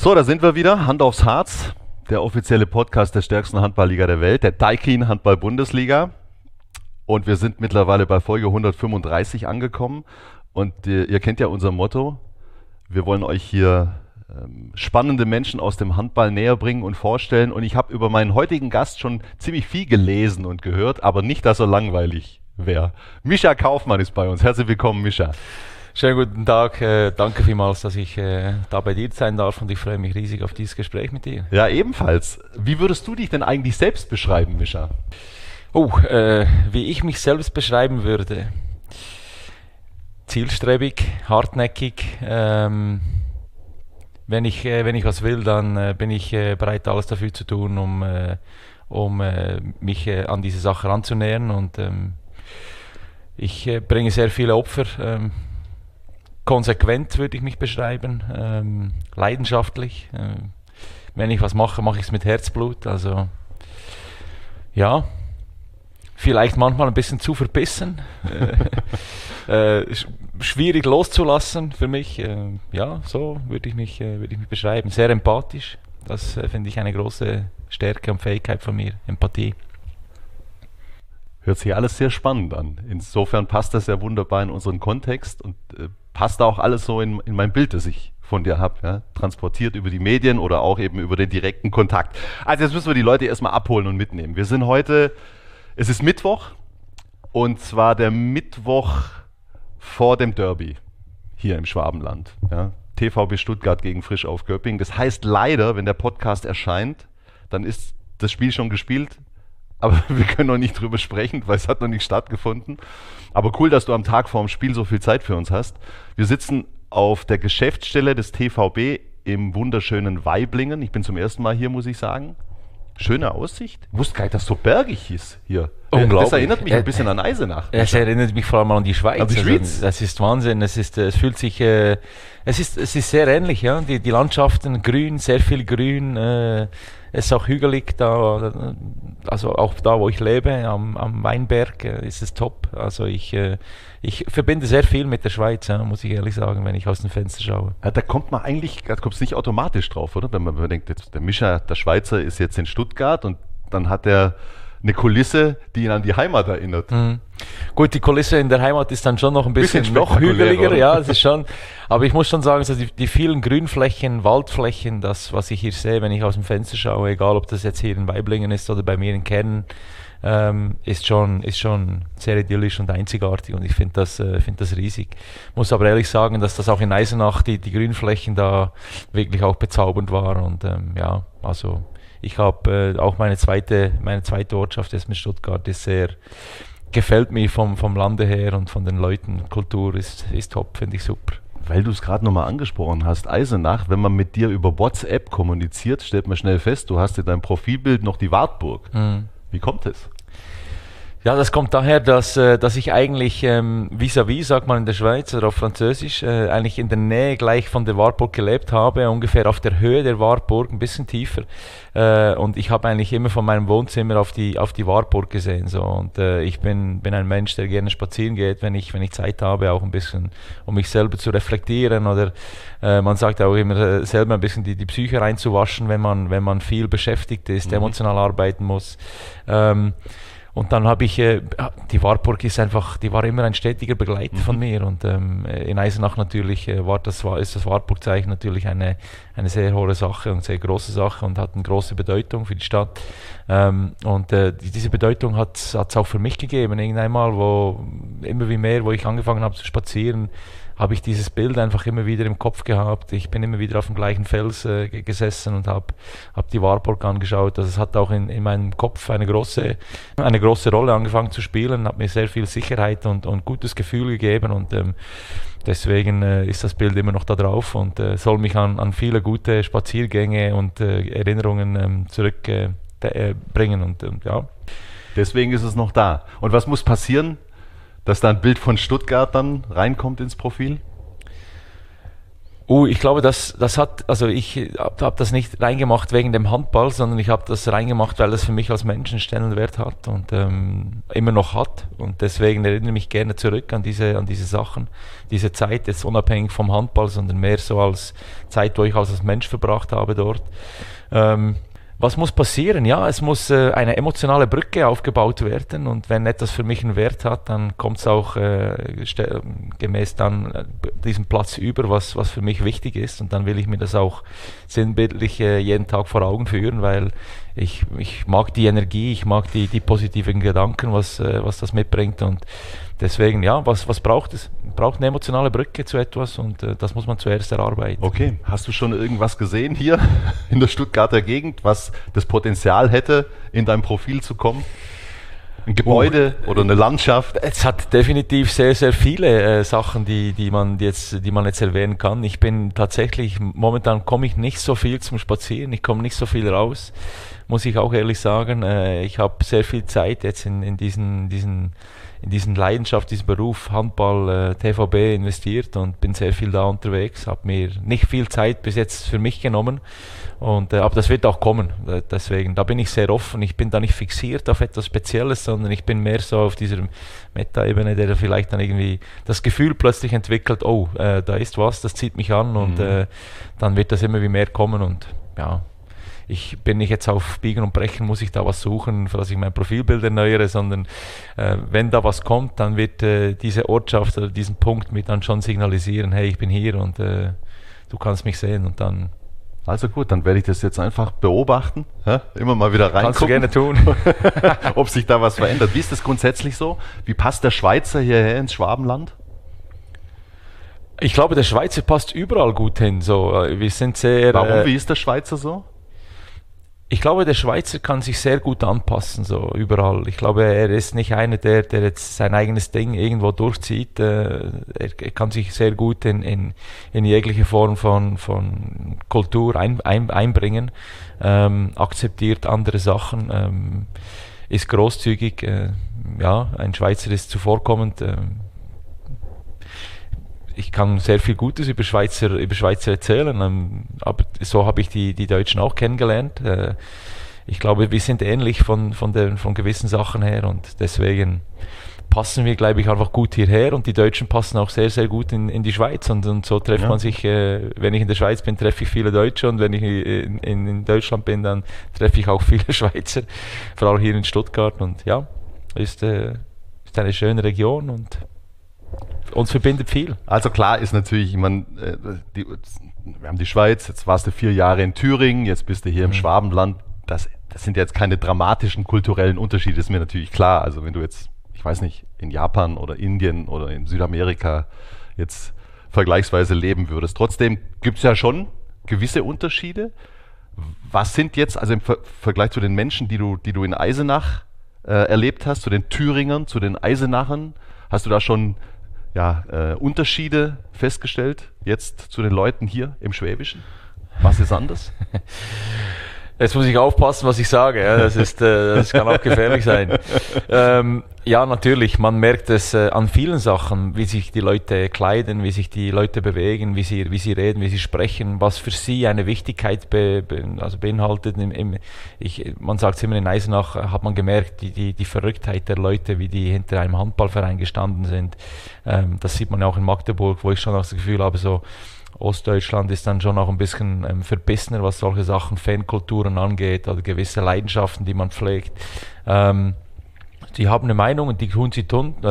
So, da sind wir wieder. Hand aufs Harz, der offizielle Podcast der stärksten Handballliga der Welt, der Daikin Handball-Bundesliga. Und wir sind mittlerweile bei Folge 135 angekommen. Und ihr kennt ja unser Motto. Wir wollen euch hier spannende Menschen aus dem Handball näher bringen und vorstellen. Und ich habe über meinen heutigen Gast schon ziemlich viel gelesen und gehört, aber nicht, dass er langweilig wäre. Mischa Kaufmann ist bei uns. Herzlich willkommen, Mischa. Schönen guten Tag, danke vielmals, dass ich da bei dir sein darf und ich freue mich riesig auf dieses Gespräch mit dir. Ja, ebenfalls. Wie würdest du dich denn eigentlich selbst beschreiben, Mischa? Wie ich mich selbst beschreiben würde? Zielstrebig, hartnäckig. Wenn ich was will, dann bin ich bereit, alles dafür zu tun, um mich an diese Sache ranzunähern. Und ich bringe sehr viele Opfer. Konsequent würde ich mich beschreiben, leidenschaftlich. Wenn ich was mache, mache ich es mit Herzblut. Also ja, vielleicht manchmal ein bisschen zu verbissen. Schwierig loszulassen für mich. Ja, so würde ich mich beschreiben. Sehr empathisch. Das finde ich eine große Stärke und Fähigkeit von mir. Empathie. Hört sich alles sehr spannend an. Insofern passt das ja wunderbar in unseren Kontext und passt auch alles so in mein Bild, das ich von dir habe. Ja? Transportiert über die Medien oder auch eben über den direkten Kontakt. Also jetzt müssen wir die Leute erstmal abholen und mitnehmen. Wir sind heute, es ist Mittwoch und zwar der Mittwoch vor dem Derby hier im Schwabenland. Ja? TVB Stuttgart gegen Frisch Auf Göppingen. Das heißt leider, wenn der Podcast erscheint, dann ist das Spiel schon gespielt. Aber wir können noch nicht drüber sprechen, weil es hat noch nicht stattgefunden. Aber cool, dass du am Tag vor dem Spiel so viel Zeit für uns hast. Wir sitzen auf der Geschäftsstelle des TVB im wunderschönen Waiblingen. Ich bin zum ersten Mal hier, muss ich sagen. Schöne Aussicht. Ich wusste gar nicht, dass es so bergig ist hier. Unglaublich. Das erinnert mich ein bisschen an Eisenach. Es erinnert mich vor allem an die Schweiz. An die Schweiz. Also, das ist Wahnsinn. Es fühlt sich, es ist sehr ähnlich. Ja? Die Landschaften grün, sehr viel Grün. Es ist auch hügelig da, also auch da, wo ich lebe, am Weinberg, ist es top. Also ich verbinde sehr viel mit der Schweiz, ja, muss ich ehrlich sagen, wenn ich aus dem Fenster schaue. Ja, da kommt es nicht automatisch drauf, oder? Wenn man denkt, jetzt, der Mischa, der Schweizer, ist jetzt in Stuttgart und dann hat er eine Kulisse, die ihn an die Heimat erinnert. Mhm. Gut, die Kulisse in der Heimat ist dann schon noch ein bisschen noch hügeliger, oder? Ja, es ist schon. Aber ich muss schon sagen, also die vielen Grünflächen, Waldflächen, das, was ich hier sehe, wenn ich aus dem Fenster schaue, egal ob das jetzt hier in Waiblingen ist oder bei mir in Kernen, ist schon sehr idyllisch und einzigartig und ich finde das riesig. Muss aber ehrlich sagen, dass das auch in Eisenach die Grünflächen da wirklich auch bezaubernd waren und ja, also ich habe auch meine zweite Ortschaft jetzt mit Stuttgart ist sehr, gefällt mir vom Lande her und von den Leuten. Kultur ist top, finde ich super. Weil du es gerade nochmal angesprochen hast, Eisenach, wenn man mit dir über WhatsApp kommuniziert, stellt man schnell fest, du hast in deinem Profilbild noch die Wartburg. Mhm. Wie kommt es? Ja, das kommt daher, dass ich eigentlich vis-à-vis, sagt man in der Schweiz oder auf Französisch, eigentlich in der Nähe gleich von der Wartburg gelebt habe, ungefähr auf der Höhe der Wartburg, ein bisschen tiefer. Und ich habe eigentlich immer von meinem Wohnzimmer auf die Wartburg gesehen. So. Und ich bin ein Mensch, der gerne spazieren geht, wenn ich Zeit habe, auch ein bisschen, um mich selber zu reflektieren. Oder man sagt auch immer, selber ein bisschen die Psyche reinzuwaschen, wenn man viel beschäftigt ist, emotional arbeiten muss. Und dann habe ich, die Wartburg ist immer ein stetiger Begleiter von mir und in Eisenach natürlich ist das Wartburgzeichen natürlich eine sehr hohe Sache und sehr große Sache und hat eine große Bedeutung für die Stadt. Und diese Bedeutung hat es auch für mich gegeben. Irgendwann mal, wo ich angefangen habe zu spazieren, habe ich dieses Bild einfach immer wieder im Kopf gehabt. Ich bin immer wieder auf dem gleichen Fels gesessen und habe die Wartburg angeschaut. Also es hat auch in meinem Kopf eine große Rolle angefangen zu spielen, hat mir sehr viel Sicherheit und gutes Gefühl gegeben und deswegen ist das Bild immer noch da drauf und soll mich an viele gute Spaziergänge und Erinnerungen zurückbringen und ja. Deswegen ist es noch da. Und was muss passieren, dass da ein Bild von Stuttgart dann reinkommt ins Profil? Ich glaube, ich habe das nicht reingemacht wegen dem Handball, sondern ich habe das reingemacht, weil das für mich als Menschen Stellenwert hat und immer noch hat. Und deswegen erinnere ich mich gerne zurück an diese Sachen, diese Zeit, jetzt unabhängig vom Handball, sondern mehr so als Zeit, wo ich als Mensch verbracht habe dort. Was muss passieren? Ja, es muss eine emotionale Brücke aufgebaut werden, und wenn etwas für mich einen Wert hat, dann kommt es auch gemäß dann diesem Platz über, was für mich wichtig ist, und dann will ich mir das auch sinnbildlich jeden Tag vor Augen führen, weil ich mag die Energie, ich mag die positiven Gedanken, was das mitbringt, und deswegen, ja, was braucht es? Braucht eine emotionale Brücke zu etwas, und das muss man zuerst erarbeiten. Okay, hast du schon irgendwas gesehen hier in der Stuttgarter Gegend, was das Potenzial hätte, in dein Profil zu kommen? Ein Gebäude oder eine Landschaft? Es hat definitiv sehr, sehr viele Sachen, die man jetzt erwähnen kann. Ich bin tatsächlich, momentan komme ich nicht so viel zum Spazieren, ich komme nicht so viel raus, muss ich auch ehrlich sagen. Ich habe sehr viel Zeit jetzt in diesen Leidenschaft, diesen Beruf Handball, TVB investiert und bin sehr viel da unterwegs, habe mir nicht viel Zeit bis jetzt für mich genommen, aber das wird auch kommen, deswegen, da bin ich sehr offen, ich bin da nicht fixiert auf etwas Spezielles, sondern ich bin mehr so auf dieser Meta-Ebene, der vielleicht dann irgendwie das Gefühl plötzlich entwickelt, da ist was, das zieht mich an, und dann wird das immer wie mehr kommen, und ja, ich bin nicht jetzt auf Biegen und Brechen, muss ich da was suchen, für das ich mein Profilbild erneuere, sondern wenn da was kommt, dann wird diese Ortschaft oder diesen Punkt mit dann schon signalisieren, hey, ich bin hier und du kannst mich sehen, und dann... Also gut, dann werde ich das jetzt einfach beobachten, immer mal wieder reingucken. Kannst du gerne tun. Ob sich da was verändert. Wie ist das grundsätzlich so? Wie passt der Schweizer hierher ins Schwabenland? Ich glaube, der Schweizer passt überall gut hin. So, wir sind sehr... Warum? Wie ist der Schweizer so? Ich glaube, der Schweizer kann sich sehr gut anpassen, so überall. Ich glaube, er ist nicht einer, der jetzt sein eigenes Ding irgendwo durchzieht. Er kann sich sehr gut in jegliche Form von Kultur einbringen, akzeptiert andere Sachen, ist großzügig. Ein Schweizer ist zuvorkommend. Ich kann sehr viel Gutes über Schweizer erzählen, aber so habe ich die Deutschen auch kennengelernt. Ich glaube, wir sind ähnlich von gewissen Sachen her, und deswegen passen wir, glaube ich, einfach gut hierher, und die Deutschen passen auch sehr, sehr gut in die Schweiz, und so trifft man sich, wenn ich in der Schweiz bin, treffe ich viele Deutsche, und wenn ich in Deutschland bin, dann treffe ich auch viele Schweizer, vor allem hier in Stuttgart, und ja, ist eine schöne Region, und uns verbindet viel. Also klar ist natürlich, ich meine, wir haben die Schweiz, jetzt warst du 4 Jahre in Thüringen, jetzt bist du hier im Schwabenland. Das sind jetzt keine dramatischen kulturellen Unterschiede, ist mir natürlich klar. Also wenn du jetzt, ich weiß nicht, in Japan oder Indien oder in Südamerika jetzt vergleichsweise leben würdest. Trotzdem gibt es ja schon gewisse Unterschiede. Was sind jetzt, also im Vergleich zu den Menschen, die du in Eisenach erlebt hast, zu den Thüringern, zu den Eisenachern, hast du da schon Unterschiede festgestellt, jetzt zu den Leuten hier im Schwäbischen? Was ist anders? Jetzt muss ich aufpassen, was ich sage. Ja, das kann auch gefährlich sein. Ja, natürlich. Man merkt es an vielen Sachen, wie sich die Leute kleiden, wie sich die Leute bewegen, wie sie reden, wie sie sprechen, was für sie eine Wichtigkeit beinhaltet. Man sagt es immer, in Eisenach hat man gemerkt, die Verrücktheit der Leute, wie die hinter einem Handballverein gestanden sind. Das sieht man ja auch in Magdeburg, wo ich schon auch das Gefühl habe, so Ostdeutschland ist dann schon auch ein bisschen verbissener, was solche Sachen, Fankulturen angeht, oder gewisse Leidenschaften, die man pflegt. Die haben eine Meinung, und die tun sie kund,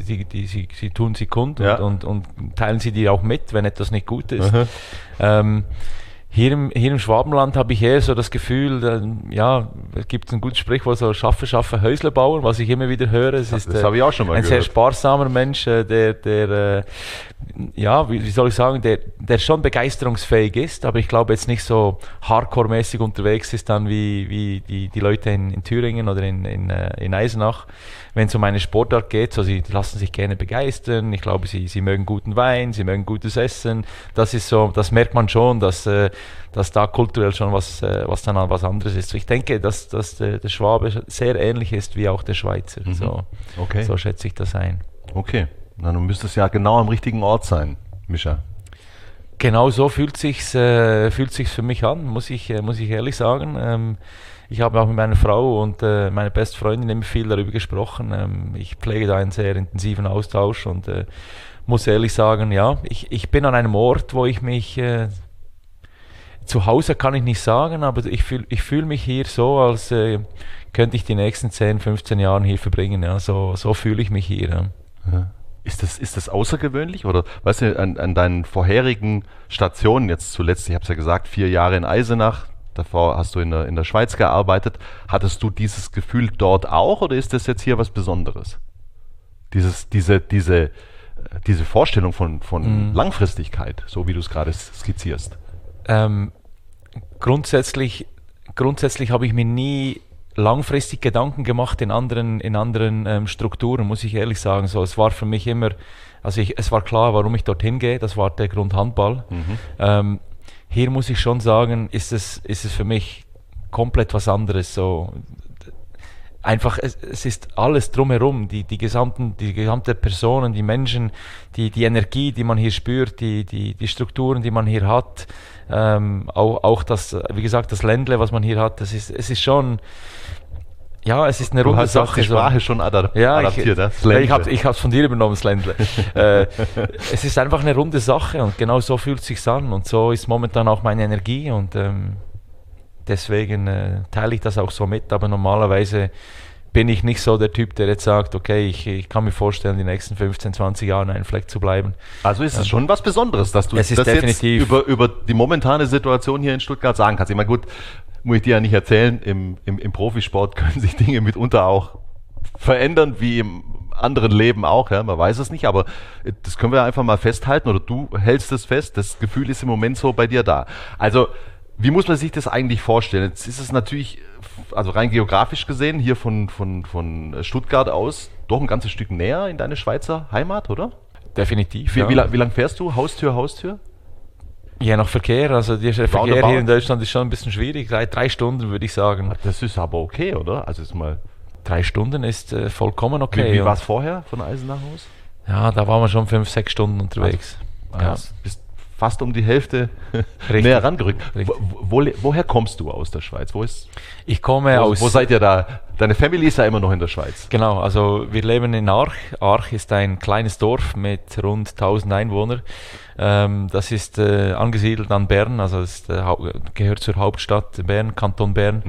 und teilen sie dir auch mit, wenn etwas nicht gut ist. Hier im Schwabenland habe ich eher so das Gefühl, es gibt ein gutes Sprichwort, so schaffe, Häusle bauen, was ich immer wieder höre. Das habe ich auch schon mal gehört. Sehr sparsamer Mensch, der wie soll ich sagen, der schon begeisterungsfähig ist, aber ich glaube jetzt nicht so hardcore-mäßig unterwegs ist dann wie die Leute in Thüringen oder in Eisenach. Wenn es um eine Sportart geht, so sie lassen sich gerne begeistern. Ich glaube, sie mögen guten Wein, sie mögen gutes Essen. Das ist so, das merkt man schon, dass da kulturell schon was anderes ist. Ich denke, dass der Schwabe sehr ähnlich ist wie auch der Schweizer. So schätze ich das ein. Okay, na, du müsstest ja genau am richtigen Ort sein, Mischa. Genau so fühlt sich's für mich an, muss ich ehrlich sagen. Ich habe auch mit meiner Frau und meiner besten Freundin immer viel darüber gesprochen. Ich pflege da einen sehr intensiven Austausch und muss ehrlich sagen, ja, ich bin an einem Ort, wo ich mich zu Hause kann ich nicht sagen, aber ich fühl mich hier so, als könnte ich die nächsten 10, 15 Jahre hier verbringen. Ja. So fühle ich mich hier. Ja. Ja. Ist das außergewöhnlich? Oder weißt du, an deinen vorherigen Stationen, jetzt zuletzt, ich habe es ja gesagt, 4 Jahre in Eisenach, davor hast du in der Schweiz gearbeitet, hattest du dieses Gefühl dort auch oder ist das jetzt hier was Besonderes? Diese Vorstellung von Langfristigkeit, so wie du es gerade skizzierst. Grundsätzlich habe ich mir nie langfristig Gedanken gemacht in anderen Strukturen, muss ich ehrlich sagen. So, es war für mich immer, es war klar, warum ich dorthin gehe, das war der Grund Handball. Hier muss ich schon sagen, ist es für mich komplett was anderes. So, einfach, es ist alles drumherum, die gesamte Personen, die Menschen, die Energie, die man hier spürt, die Strukturen, die man hier hat, auch das, wie gesagt, das Ländle, was man hier hat, es ist schon, ja, es ist eine runde Sache. Du hast die Sprache schon adaptiert, ich habe es von dir übernommen, das Ländle. Es ist einfach eine runde Sache und genau so fühlt es sich an und so ist momentan auch meine Energie und deswegen teile ich das auch so mit, aber normalerweise bin ich nicht so der Typ, der jetzt sagt, okay, ich kann mir vorstellen, die nächsten 15, 20 Jahre in einem Fleck zu bleiben. Also ist es schon was Besonderes, dass du das jetzt über die momentane Situation hier in Stuttgart sagen kannst. Ich meine, gut, muss ich dir ja nicht erzählen, im Profisport können sich Dinge mitunter auch verändern, wie im anderen Leben auch, ja, man weiß es nicht, aber das können wir einfach mal festhalten oder du hältst es fest, das Gefühl ist im Moment so bei dir da. Also, wie muss man sich das eigentlich vorstellen? Jetzt ist es natürlich, also rein geografisch gesehen, hier von Stuttgart aus doch ein ganzes Stück näher in deine Schweizer Heimat, oder? Definitiv, Wie lang fährst du? Haustür? Je nach Verkehr, also der Verkehr hier in Deutschland ist schon ein bisschen schwierig, 3 Stunden würde ich sagen. Das ist aber okay, oder? Also ist mal 3 Stunden ist vollkommen okay. Wie war es vorher von Eisenach aus? Ja, da waren wir schon 5, 6 Stunden unterwegs. Also, bist fast um die Hälfte näher rangerückt. Woher kommst du aus der Schweiz? Ich komme aus... Wo seid ihr da? Deine Family ist ja immer noch in der Schweiz. Genau, also wir leben in Arch. Arch ist ein kleines Dorf mit rund 1000 Einwohnern. Das ist angesiedelt an Bern, also es gehört zur Hauptstadt Bern, Kanton Bern.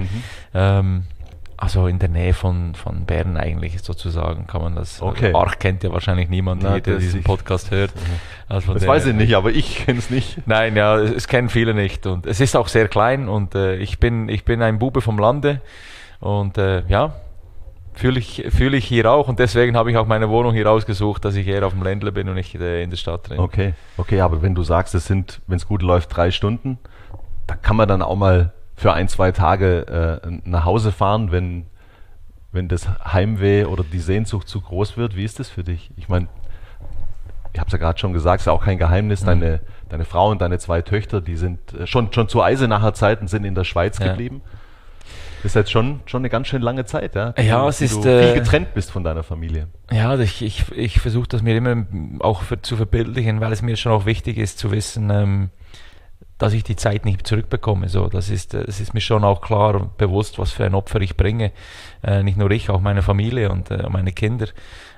Also in der Nähe von Bern eigentlich sozusagen kann man das. Okay. Also Arch kennt ja wahrscheinlich niemand, der diesen Podcast hört. Also das weiß ich nicht, aber ich kenne es nicht. Nein, ja, es kennen viele nicht und es ist auch sehr klein und ich bin ein Bube vom Lande und ja, fühle ich hier auch und deswegen habe ich auch meine Wohnung hier ausgesucht, dass ich eher auf dem Ländle bin und nicht in der Stadt drin. Okay, aber wenn du sagst, es sind, wenn es gut läuft, 3 Stunden, da kann man dann auch mal für 1, 2 Tage nach Hause fahren, wenn das Heimweh oder die Sehnsucht zu groß wird. Wie ist das für dich? Ich meine, ich habe es ja gerade schon gesagt, es ist ja auch kein Geheimnis, deine Frau und deine 2 Töchter, die sind schon zu Eisenacher Zeiten sind in der Schweiz geblieben. Das ist jetzt schon eine ganz schön lange Zeit, ja? Ja, es ist... Du viel getrennt bist von deiner Familie. Ja, ich versuche das mir immer auch zu verbildlichen, weil es mir schon auch wichtig ist zu wissen, dass ich die Zeit nicht zurückbekomme. So, das ist mir schon auch klar und bewusst, was für ein Opfer ich bringe. Nicht nur ich, auch meine Familie und meine Kinder.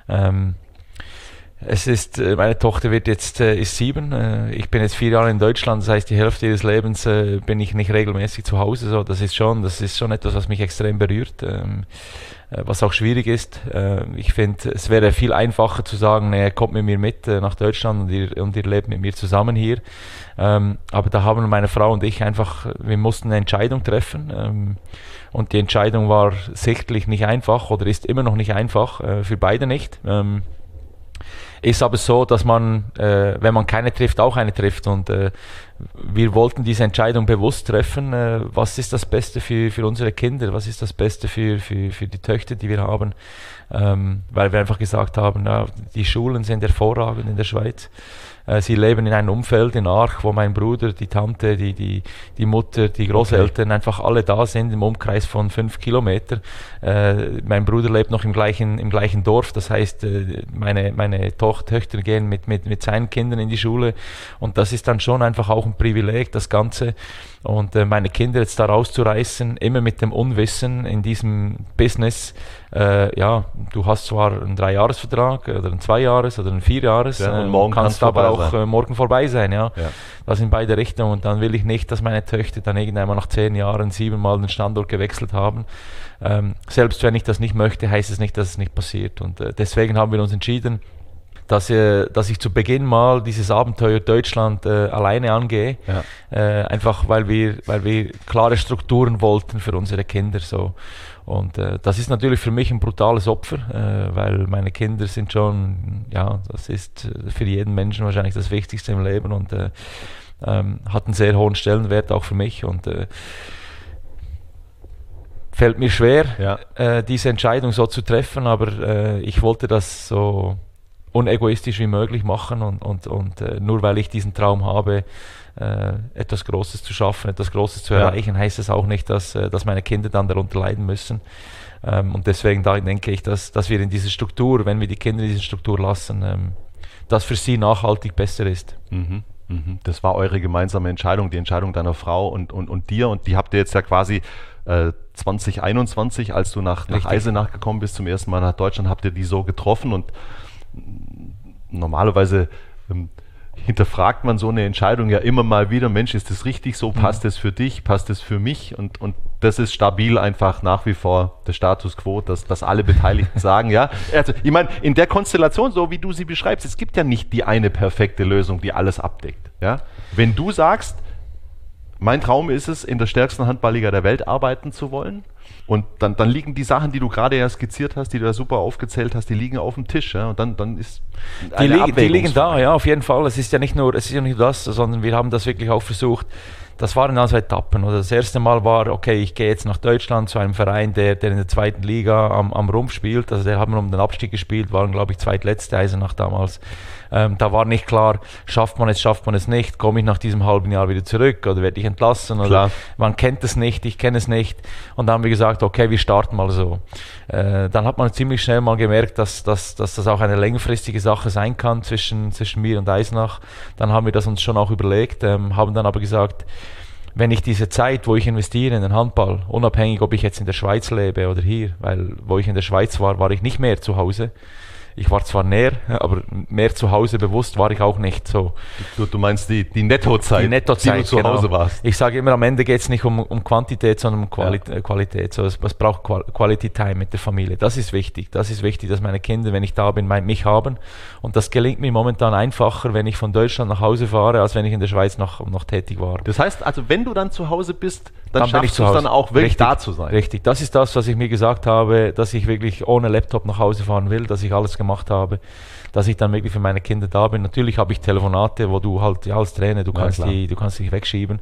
Meine Tochter ist 7. Ich bin jetzt 4 Jahre in Deutschland, das heißt, die Hälfte ihres Lebens bin ich nicht regelmäßig zu Hause. So, das ist schon etwas, was mich extrem berührt. Was auch schwierig ist. Ich finde, es wäre viel einfacher zu sagen, kommt mit mir mit nach Deutschland und ihr lebt mit mir zusammen hier. Aber da haben meine Frau und ich wir mussten eine Entscheidung treffen. Und die Entscheidung war sichtlich nicht einfach oder ist immer noch nicht einfach, für beide nicht. Ist aber so, dass man, wenn man keine trifft, auch eine trifft. Und wir wollten diese Entscheidung bewusst treffen, was ist das Beste für unsere Kinder, was ist das Beste für die Töchter, die wir haben, weil wir einfach gesagt haben, ja, die Schulen sind hervorragend in der Schweiz. Sie leben in einem Umfeld in Arch, wo mein Bruder, die Tante, die Mutter, die Großeltern einfach alle da sind im Umkreis von 5 Kilometern. Mein Bruder lebt noch im gleichen Dorf, das heißt, meine Töchter gehen mit seinen Kindern in die Schule und das ist dann schon einfach auch ein Privileg, das Ganze. Und meine Kinder jetzt da rauszureißen, immer mit dem Unwissen in diesem Business, ja, du hast zwar einen 3-Jahres-Vertrag oder einen 2-Jahres- oder einen 4-Jahres, ja, und morgen kannst aber auch sein. Morgen vorbei sein, ja. Ja. Das in beide Richtungen. Und dann will ich nicht, dass meine Töchter dann irgendwann nach 10 Jahren 7-mal den Standort gewechselt haben. Selbst wenn ich das nicht möchte, heißt es nicht, dass es nicht passiert. Und deswegen haben wir uns entschieden, dass ich zu Beginn mal dieses Abenteuer Deutschland alleine angehe. Ja. Einfach weil wir klare Strukturen wollten für unsere Kinder. So. Und das ist natürlich für mich ein brutales Opfer, weil meine Kinder sind schon, ja, das ist für jeden Menschen wahrscheinlich das Wichtigste im Leben und hat einen sehr hohen Stellenwert auch für mich. Und fällt mir schwer, ja, diese Entscheidung so zu treffen, aber ich wollte das so unegoistisch wie möglich machen und nur weil ich diesen Traum habe, etwas Großes zu schaffen, etwas Großes zu erreichen, heißt es auch nicht, dass meine Kinder dann darunter leiden müssen. Und deswegen denke ich, dass wir in diese Struktur, wenn wir die Kinder in diese Struktur lassen, das für sie nachhaltig besser ist. Mhm. Das war eure gemeinsame Entscheidung, die Entscheidung deiner Frau und dir, und die habt ihr jetzt ja quasi 2021, als du nach Eisenach gekommen bist, zum ersten Mal nach Deutschland, habt ihr die so getroffen. Und normalerweise hinterfragt man so eine Entscheidung ja immer mal wieder, Mensch, ist das richtig so, passt es für dich, passt es für mich, und das ist stabil einfach nach wie vor der Status quo, dass alle Beteiligten sagen, ja, also ich meine, in der Konstellation, so wie du sie beschreibst, es gibt ja nicht die eine perfekte Lösung, die alles abdeckt, ja, wenn du sagst, mein Traum ist es, in der stärksten Handballliga der Welt arbeiten zu wollen, und dann liegen die Sachen, die du gerade ja skizziert hast, die du ja super aufgezählt hast, die liegen auf dem Tisch. Ja? Und dann ist die liegen da, ja, auf jeden Fall. Es ist ja nicht nur das, sondern wir haben das wirklich auch versucht. Das waren also Etappen. Oder das erste Mal war, okay, ich gehe jetzt nach Deutschland zu einem Verein, der in der 2. Liga am Rumpf spielt. Also der haben um den Abstieg gespielt, waren, glaube ich, zweitletzte Eisenach damals. Da war nicht klar, schafft man es nicht, komme ich nach diesem halben Jahr wieder zurück oder werde ich entlassen? Oder man kennt es nicht, ich kenne es nicht. Und dann haben wir gesagt, okay, wir starten mal so. Dann hat man ziemlich schnell mal gemerkt, dass das auch eine längerfristige Sache sein kann zwischen mir und Eisenach. Dann haben wir das uns schon auch überlegt, haben dann aber gesagt, wenn ich diese Zeit, wo ich investiere in den Handball, unabhängig, ob ich jetzt in der Schweiz lebe oder hier, weil wo ich in der Schweiz war ich nicht mehr zu Hause. Ich war zwar näher, aber mehr zu Hause bewusst war ich auch nicht so. Du meinst die Nettozeit, die du zu Hause warst. Ich sage immer, am Ende geht es nicht um Quantität, sondern um Qualität. So, es braucht Quality Time mit der Familie. Das ist wichtig. Das ist wichtig, dass meine Kinder, wenn ich da bin, mich haben. Und das gelingt mir momentan einfacher, wenn ich von Deutschland nach Hause fahre, als wenn ich in der Schweiz noch tätig war. Das heißt, also wenn du dann zu Hause bist, dann schaffst du es dann auch wirklich da zu sein. Richtig, das ist das, was ich mir gesagt habe, dass ich wirklich ohne Laptop nach Hause fahren will, dass ich alles gemacht habe, dass ich dann wirklich für meine Kinder da bin. Natürlich habe ich Telefonate, wo du halt als Trainer, du kannst dich wegschieben.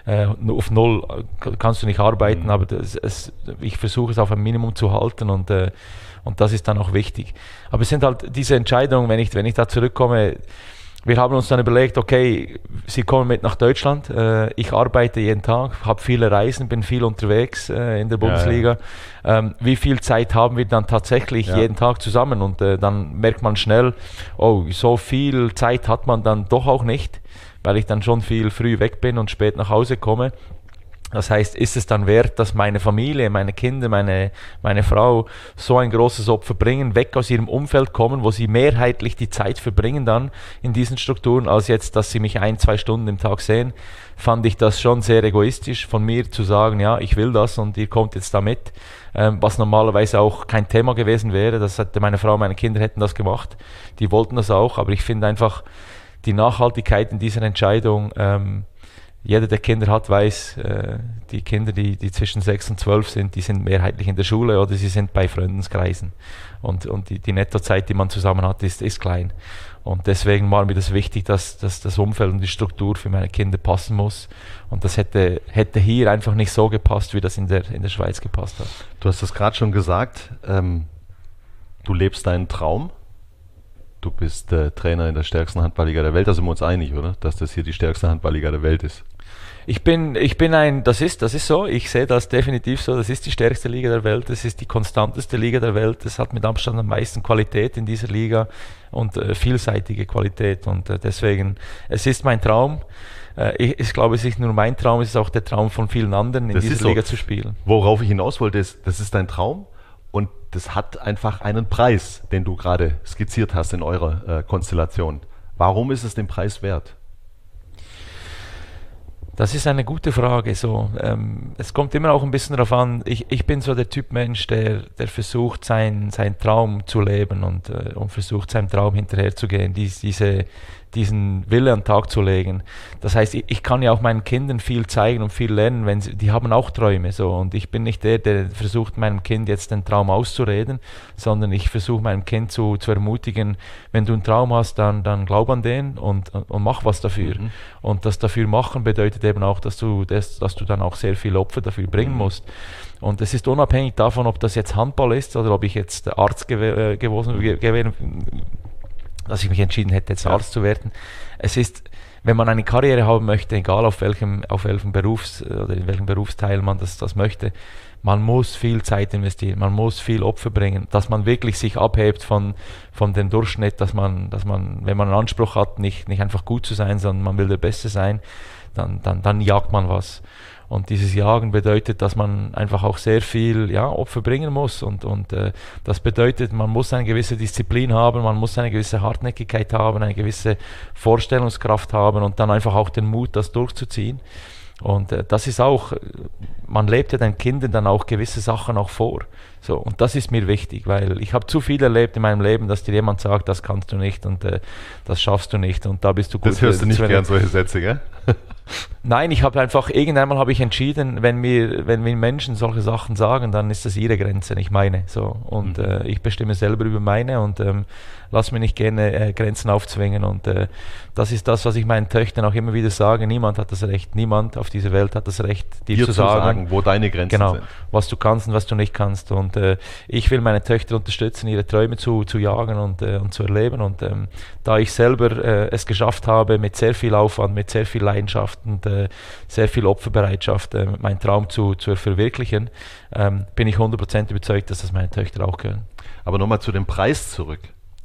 Auf null kannst du nicht arbeiten, aber ich versuche es auf ein Minimum zu halten und das ist dann auch wichtig. Aber es sind halt diese Entscheidungen, wenn ich da zurückkomme. Wir haben uns dann überlegt, okay, sie kommen mit nach Deutschland, ich arbeite jeden Tag, habe viele Reisen, bin viel unterwegs in der Bundesliga. Wie viel Zeit haben wir dann tatsächlich jeden Tag zusammen? Und dann merkt man schnell, oh, so viel Zeit hat man dann doch auch nicht, weil ich dann schon viel früh weg bin und spät nach Hause komme. Das heißt, ist es dann wert, dass meine Familie, meine Kinder, meine Frau so ein großes Opfer bringen, weg aus ihrem Umfeld kommen, wo sie mehrheitlich die Zeit verbringen dann in diesen Strukturen, als jetzt, dass sie mich 1-2 Stunden im Tag sehen, fand ich das schon sehr egoistisch von mir zu sagen, ja, ich will das und ihr kommt jetzt da mit, was normalerweise auch kein Thema gewesen wäre. Das hätte meine Frau, meine Kinder hätten das gemacht, die wollten das auch, aber ich finde einfach die Nachhaltigkeit in dieser Entscheidung jeder, der Kinder hat, weiß, die Kinder, die zwischen 6 und 12 sind, die sind mehrheitlich in der Schule oder sie sind bei Freundenkreisen. Und die Nettozeit, die man zusammen hat, ist klein. Und deswegen war mir das wichtig, dass das Umfeld und die Struktur für meine Kinder passen muss. Und das hätte hier einfach nicht so gepasst, wie das in der Schweiz gepasst hat. Du hast es gerade schon gesagt, du lebst deinen Traum. Du bist Trainer in der stärksten Handballliga der Welt, da sind wir uns einig, oder? Dass das hier die stärkste Handballliga der Welt ist. Das ist so, ich sehe das definitiv so, das ist die stärkste Liga der Welt, das ist die konstanteste Liga der Welt, das hat mit Abstand am meisten Qualität in dieser Liga und vielseitige Qualität und deswegen, es ist mein Traum. Ich glaube, es ist nicht nur mein Traum, es ist auch der Traum von vielen anderen, in dieser Liga zu spielen. Worauf ich hinaus wollte, ist, das ist dein Traum und das hat einfach einen Preis, den du gerade skizziert hast in eurer Konstellation. Warum ist es den Preis wert? Das ist eine gute Frage. Es kommt immer auch ein bisschen darauf an, ich bin so der Typ Mensch, der versucht, seinen Traum zu leben und versucht, seinem Traum hinterherzugehen, diesen Wille an den Tag zu legen. Das heißt, ich kann ja auch meinen Kindern viel zeigen und viel lernen, die haben auch Träume. Und ich bin nicht der versucht, meinem Kind jetzt den Traum auszureden, sondern ich versuche meinem Kind zu ermutigen, wenn du einen Traum hast, dann glaub an den und mach was dafür. Mhm. Und das dafür machen bedeutet eben auch, dass du dann auch sehr viel Opfer dafür bringen musst. Und es ist unabhängig davon, ob das jetzt Handball ist oder ob ich jetzt Arzt gewesen dass ich mich entschieden hätte, jetzt Arzt zu werden. Es ist, wenn man eine Karriere haben möchte, egal auf welchem oder in welchem Berufsteil man das möchte, man muss viel Zeit investieren, man muss viel Opfer bringen, dass man wirklich sich abhebt von dem Durchschnitt, dass man, wenn man einen Anspruch hat, nicht einfach gut zu sein, sondern man will der Beste sein, dann jagt man was. Und dieses Jagen bedeutet, dass man einfach auch sehr viel Opfer bringen muss. Und das bedeutet, man muss eine gewisse Disziplin haben, man muss eine gewisse Hartnäckigkeit haben, eine gewisse Vorstellungskraft haben und dann einfach auch den Mut, das durchzuziehen. Und das ist auch, man lebt ja den Kindern dann auch gewisse Sachen auch vor. Und das ist mir wichtig, weil ich habe zu viel erlebt in meinem Leben, dass dir jemand sagt, das kannst du nicht und das schaffst du nicht und da bist du gut. Das hörst du nicht gern, solche Sätze, gell? Nein, irgendwann habe ich entschieden, wenn mir Menschen solche Sachen sagen, dann ist das ihre Grenze, nicht meine. Und ich bestimme selber über meine und lass mir nicht gerne Grenzen aufzwingen. Und das ist das, was ich meinen Töchtern auch immer wieder sage. Niemand hat das Recht, niemand auf dieser Welt hat das Recht, dir zu sagen, wo deine Grenzen sind. Was du kannst und was du nicht kannst. Und ich will meine Töchter unterstützen, ihre Träume zu jagen und zu erleben. Und da ich selber es geschafft habe, mit sehr viel Aufwand, mit sehr viel Leidenschaft und sehr viel Opferbereitschaft, meinen Traum zu verwirklichen, bin ich 100% überzeugt, dass das meine Töchter auch können. Aber nochmal zu dem Preis zurück.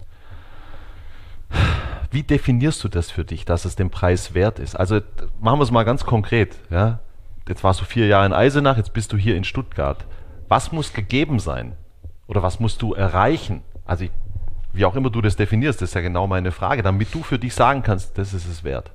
Wie definierst du das für dich, dass es den Preis wert ist? Also machen wir es mal ganz konkret. Ja? Jetzt warst du 4 Jahre in Eisenach, jetzt bist du hier in Stuttgart. Was muss gegeben sein? Oder was musst du erreichen? Also wie auch immer du das definierst, das ist ja genau meine Frage, damit du für dich sagen kannst, das ist es wert.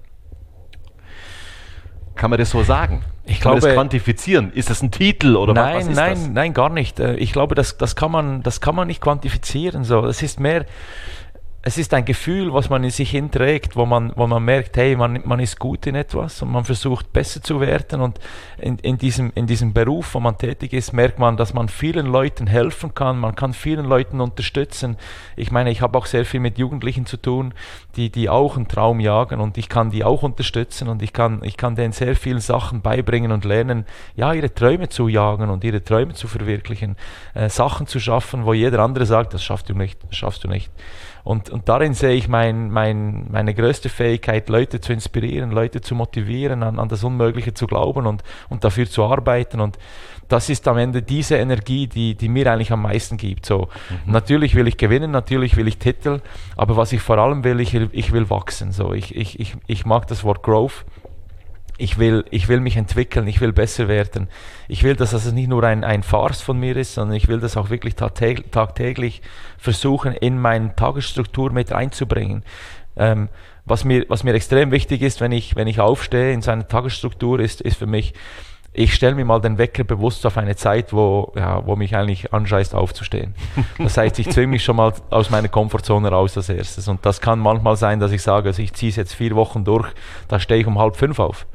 Kann man das so sagen? Kann man das quantifizieren? Ist es ein Titel oder was ist das? Nein, gar nicht. Ich glaube, das kann man nicht quantifizieren. Es ist ein Gefühl, was man in sich hinträgt, wo man merkt, hey, man ist gut in etwas und man versucht besser zu werden und in diesem Beruf, wo man tätig ist, merkt man, dass man vielen Leuten helfen kann, man kann vielen Leuten unterstützen. Ich meine, ich habe auch sehr viel mit Jugendlichen zu tun, die auch einen Traum jagen und ich kann die auch unterstützen und ich kann denen sehr viele Sachen beibringen und lernen, ihre Träume zu jagen und ihre Träume zu verwirklichen, Sachen zu schaffen, wo jeder andere sagt, das schaffst du nicht. Und darin sehe ich meine größte Fähigkeit, Leute zu inspirieren, Leute zu motivieren, an das Unmögliche zu glauben und dafür zu arbeiten. Und das ist am Ende diese Energie, die mir eigentlich am meisten gibt. Natürlich will ich gewinnen, natürlich will ich Titel, aber was ich vor allem will, ich will wachsen. Ich mag das Wort Growth. Ich will mich entwickeln, ich will besser werden. Ich will, dass das nicht nur ein Farce von mir ist, sondern ich will das auch wirklich tagtäglich versuchen, in meine Tagesstruktur mit reinzubringen. Was mir extrem wichtig ist, wenn ich aufstehe in seiner Tagesstruktur, ist für mich, ich stelle mir mal den Wecker bewusst auf eine Zeit, wo mich eigentlich anscheißt aufzustehen. Das heißt, ich zwinge mich schon mal aus meiner Komfortzone raus als erstes. Und das kann manchmal sein, dass ich sage, also ich ziehe es jetzt 4 Wochen durch, da stehe ich um 4:30 auf.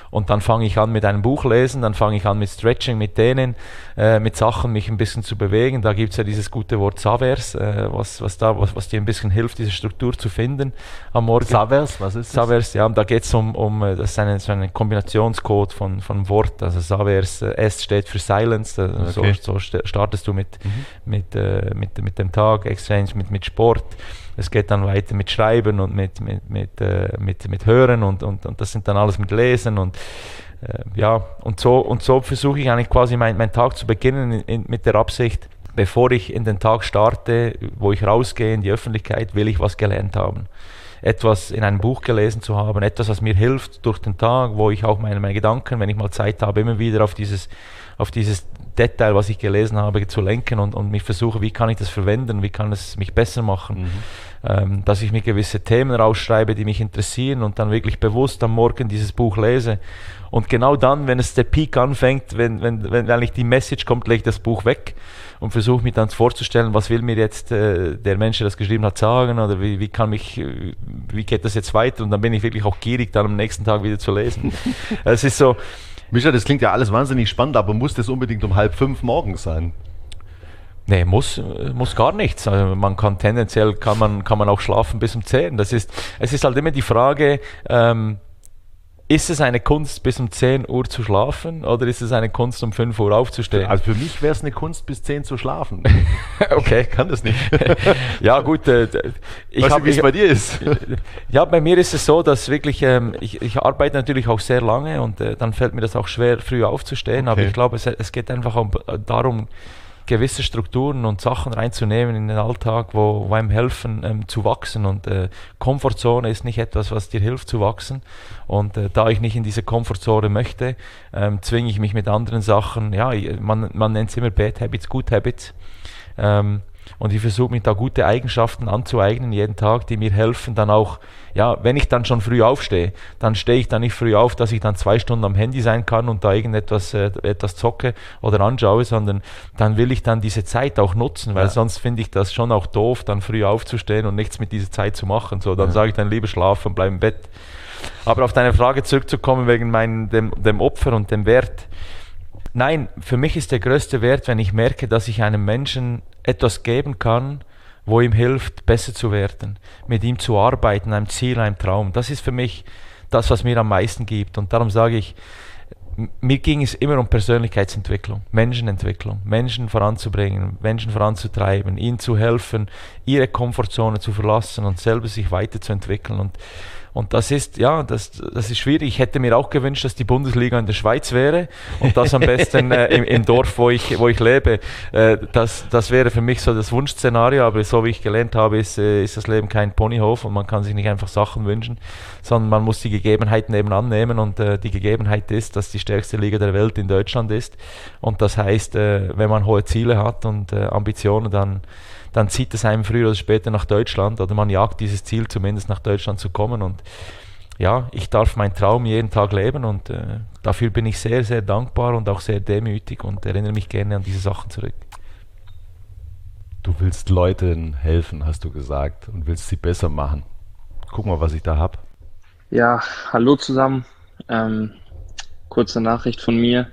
Und dann fange ich an mit einem Buch lesen, dann fange ich an mit Stretching, mit Dehnen, mit Sachen, mich ein bisschen zu bewegen. Da gibt es ja dieses gute Wort Savers, was dir ein bisschen hilft, diese Struktur zu finden am Morgen. Savers, was ist das? Savers, ja, da geht es das ist so ein Kombinationscode von Wort. Also Savers, S steht für Silence, Okay. so startest du mit dem Tag, Exchange mit Sport. Es geht dann weiter mit Schreiben und mit Hören und das sind dann alles mit Lesen und so versuche ich eigentlich quasi meinen Tag zu beginnen mit der Absicht, bevor ich in den Tag starte, wo ich rausgehe in die Öffentlichkeit, will ich was gelernt haben. Etwas in einem Buch gelesen zu haben, etwas, was mir hilft durch den Tag, wo ich auch meine Gedanken, wenn ich mal Zeit habe, immer wieder auf dieses Detail, was ich gelesen habe, zu lenken und mich versuche, wie kann ich das verwenden, wie kann es mich besser machen, dass ich mir gewisse Themen rausschreibe, die mich interessieren und dann wirklich bewusst am Morgen dieses Buch lese. Und genau dann, wenn es der Peak anfängt, wenn eigentlich die Message kommt, lege ich das Buch weg und versuche mich dann vorzustellen, was will mir jetzt der Mensch, der das geschrieben hat, sagen oder wie geht das jetzt weiter, und dann bin ich wirklich auch gierig, dann am nächsten Tag wieder zu lesen. Es ist so. Micha, das klingt ja alles wahnsinnig spannend, aber muss das unbedingt um 4:30 morgens sein? Nee, muss gar nichts. Also man kann tendenziell kann man auch schlafen bis um 10. Es ist halt immer die Frage, ist es eine Kunst, bis um 10 Uhr zu schlafen, oder ist es eine Kunst, um 5 Uhr aufzustehen? Also für mich wäre es eine Kunst, bis 10 zu schlafen. Okay. Ich kann das nicht. Ja gut, Weißt du, wie es bei dir ist? Ja, bei mir ist es so, dass wirklich, ich arbeite natürlich auch sehr lange und dann fällt mir das auch schwer, früh aufzustehen, aber ich glaube, es geht einfach darum, gewisse Strukturen und Sachen reinzunehmen in den Alltag, wo einem helfen zu wachsen, und Komfortzone ist nicht etwas, was dir hilft zu wachsen, und da ich nicht in diese Komfortzone möchte, zwinge ich mich mit anderen Sachen, ja, man nennt es immer Bad Habits, Good Habits, und ich versuche mich da gute Eigenschaften anzueignen jeden Tag, die mir helfen dann auch, ja, wenn ich dann schon früh aufstehe, dann stehe ich dann nicht früh auf, dass ich dann 2 Stunden am Handy sein kann und da etwas zocke oder anschaue, sondern dann will ich dann diese Zeit auch nutzen, weil sonst finde ich das schon auch doof, dann früh aufzustehen und nichts mit dieser Zeit zu machen. So, dann sage ich dann lieber schlafen und bleibe im Bett. Aber auf deine Frage zurückzukommen wegen dem Opfer und dem Wert. Nein, für mich ist der größte Wert, wenn ich merke, dass ich einem Menschen etwas geben kann, wo ihm hilft, besser zu werden, mit ihm zu arbeiten, einem Ziel, einem Traum. Das ist für mich das, was mir am meisten gibt. Und darum sage ich, mir ging es immer um Persönlichkeitsentwicklung, Menschenentwicklung, Menschen voranzubringen, Menschen voranzutreiben, ihnen zu helfen, ihre Komfortzone zu verlassen und selber sich weiterzuentwickeln. Und das ist, ja, das ist schwierig. Ich hätte mir auch gewünscht, dass die Bundesliga in der Schweiz wäre und das am besten im Dorf, wo ich lebe. Das wäre für mich so das Wunschszenario, aber so wie ich gelernt habe, ist das Leben kein Ponyhof und man kann sich nicht einfach Sachen wünschen, sondern man muss die Gegebenheiten eben annehmen, und die Gegebenheit ist, dass die stärkste Liga der Welt in Deutschland ist, und das heißt, wenn man hohe Ziele hat und Ambitionen, dann zieht es einem früher oder später nach Deutschland, oder man jagt dieses Ziel, zumindest nach Deutschland zu kommen. Und ja, ich darf meinen Traum jeden Tag leben, und dafür bin ich sehr, sehr dankbar und auch sehr demütig und erinnere mich gerne an diese Sachen zurück. Du willst Leuten helfen, hast du gesagt, und willst sie besser machen. Guck mal, was ich da habe. Ja, hallo zusammen. Kurze Nachricht von mir.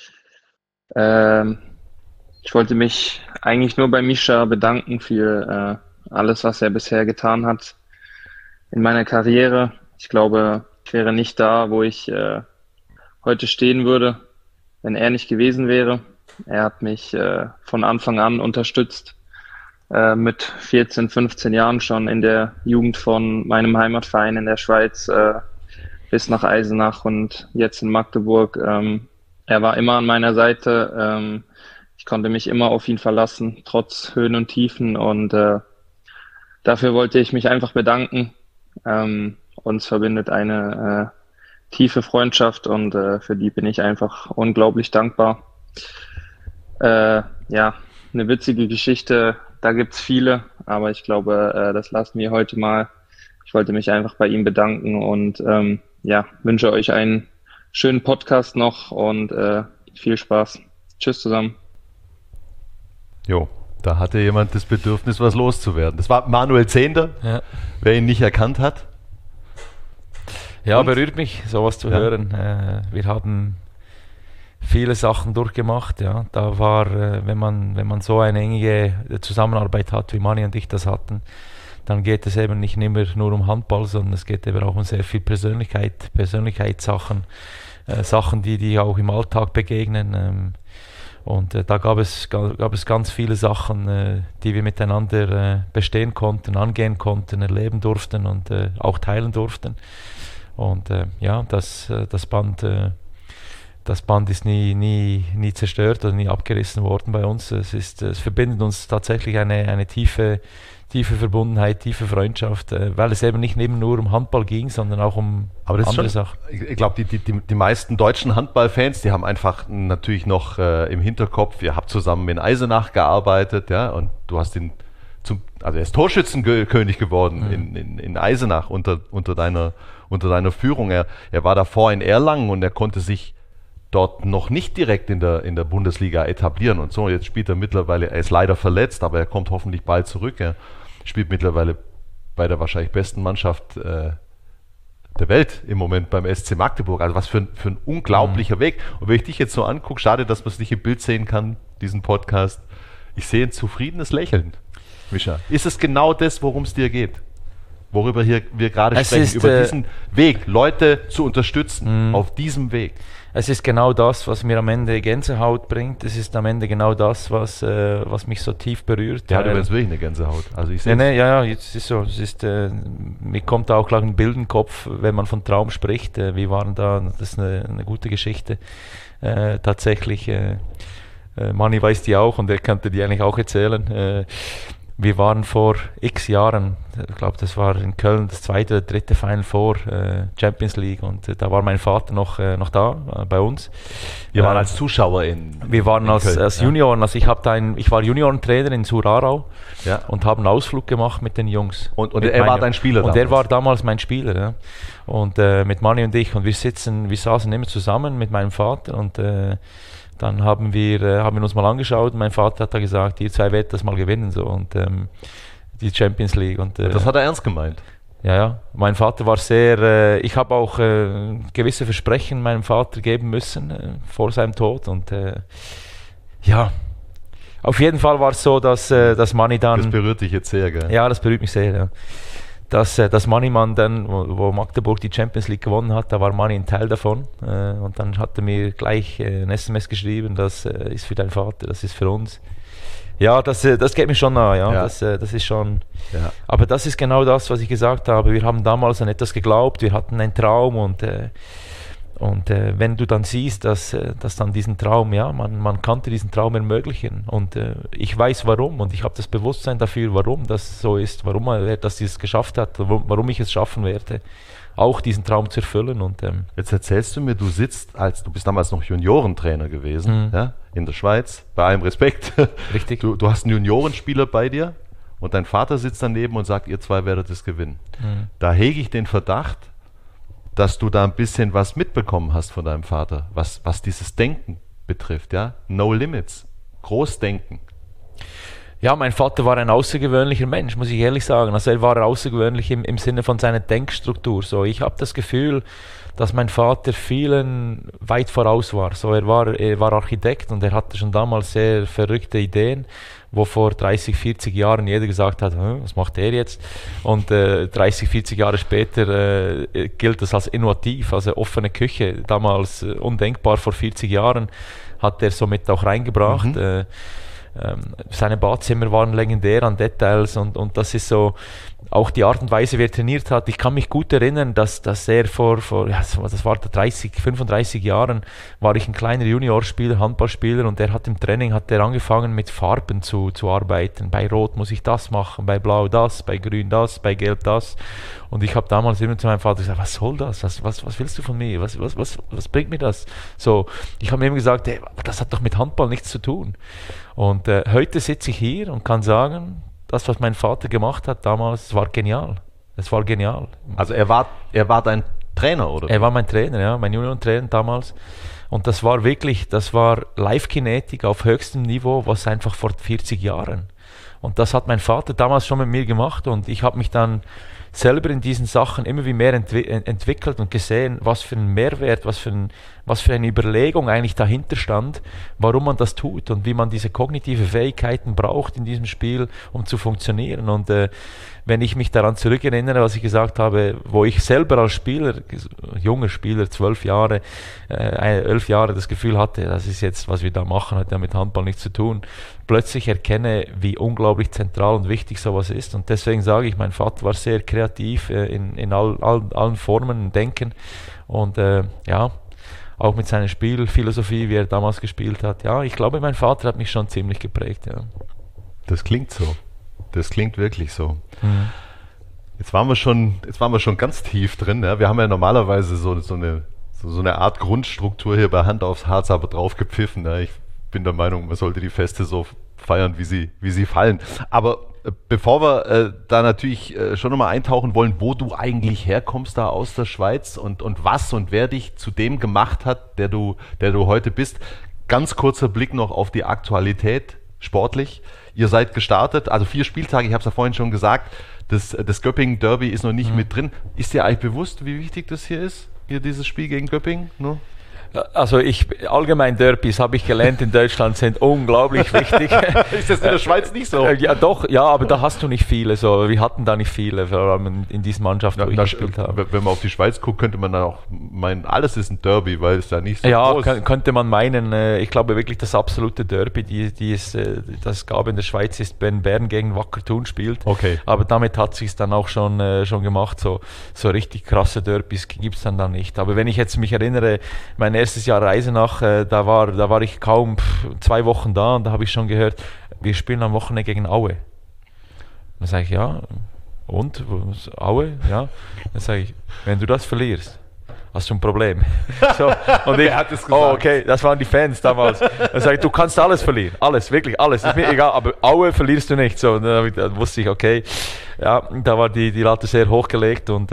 Ich wollte mich eigentlich nur bei Mischa bedanken für alles, was er bisher getan hat in meiner Karriere. Ich glaube, ich wäre nicht da, wo ich heute stehen würde, wenn er nicht gewesen wäre. Er hat mich von Anfang an unterstützt, mit 14, 15 Jahren schon in der Jugend von meinem Heimatverein in der Schweiz bis nach Eisenach und jetzt in Magdeburg. Er war immer an meiner Seite. Ich konnte mich immer auf ihn verlassen, trotz Höhen und Tiefen, und dafür wollte ich mich einfach bedanken. Uns verbindet eine tiefe Freundschaft, und für die bin ich einfach unglaublich dankbar. Ja, eine witzige Geschichte, da gibt's viele, aber ich glaube, das lassen wir heute mal. Ich wollte mich einfach bei ihm bedanken und ja, wünsche euch einen schönen Podcast noch und viel Spaß. Tschüss zusammen. Jo, da hatte jemand das Bedürfnis, was loszuwerden. Das war Manuel Zehnder, Ja. wer ihn nicht erkannt hat. Ja, berührt mich, sowas zu hören. Wir haben viele Sachen durchgemacht. Ja. Da war, wenn man so eine enge Zusammenarbeit hat, wie Mani und ich das hatten, dann geht es eben nicht immer nur um Handball, sondern es geht eben auch um sehr viel Persönlichkeitssachen, Sachen, die auch im Alltag begegnen. Und da gab es ganz viele Sachen, die wir miteinander bestehen konnten, angehen konnten, erleben durften und auch teilen durften. Und das Band ist nie zerstört oder nie abgerissen worden bei uns. Es verbindet uns tatsächlich eine tiefe Verbundenheit, tiefe Freundschaft, weil es eben nicht nur um Handball ging, sondern auch um andere Sachen. Ich glaube, die meisten deutschen Handballfans, die haben einfach natürlich noch im Hinterkopf, ihr habt zusammen in Eisenach gearbeitet, ja, und du hast er ist Torschützenkönig geworden in Eisenach unter deiner Führung. Er war davor in Erlangen und er konnte sich dort noch nicht direkt in der Bundesliga etablieren und so. Jetzt spielt er mittlerweile, er ist leider verletzt, aber er kommt hoffentlich bald zurück. Er spielt mittlerweile bei der wahrscheinlich besten Mannschaft der Welt im Moment beim SC Magdeburg. Also was für ein unglaublicher Weg. Und wenn ich dich jetzt so angucke, schade, dass man es nicht im Bild sehen kann, diesen Podcast. Ich sehe ein zufriedenes Lächeln, Mischa. Ist es genau das, worum es dir geht? Worüber wir gerade sprechen, über diesen Weg, Leute zu unterstützen auf diesem Weg. Es ist genau das, was mir am Ende Gänsehaut bringt. Es ist am Ende genau das, was mich so tief berührt. Ja, du hast wirklich eine Gänsehaut. Also ich sehe es ist so. Es ist, mir kommt da auch gleich ein Bild in den Kopf, wenn man von Traum spricht. Wir waren da, das ist eine gute Geschichte. Tatsächlich, Mani weiß die auch und er könnte die eigentlich auch erzählen. Wir waren vor x Jahren, ich glaube, das war in Köln das 2. oder 3. Final Four Champions League und da war mein Vater noch da bei uns. Wir waren als Zuschauer Wir waren als Junioren, also ich war Juniorentrainer in Surarau und habe einen Ausflug gemacht mit den Jungs. Und er war dein Spieler damals? Und er war damals mein Spieler, ja. Und mit Mani und ich und wir saßen immer zusammen mit meinem Vater und dann haben wir uns mal angeschaut und mein Vater hat da gesagt, ihr zwei werdet das mal gewinnen so und die Champions League. Und das hat er ernst gemeint? Ja. Mein Vater war sehr, ich habe auch gewisse Versprechen meinem Vater geben müssen vor seinem Tod und auf jeden Fall war es so, dass Mani dann... Das berührt dich jetzt sehr, gell? Ja, das berührt mich sehr, ja. Dass Manimann dann, wo Magdeburg die Champions League gewonnen hat, da war Mani ein Teil davon. Und dann hat er mir gleich ein SMS geschrieben, das ist für deinen Vater, das ist für uns. Ja, das geht mir schon nahe, ja. Das ist schon... Ja. Aber das ist genau das, was ich gesagt habe. Wir haben damals an etwas geglaubt, wir hatten einen Traum und wenn du dann siehst, dass dann diesen Traum, man konnte diesen Traum ermöglichen und ich weiß warum und ich habe das Bewusstsein dafür, warum das so ist, warum er das geschafft hat, warum ich es schaffen werde, auch diesen Traum zu erfüllen. Und jetzt erzählst du mir, du bist damals noch Juniorentrainer gewesen, in der Schweiz, bei allem Respekt. Richtig. Du hast einen Juniorenspieler bei dir und dein Vater sitzt daneben und sagt, ihr zwei werdet es gewinnen. Da hege ich den Verdacht, dass du da ein bisschen was mitbekommen hast von deinem Vater, was dieses Denken betrifft, ja? No Limits, Großdenken. Ja, mein Vater war ein außergewöhnlicher Mensch, muss ich ehrlich sagen. Also er war außergewöhnlich im Sinne von seiner Denkstruktur. So, ich habe das Gefühl, dass mein Vater vielen weit voraus war. So, er war Architekt und er hatte schon damals sehr verrückte Ideen, wo vor 30, 40 Jahren jeder gesagt hat, was macht er jetzt? Und 30, 40 Jahre später gilt das als innovativ, also offene Küche. Damals undenkbar, vor 40 Jahren hat er somit auch reingebracht. Seine Badzimmer waren legendär an Details und das ist so auch die Art und Weise, wie er trainiert hat. Ich kann mich gut erinnern, dass er das war 35 Jahren, war ich ein kleiner Juniorspieler, Handballspieler und er hat im Training angefangen mit Farben zu arbeiten. Bei Rot muss ich das machen, bei Blau das, bei Grün das, bei Gelb das. Und ich habe damals immer zu meinem Vater gesagt, was soll das? Was willst du von mir? Was bringt mir das? So, ich habe mir immer gesagt, aber das hat doch mit Handball nichts zu tun. Und heute sitze ich hier und kann sagen, das, was mein Vater gemacht hat damals, war genial. Es war genial. Also er war dein Trainer, oder? Er war mein Trainer, ja, mein Juniorentrainer damals. Und das war Live-Kinetik auf höchstem Niveau, was einfach vor 40 Jahren. Und das hat mein Vater damals schon mit mir gemacht und ich habe mich dann selber in diesen Sachen immer wie mehr entwickelt und gesehen, was für ein Mehrwert, was für eine Überlegung eigentlich dahinter stand, warum man das tut und wie man diese kognitive Fähigkeiten braucht in diesem Spiel, um zu funktionieren. Und wenn ich mich daran zurückerinnere, was ich gesagt habe, wo ich selber als Spieler, junger Spieler, 11 Jahre das Gefühl hatte, das ist jetzt, was wir da machen, hat ja mit Handball nichts zu tun, plötzlich erkenne, wie unglaublich zentral und wichtig sowas ist. Und deswegen sage ich, mein Vater war sehr kreativ in allen Formen und Denken. Und auch mit seiner Spielphilosophie, wie er damals gespielt hat. Ja, ich glaube, mein Vater hat mich schon ziemlich geprägt. Ja. Das klingt so. Das klingt wirklich so. Mhm. Jetzt waren wir schon ganz tief drin. Ja? Wir haben ja normalerweise so eine Art Grundstruktur hier bei Hand aufs Harz, aber drauf gepfiffen. Ja? Ich bin der Meinung, man sollte die Feste so feiern, wie sie fallen. Aber bevor wir da natürlich schon nochmal eintauchen wollen, wo du eigentlich herkommst da aus der Schweiz und was und wer dich zu dem gemacht hat, der du heute bist, ganz kurzer Blick noch auf die Aktualität sportlich. Ihr seid gestartet, also 4 Spieltage, ich habe es ja vorhin schon gesagt, das Göppingen Derby ist noch nicht mit drin. Ist dir eigentlich bewusst, wie wichtig das hier ist, dieses Spiel gegen Göppingen? No? Also allgemein Derbys, habe ich gelernt, in Deutschland sind unglaublich wichtig. Ist das in der Schweiz nicht so? Ja, doch, ja, aber da hast du nicht viele. So. Wir hatten da nicht viele, vor allem in diesen Mannschaften, wo ich gespielt habe. Wenn man auf die Schweiz guckt, könnte man dann auch meinen, alles ist ein Derby, weil es da nicht so groß ist. Ja, könnte man meinen. Ich glaube wirklich, das absolute Derby, das gab in der Schweiz, ist, wenn Bern gegen Wacker Thun spielt. Okay. Aber damit hat es sich dann auch schon gemacht. So richtig krasse Derbys gibt es dann da nicht. Aber wenn ich jetzt mich erinnere, mein erstes Jahr Reise nach, da war ich kaum 2 Wochen da und da habe ich schon gehört, wir spielen am Wochenende gegen Aue. Dann sage ich, ja, und? Aue? Ja. Dann sage ich, wenn du das verlierst, hast du ein Problem. So, und wer hat das gesagt? Oh, okay, das waren die Fans damals. Dann sage ich, du kannst alles verlieren, alles, wirklich alles, ist mir egal, aber Aue verlierst du nicht. So, und dann wusste ich, okay, ja, da war die Latte sehr hochgelegt und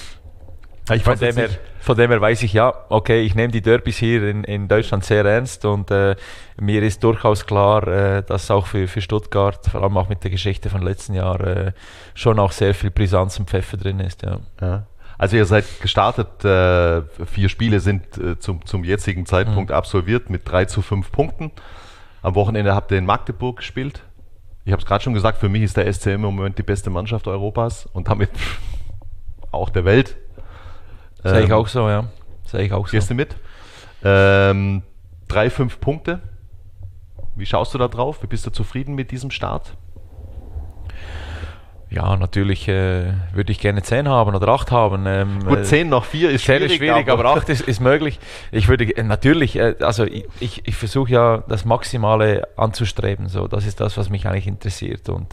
von dem her weiß ich, ja, okay, ich nehme die Derbys hier in Deutschland sehr ernst und mir ist durchaus klar, dass auch für Stuttgart, vor allem auch mit der Geschichte von letzten Jahr, schon auch sehr viel Brisanz und Pfeffer drin ist. Ja. Ja. Also ihr seid gestartet, 4 Spiele sind zum jetzigen Zeitpunkt absolviert mit 3:5 Punkten. Am Wochenende habt ihr in Magdeburg gespielt. Ich habe es gerade schon gesagt, für mich ist der SCM im Moment die beste Mannschaft Europas und damit auch der Welt. Sehe ich auch so, ja. Sehe ich auch so. Gehst du mit? 3-5 Punkte. Wie schaust du da drauf? Wie bist du zufrieden mit diesem Start? Ja, natürlich würde ich gerne 10 haben oder 8 haben. Gut, 10 nach 4 ist schwierig. 10 ist schwierig, aber 8 ist möglich. Ich würde natürlich, also ich versuche ja das Maximale anzustreben. So, das ist das, was mich eigentlich interessiert. Und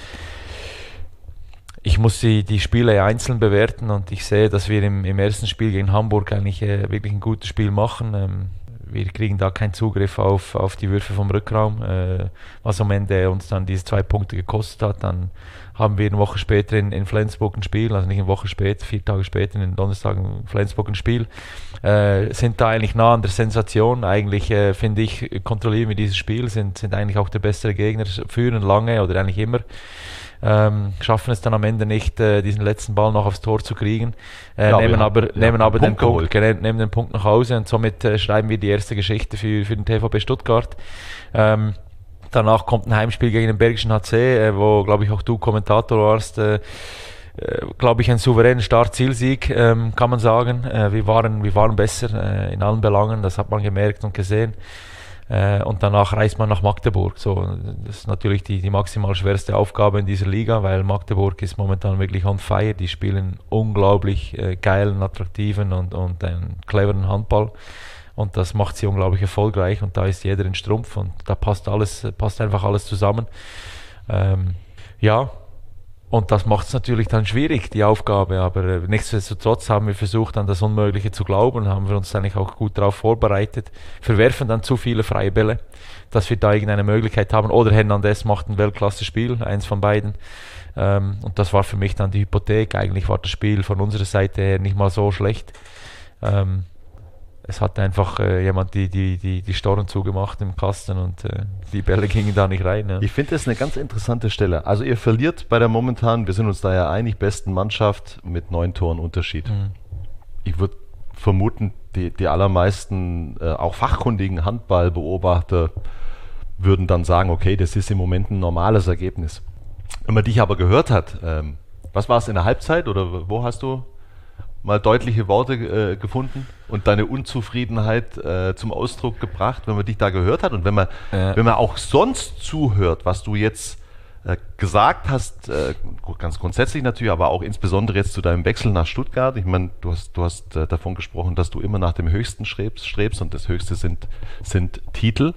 ich muss die Spiele einzeln bewerten und ich sehe, dass wir im ersten Spiel gegen Hamburg eigentlich wirklich ein gutes Spiel machen. Wir kriegen da keinen Zugriff auf die Würfe vom Rückraum, was am Ende uns dann diese 2 Punkte gekostet hat. Dann haben wir eine Woche später in Flensburg ein Spiel, also nicht eine Woche später, 4 Tage später, in Donnerstag in Flensburg ein Spiel. Sind da eigentlich nah an der Sensation. Eigentlich finde ich, kontrollieren wir dieses Spiel, sind eigentlich auch der bessere Gegner, führen lange oder eigentlich immer. Schaffen es dann am Ende nicht, diesen letzten Ball noch aufs Tor zu kriegen, nehmen aber den Punkt nach Hause und somit schreiben wir die erste Geschichte für den TVB Stuttgart. Danach kommt ein Heimspiel gegen den Bergischen HC, wo, glaube ich, auch du Kommentator warst. Glaube ich, ein souveräner Start-Zielsieg, kann man sagen. Wir waren besser in allen Belangen, das hat man gemerkt und gesehen. Und danach reist man nach Magdeburg. So, das ist natürlich die maximal schwerste Aufgabe in dieser Liga, weil Magdeburg ist momentan wirklich on fire. Die spielen unglaublich geilen, attraktiven und einen cleveren Handball. Und das macht sie unglaublich erfolgreich. Und da ist jeder in Strumpf und da passt einfach alles zusammen. Ja. Und das macht es natürlich dann schwierig, die Aufgabe, aber nichtsdestotrotz haben wir versucht, an das Unmögliche zu glauben, haben wir uns eigentlich auch gut darauf vorbereitet, verwerfen dann zu viele freie Bälle, dass wir da irgendeine Möglichkeit haben, oder Hernandez macht ein Weltklasse-Spiel, eins von beiden, und das war für mich dann die Hypothek. Eigentlich war das Spiel von unserer Seite her nicht mal so schlecht. es hat einfach jemand die Storen zugemacht im Kasten und die Bälle gingen da nicht rein. Ja. Ich finde das eine ganz interessante Stelle. Also ihr verliert bei der momentan, wir sind uns da ja einig, besten Mannschaft mit 9 Toren Unterschied. Ich würde vermuten, die allermeisten auch fachkundigen Handballbeobachter würden dann sagen, okay, das ist im Moment ein normales Ergebnis. Wenn man dich aber gehört hat, was war es in der Halbzeit oder wo hast du mal deutliche Worte gefunden und deine Unzufriedenheit zum Ausdruck gebracht, wenn man dich da gehört hat und wenn man auch sonst zuhört, was du jetzt gesagt hast, ganz grundsätzlich natürlich, aber auch insbesondere jetzt zu deinem Wechsel nach Stuttgart. Ich meine, du hast davon gesprochen, dass du immer nach dem Höchsten strebst und das Höchste sind Titel.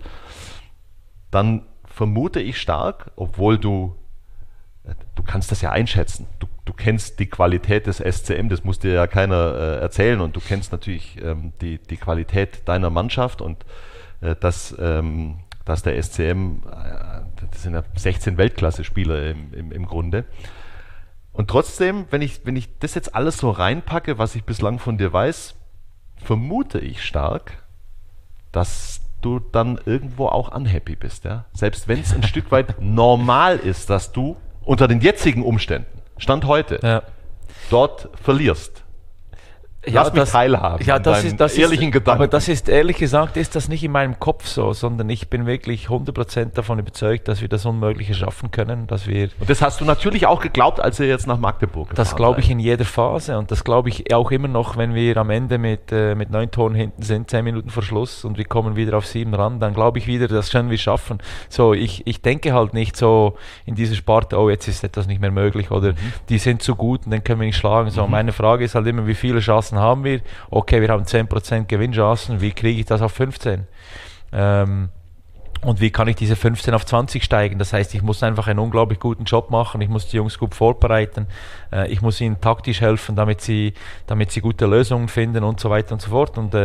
Dann vermute ich stark, obwohl du kannst das ja einschätzen. Du kennst die Qualität des SCM, das muss dir ja keiner erzählen und du kennst natürlich die Qualität deiner Mannschaft und dass der SCM, das sind ja 16 Weltklasse-Spieler im Grunde. Und trotzdem, wenn ich das jetzt alles so reinpacke, was ich bislang von dir weiß, vermute ich stark, dass du dann irgendwo auch unhappy bist. Ja? Selbst wenn es ein Stück weit normal ist, dass du unter den jetzigen Umständen, Stand heute, dort verlierst. Lass mich teilhaben an deinen ehrlichen Gedanken. Aber das ist, ehrlich gesagt, ist das nicht in meinem Kopf so, sondern ich bin wirklich 100% davon überzeugt, dass wir das Unmögliche schaffen können. Und das hast du natürlich auch geglaubt, als ihr jetzt nach Magdeburg gefahren Das glaube ich in jeder Phase und das glaube ich auch immer noch, wenn wir am Ende mit 9 Toren hinten sind, 10 Minuten vor Schluss und wir kommen wieder auf 7 ran, dann glaube ich wieder, das können wir schaffen. So, ich denke halt nicht so in dieser Sparte, oh, jetzt ist etwas nicht mehr möglich oder die sind zu gut und dann können wir nicht schlagen. So, meine Frage ist halt immer, wie viele Chancen haben wir? Okay, wir haben 10% Gewinnchancen, wie kriege ich das auf 15? Und wie kann ich diese 15 auf 20 steigen? Das heißt, ich muss einfach einen unglaublich guten Job machen, ich muss die Jungs gut vorbereiten, ich muss ihnen taktisch helfen, damit sie gute Lösungen finden und so weiter und so fort. Und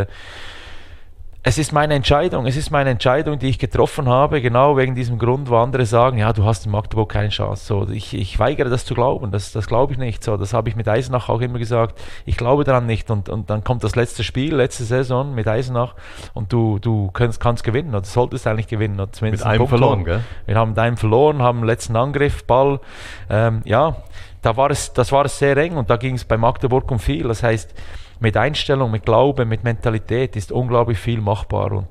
es ist meine Entscheidung, die ich getroffen habe, genau wegen diesem Grund, wo andere sagen, ja, du hast in Magdeburg keine Chance. So, ich weigere das zu glauben, das glaube ich nicht. So, das habe ich mit Eisenach auch immer gesagt, ich glaube daran nicht. Und dann kommt das letzte Spiel, letzte Saison mit Eisenach und du kannst gewinnen oder solltest eigentlich gewinnen. Oder zumindest mit einem verloren, gell? Wir haben mit einem verloren, haben den letzten Angriff, Ball, das war es sehr eng und da ging es bei Magdeburg um viel. Das heißt, mit Einstellung, mit Glaube, mit Mentalität ist unglaublich viel machbar und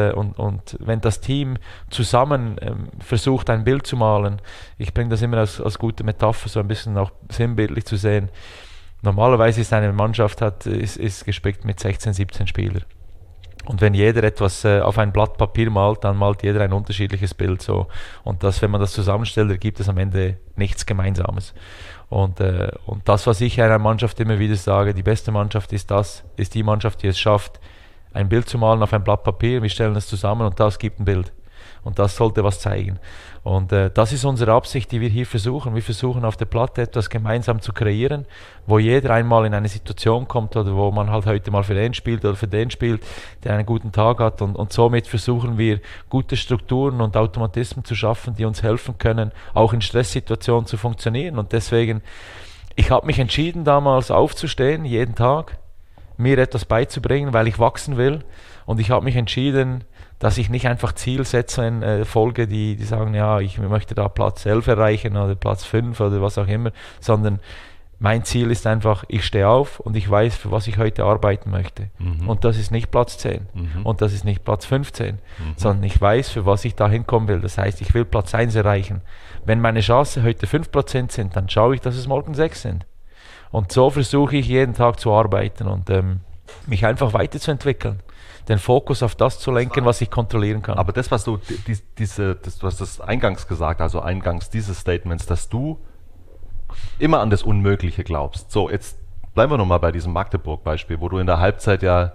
wenn das Team zusammen versucht, ein Bild zu malen, ich bringe das immer als gute Metapher, so ein bisschen auch sinnbildlich zu sehen. Normalerweise ist eine Mannschaft ist gespickt mit 16, 17 Spielern. Und wenn jeder etwas auf ein Blatt Papier malt, dann malt jeder ein unterschiedliches Bild. So. Und wenn man das zusammenstellt, ergibt es am Ende nichts Gemeinsames. Und das, was ich einer Mannschaft immer wieder sage, die beste Mannschaft ist die Mannschaft, die es schafft, ein Bild zu malen auf ein Blatt Papier, wir stellen es zusammen und das gibt ein Bild. Und das sollte was zeigen. Und das ist unsere Absicht, die wir hier versuchen. Wir versuchen auf der Platte etwas gemeinsam zu kreieren, wo jeder einmal in eine Situation kommt oder wo man halt heute mal für den spielt oder für den spielt, der einen guten Tag hat. Und somit versuchen wir, gute Strukturen und Automatismen zu schaffen, die uns helfen können, auch in Stresssituationen zu funktionieren. Und deswegen, ich habe mich entschieden, damals aufzustehen, jeden Tag, mir etwas beizubringen, weil ich wachsen will. Und ich habe mich entschieden, dass ich nicht einfach Zielsetzungen folge, die sagen, ja, ich möchte da Platz 11 erreichen oder Platz 5 oder was auch immer, sondern mein Ziel ist einfach, ich stehe auf und ich weiß, für was ich heute arbeiten möchte. Und das ist nicht Platz 10 und das ist nicht Platz 15, sondern ich weiß, für was ich da hinkommen will. Das heißt, ich will Platz 1 erreichen. Wenn meine Chancen heute 5% sind, dann schaue ich, dass es morgen 6 sind. Und so versuche ich jeden Tag zu arbeiten und mich einfach weiterzuentwickeln. Den Fokus auf das zu lenken, was ich kontrollieren kann. Aber das, was du hast das eingangs gesagt, also eingangs dieses Statements, dass du immer an das Unmögliche glaubst. So, jetzt bleiben wir nochmal bei diesem Magdeburg-Beispiel, wo du in der Halbzeit ja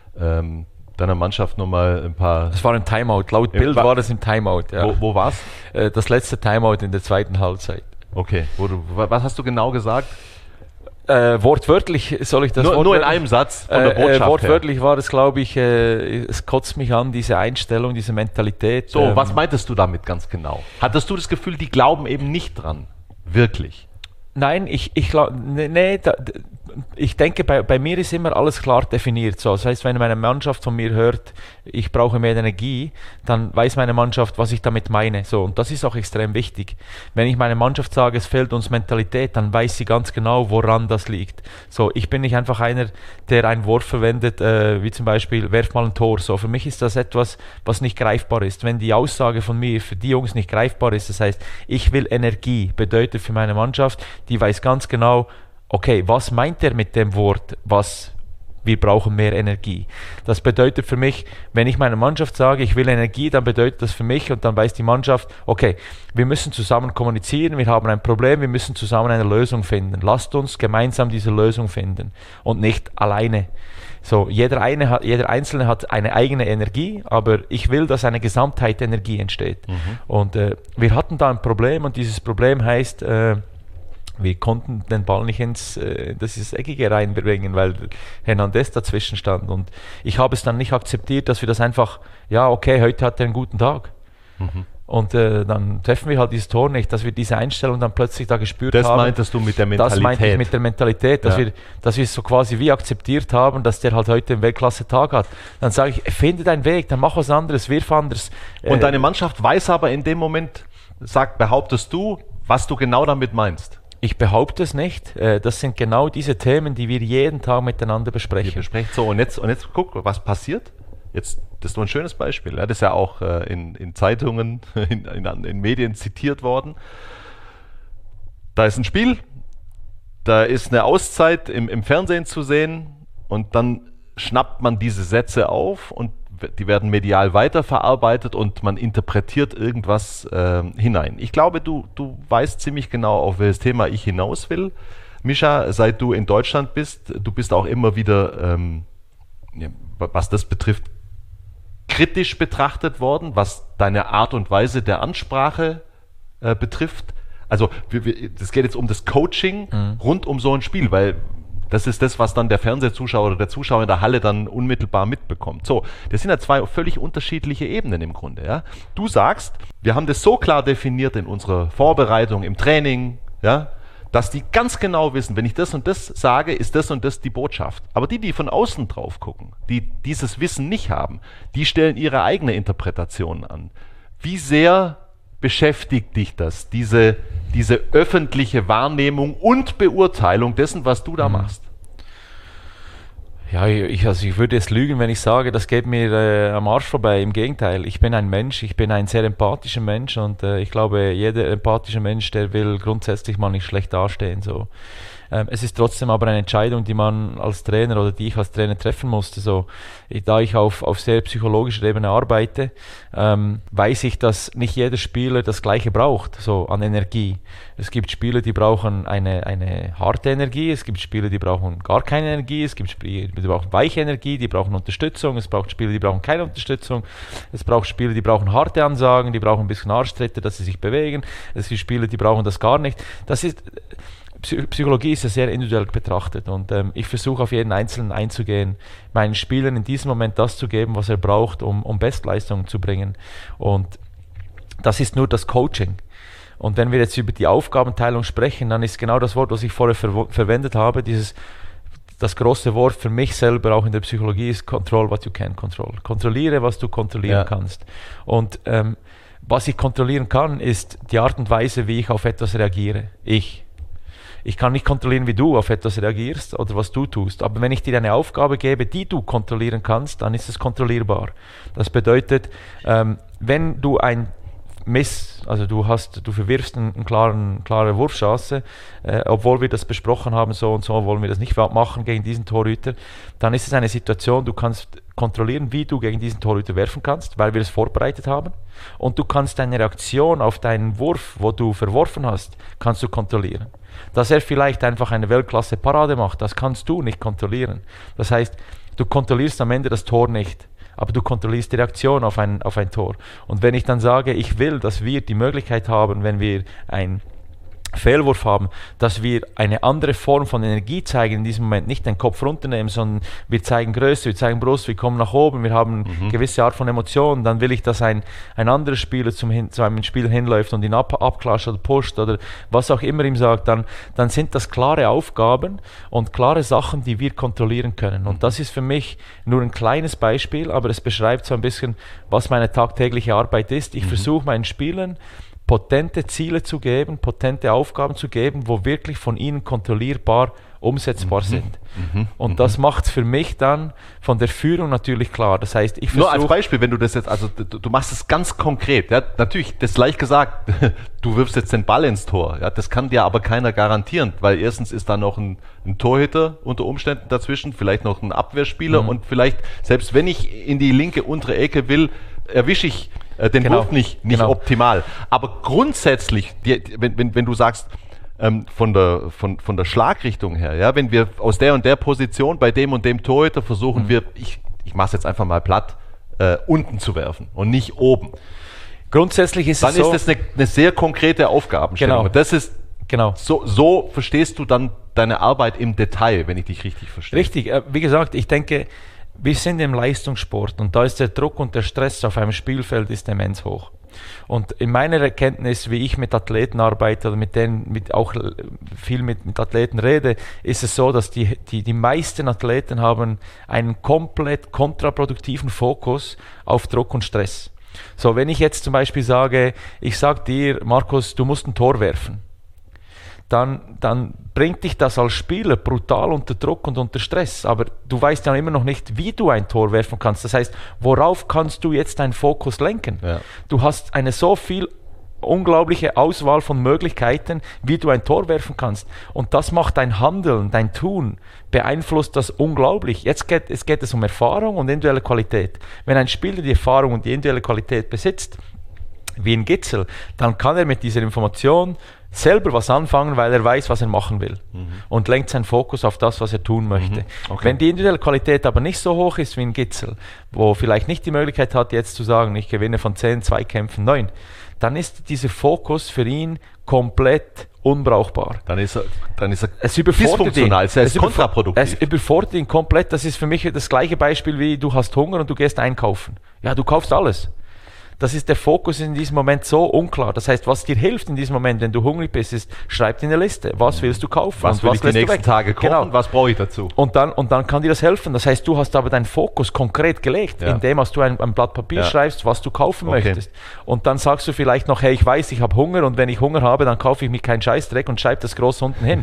deiner Mannschaft nochmal ein paar... Das war ein Timeout, laut Bild war das im Timeout. Ja. Wo war's? Das letzte Timeout in der zweiten Halbzeit. Okay, was hast du genau gesagt? Wortwörtlich soll ich das nur in einem Satz von der Botschaft wortwörtlich her. War es, glaube ich, es kotzt mich an, diese Einstellung, diese Mentalität. So, was meintest du damit ganz genau? Hattest du das Gefühl, die glauben eben nicht dran? Wirklich? Nein, ich denke, bei mir ist immer alles klar definiert. So. Das heißt, wenn meine Mannschaft von mir hört, ich brauche mehr Energie, dann weiß meine Mannschaft, was ich damit meine. So. Und das ist auch extrem wichtig. Wenn ich meiner Mannschaft sage, es fehlt uns Mentalität, dann weiß sie ganz genau, woran das liegt. So, ich bin nicht einfach einer, der einen Wurf verwendet, wie zum Beispiel, werf mal ein Tor. So, für mich ist das etwas, was nicht greifbar ist. Wenn die Aussage von mir für die Jungs nicht greifbar ist, das heißt, ich will Energie, bedeutet für meine Mannschaft, die weiß ganz genau, okay, was meint er mit dem Wort, wir brauchen mehr Energie? Das bedeutet für mich, wenn ich meiner Mannschaft sage, ich will Energie, dann bedeutet das für mich und dann weiß die Mannschaft, okay, wir müssen zusammen kommunizieren, wir haben ein Problem, wir müssen zusammen eine Lösung finden. Lasst uns gemeinsam diese Lösung finden und nicht alleine. So, jeder Einzelne hat eine eigene Energie, aber ich will, dass eine Gesamtheit Energie entsteht. Und wir hatten da ein Problem und dieses Problem heißt, wir konnten den Ball nicht ins das Eckige reinbringen, weil Hernandez dazwischen stand. Und ich habe es dann nicht akzeptiert, dass wir das einfach, ja, okay, heute hat er einen guten Tag. Und dann treffen wir halt dieses Tor nicht, dass wir diese Einstellung dann plötzlich da gespürt haben. Das meintest du mit der Mentalität? Das meinte ich mit der Mentalität, dass wir es so quasi wie akzeptiert haben, dass der halt heute einen Weltklasse-Tag hat. Dann sage ich, finde deinen Weg, dann mach was anderes, wirf anders. Und deine Mannschaft weiß aber in dem Moment, behauptest du, was du genau damit meinst? Ich behaupte es nicht. Das sind genau diese Themen, die wir jeden Tag miteinander besprechen. So, und jetzt guck, was passiert. Jetzt, das ist nur ein schönes Beispiel. Ja, das ist ja auch in Zeitungen, in Medien zitiert worden. Da ist ein Spiel, da ist eine Auszeit im Fernsehen zu sehen und dann schnappt man diese Sätze auf und die werden medial weiterverarbeitet und man interpretiert irgendwas hinein. Ich glaube, du weißt ziemlich genau, auf welches Thema ich hinaus will. Mischa, seit du in Deutschland bist, du bist auch immer wieder, was das betrifft, kritisch betrachtet worden, was deine Art und Weise der Ansprache betrifft. Also das geht jetzt um das Coaching rund um so ein Spiel, weil das ist das, was dann der Fernsehzuschauer oder der Zuschauer in der Halle dann unmittelbar mitbekommt. So, das sind ja zwei völlig unterschiedliche Ebenen im Grunde. Ja? Du sagst, wir haben das so klar definiert in unserer Vorbereitung, im Training, ja, dass die ganz genau wissen, wenn ich das und das sage, ist das und das die Botschaft. Aber die von außen drauf gucken, die dieses Wissen nicht haben, die stellen ihre eigene Interpretation an. Wie sehr beschäftigt dich das, diese öffentliche Wahrnehmung und Beurteilung dessen, was du da machst? Ja, ich würde jetzt lügen, wenn ich sage, das geht mir am Arsch vorbei. Im Gegenteil, ich bin ein Mensch, ich bin ein sehr empathischer Mensch und ich glaube, jeder empathische Mensch, der will grundsätzlich mal nicht schlecht dastehen. So. Es ist trotzdem aber eine Entscheidung, die man als Trainer oder die ich als Trainer treffen musste. So, da ich auf sehr psychologischer Ebene arbeite, weiß ich, dass nicht jeder Spieler das Gleiche braucht, so an Energie. Es gibt Spieler, die brauchen eine harte Energie, es gibt Spieler, die brauchen gar keine Energie, es gibt Spieler, die brauchen weiche Energie, die brauchen Unterstützung, es braucht Spieler, die brauchen keine Unterstützung, es braucht Spieler, die brauchen harte Ansagen, die brauchen ein bisschen Arschtritte, dass sie sich bewegen, es gibt Spieler, die brauchen das gar nicht. Das ist... Psychologie ist ja sehr individuell betrachtet und ich versuche auf jeden Einzelnen einzugehen, meinen Spielern in diesem Moment das zu geben, was er braucht, um Bestleistungen zu bringen. Und das ist nur das Coaching. Und wenn wir jetzt über die Aufgabenteilung sprechen, dann ist genau das Wort, was ich vorher verwendet habe, das große Wort für mich selber auch in der Psychologie ist Control what you can control. Kontrolliere, was du kontrollieren kannst. Und was ich kontrollieren kann, ist die Art und Weise, wie ich auf etwas reagiere. Ich kann nicht kontrollieren, wie du auf etwas reagierst oder was du tust. Aber wenn ich dir eine Aufgabe gebe, die du kontrollieren kannst, dann ist es kontrollierbar. Das bedeutet, wenn du du verwirfst eine klare Wurfchance, obwohl wir das besprochen haben, so und so wollen wir das nicht machen gegen diesen Torhüter, dann ist es eine Situation, du kannst kontrollieren, wie du gegen diesen Torhüter werfen kannst, weil wir es vorbereitet haben. Und du kannst deine Reaktion auf deinen Wurf, wo du verworfen hast, kannst du kontrollieren. Dass er vielleicht einfach eine Weltklasse-Parade macht, das kannst du nicht kontrollieren. Das heißt, du kontrollierst am Ende das Tor nicht, aber du kontrollierst die Reaktion auf ein Tor. Und wenn ich dann sage, ich will, dass wir die Möglichkeit haben, wenn wir ein Fehlwurf haben, dass wir eine andere Form von Energie zeigen in diesem Moment, nicht den Kopf runternehmen, sondern wir zeigen Größe, wir zeigen Brust, wir kommen nach oben, wir haben eine gewisse Art von Emotionen, dann will ich, dass ein anderer Spieler zu einem Spieler hinläuft und ihn abklatscht oder pusht oder was auch immer ihm sagt, dann sind das klare Aufgaben und klare Sachen, die wir kontrollieren können. Und das ist für mich nur ein kleines Beispiel, aber es beschreibt so ein bisschen, was meine tagtägliche Arbeit ist. Ich versuche meinen Spielern potente Ziele zu geben, potente Aufgaben zu geben, wo wirklich von ihnen kontrollierbar umsetzbar sind. Und das macht es für mich dann von der Führung natürlich klar. Das heißt, ich versuche... Nur als Beispiel, wenn du das jetzt, also du machst es ganz konkret, ja, natürlich, das ist leicht gesagt, du wirfst jetzt den Ball ins Tor, ja, das kann dir aber keiner garantieren, weil erstens ist da noch ein Torhüter unter Umständen dazwischen, vielleicht noch ein Abwehrspieler und vielleicht, selbst wenn ich in die linke untere Ecke will, erwische ich den Wurf nicht optimal. Aber grundsätzlich, wenn du sagst, von der Schlagrichtung her, ja, wenn wir aus der und der Position bei dem und dem Torhüter versuchen wir, ich mache es jetzt einfach mal platt, unten zu werfen und nicht oben. Grundsätzlich ist dann es so... Dann ist das eine sehr konkrete Aufgabenstellung. Genau. Und das ist, genau. So verstehst du dann deine Arbeit im Detail, wenn ich dich richtig verstehe. Richtig, wie gesagt, ich denke, wir sind im Leistungssport und da ist der Druck und der Stress auf einem Spielfeld ist immens hoch. Und in meiner Erkenntnis, wie ich mit Athleten arbeite oder auch viel mit Athleten rede, ist es so, dass die meisten Athleten haben einen komplett kontraproduktiven Fokus auf Druck und Stress. So, wenn ich jetzt zum Beispiel sage, ich sage dir, Markus, du musst ein Tor werfen, dann bringt dich das als Spieler brutal unter Druck und unter Stress. Aber du weißt ja immer noch nicht, wie du ein Tor werfen kannst. Das heißt, worauf kannst du jetzt deinen Fokus lenken? Ja. Du hast eine so viel unglaubliche Auswahl von Möglichkeiten, wie du ein Tor werfen kannst. Und das macht dein Handeln, dein Tun, beeinflusst das unglaublich. Jetzt geht es um Erfahrung und individuelle Qualität. Wenn ein Spieler die Erfahrung und die individuelle Qualität besitzt, wie ein Gitzel, dann kann er mit dieser Information selber was anfangen, weil er weiß, was er machen will und lenkt seinen Fokus auf das, was er tun möchte. Okay. Wenn die individuelle Qualität aber nicht so hoch ist wie ein Gitzel, wo vielleicht nicht die Möglichkeit hat, jetzt zu sagen, ich gewinne von 10 Zweikämpfen 9, dann ist dieser Fokus für ihn komplett unbrauchbar. Dann ist er es überfordert ihn. Es ist kontraproduktiv. Es überfordert ihn komplett. Das ist für mich das gleiche Beispiel wie du hast Hunger und du gehst einkaufen. Ja, du kaufst alles. Das ist der Fokus in diesem Moment so unklar. Das heißt, was dir hilft in diesem Moment, wenn du hungrig bist, ist, schreib dir eine Liste. Was willst du kaufen? Was will ich die nächsten Tage kochen? Was brauche ich dazu? Und dann kann dir das helfen. Das heißt, du hast aber deinen Fokus konkret gelegt, indem du ein Blatt Papier schreibst, was du kaufen möchtest. Und dann sagst du vielleicht noch, hey, ich weiß, ich habe Hunger und wenn ich Hunger habe, dann kaufe ich mir keinen Scheißdreck und schreibe das groß unten hin.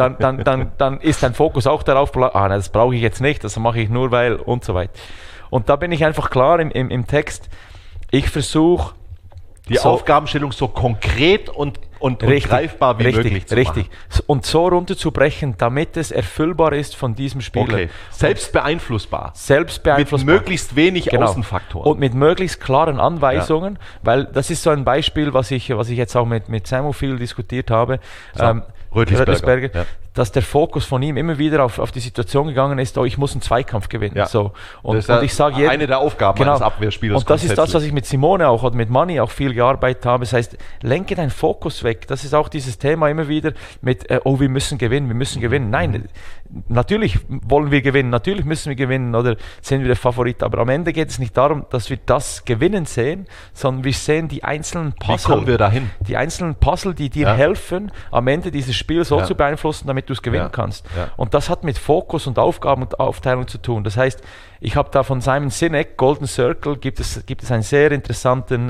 Dann ist dein Fokus auch darauf, das brauche ich jetzt nicht, das mache ich nur, weil und so weiter. Und da bin ich einfach klar im Text. Ich versuche, die Aufgabenstellung so konkret und greifbar wie möglich zu machen. Richtig. Und so runterzubrechen, damit es erfüllbar ist von diesem Spieler. Okay. Selbst beeinflussbar. Mit möglichst wenig Außenfaktoren. Und mit möglichst klaren Anweisungen, weil das ist so ein Beispiel, was ich jetzt auch mit Samu viel diskutiert habe. Rötlisberger. Dass der Fokus von ihm immer wieder auf die Situation gegangen ist, ich muss einen Zweikampf gewinnen. Ja. So. Und ich sage eine der Aufgaben eines Abwehrspielers. Und das ist das, was ich mit Simone auch oder mit Manni auch viel gearbeitet habe. Das heißt, lenke deinen Fokus weg. Das ist auch dieses Thema immer wieder mit, wir müssen gewinnen. Nein, natürlich wollen wir gewinnen, natürlich müssen wir gewinnen oder sind wir der Favorit. Aber am Ende geht es nicht darum, dass wir das Gewinnen sehen, sondern wir sehen die einzelnen Puzzle. Wie kommen wir dahin? Die einzelnen Puzzle, die dir helfen, am Ende dieses Spiel so zu beeinflussen, damit du es gewinnen kannst. Ja. Und das hat mit Fokus und Aufgaben und Aufteilung zu tun. Das heißt, ich habe da von Simon Sinek, Golden Circle, gibt es einen sehr interessanten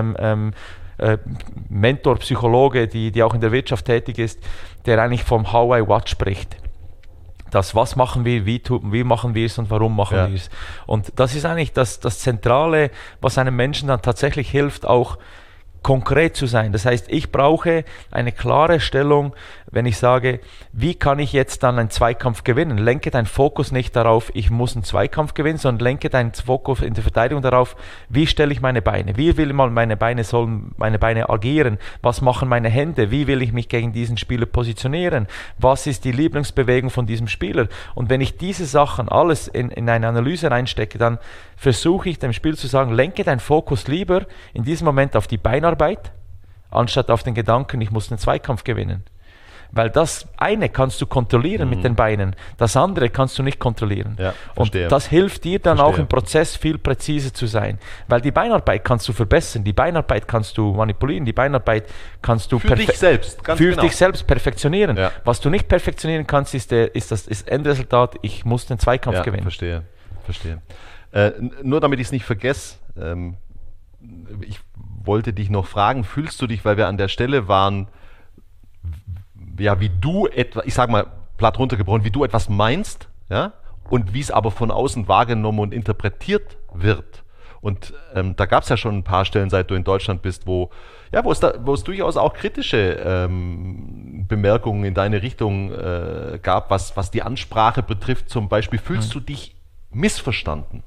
Mentor, Psychologe, die auch in der Wirtschaft tätig ist, der eigentlich vom How I What spricht. Was machen wir, wie machen wir es und warum machen wir es. Und das ist eigentlich das Zentrale, was einem Menschen dann tatsächlich hilft, auch konkret zu sein. Das heißt, ich brauche eine klare Stellung, wenn ich sage, wie kann ich jetzt dann einen Zweikampf gewinnen? Lenke deinen Fokus nicht darauf, ich muss einen Zweikampf gewinnen, sondern lenke deinen Fokus in der Verteidigung darauf, wie stelle ich meine Beine? Wie will sollen meine Beine agieren? Was machen meine Hände? Wie will ich mich gegen diesen Spieler positionieren? Was ist die Lieblingsbewegung von diesem Spieler? Und wenn ich diese Sachen alles in eine Analyse reinstecke, dann versuche ich dem Spieler zu sagen, lenke deinen Fokus lieber in diesem Moment auf die Beinarbeit, anstatt auf den Gedanken, ich muss einen Zweikampf gewinnen. Weil das eine kannst du kontrollieren mit den Beinen, das andere kannst du nicht kontrollieren. Ja, und das hilft dir dann auch im Prozess viel präziser zu sein. Weil die Beinarbeit kannst du verbessern, die Beinarbeit kannst du manipulieren, die Beinarbeit kannst du für dich selbst, ganz für dich selbst perfektionieren. Ja. Was du nicht perfektionieren kannst, ist das Endresultat, ich muss den Zweikampf gewinnen. Verstehe. Nur damit ich es nicht vergesse, ich wollte dich noch fragen, fühlst du dich, weil wir an der Stelle waren, ja, wie du etwa, ich sag mal, platt runtergebrochen, wie du etwas meinst, ja, und wie es aber von außen wahrgenommen und interpretiert wird. Und da gab es ja schon ein paar Stellen, seit du in Deutschland bist, wo es durchaus auch kritische Bemerkungen in deine Richtung gab, was die Ansprache betrifft. Zum Beispiel, fühlst du dich missverstanden?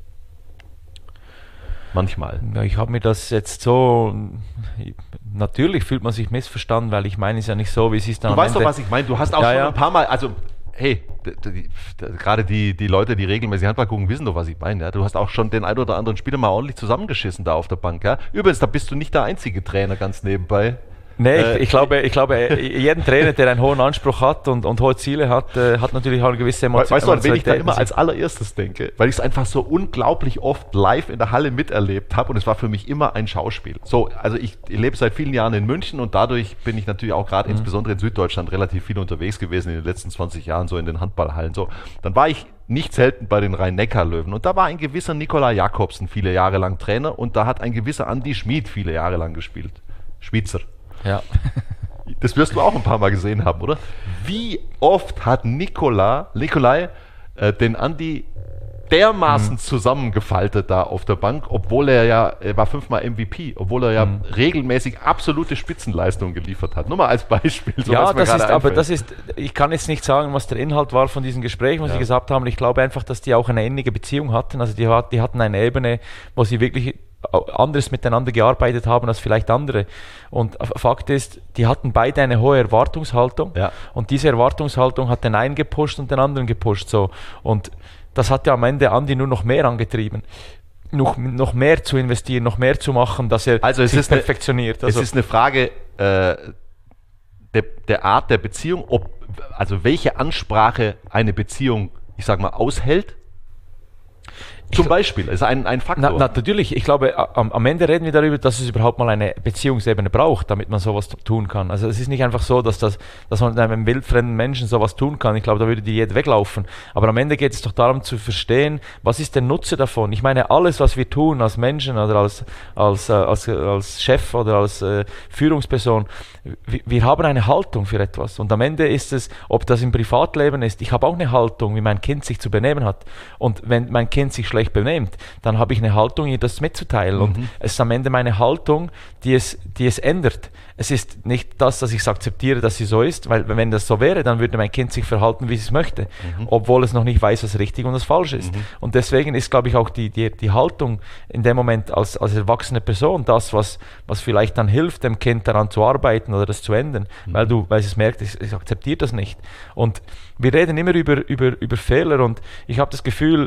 Manchmal. Ja, ich habe mir das jetzt so, natürlich fühlt man sich missverstanden, weil ich meine es ja nicht so, wie es ist dann. Du weißt doch, was ich meine. Du hast auch schon ein paar Mal, also hey, gerade die Leute, die regelmäßig Handball gucken, wissen doch, was ich meine. Ja? Du hast auch schon den ein oder anderen Spieler mal ordentlich zusammengeschissen da auf der Bank. Ja? Übrigens, da bist du nicht der einzige Trainer ganz nebenbei. Nee, ich glaube, jeden Trainer, der einen hohen Anspruch hat und hohe Ziele hat, hat natürlich auch eine gewisse Emotion. Weißt du, an wen ich da immer als allererstes denke? Weil ich es einfach so unglaublich oft live in der Halle miterlebt habe und es war für mich immer ein Schauspiel. So, also ich lebe seit vielen Jahren in München und dadurch bin ich natürlich auch gerade insbesondere in Süddeutschland relativ viel unterwegs gewesen in den letzten 20 Jahren, so in den Handballhallen. So, dann war ich nicht selten bei den Rhein-Neckar-Löwen und da war ein gewisser Nikolai Jakobsen viele Jahre lang Trainer und da hat ein gewisser Andi Schmid viele Jahre lang gespielt. Schweizer. Ja. Das wirst du auch ein paar Mal gesehen haben, oder? Wie oft hat Nikolai den Andi dermaßen zusammengefaltet da auf der Bank, obwohl er war 5-mal MVP, obwohl er regelmäßig absolute Spitzenleistungen geliefert hat. Nur mal als Beispiel. So ja, ich kann jetzt nicht sagen, was der Inhalt war von diesen Gesprächen, was sie gesagt haben. Ich glaube einfach, dass die auch eine innige Beziehung hatten. Also die hatten eine Ebene, wo sie wirklich anderes miteinander gearbeitet haben als vielleicht andere. Und Fakt ist, die hatten beide eine hohe Erwartungshaltung und diese Erwartungshaltung hat den einen gepusht und den anderen gepusht. So. Und das hat ja am Ende Andi nur noch mehr angetrieben. Noch mehr zu investieren, noch mehr zu machen, dass er sich perfektioniert. Es ist eine Frage der Art der Beziehung, also welche Ansprache eine Beziehung, ich sag mal, aushält. Zum Beispiel, ist ein Faktor. Natürlich, ich glaube, am Ende reden wir darüber, dass es überhaupt mal eine Beziehungsebene braucht, damit man sowas tun kann. Also es ist nicht einfach so, dass man mit einem wildfremden Menschen sowas tun kann. Ich glaube, da würde jeder weglaufen. Aber am Ende geht es doch darum zu verstehen, was ist der Nutzen davon? Ich meine, alles, was wir tun als Menschen oder als Chef oder als Führungsperson, wir haben eine Haltung für etwas. Und am Ende ist es, ob das im Privatleben ist, ich habe auch eine Haltung, wie mein Kind sich zu benehmen hat. Und wenn mein Kind sich schlecht benimmt, dann habe ich eine Haltung, ihr das mitzuteilen. Und es ist am Ende meine Haltung, die es ändert. Es ist nicht das, dass ich es akzeptiere, dass sie so ist, weil wenn das so wäre, dann würde mein Kind sich verhalten, wie es möchte, obwohl es noch nicht weiß, was richtig und was falsch ist. Und deswegen ist, glaube ich, auch die Haltung in dem Moment als erwachsene Person das, was vielleicht dann hilft, dem Kind daran zu arbeiten oder das zu ändern, weil es merkt, es akzeptiert das nicht. Und wir reden immer über Fehler und ich habe das Gefühl,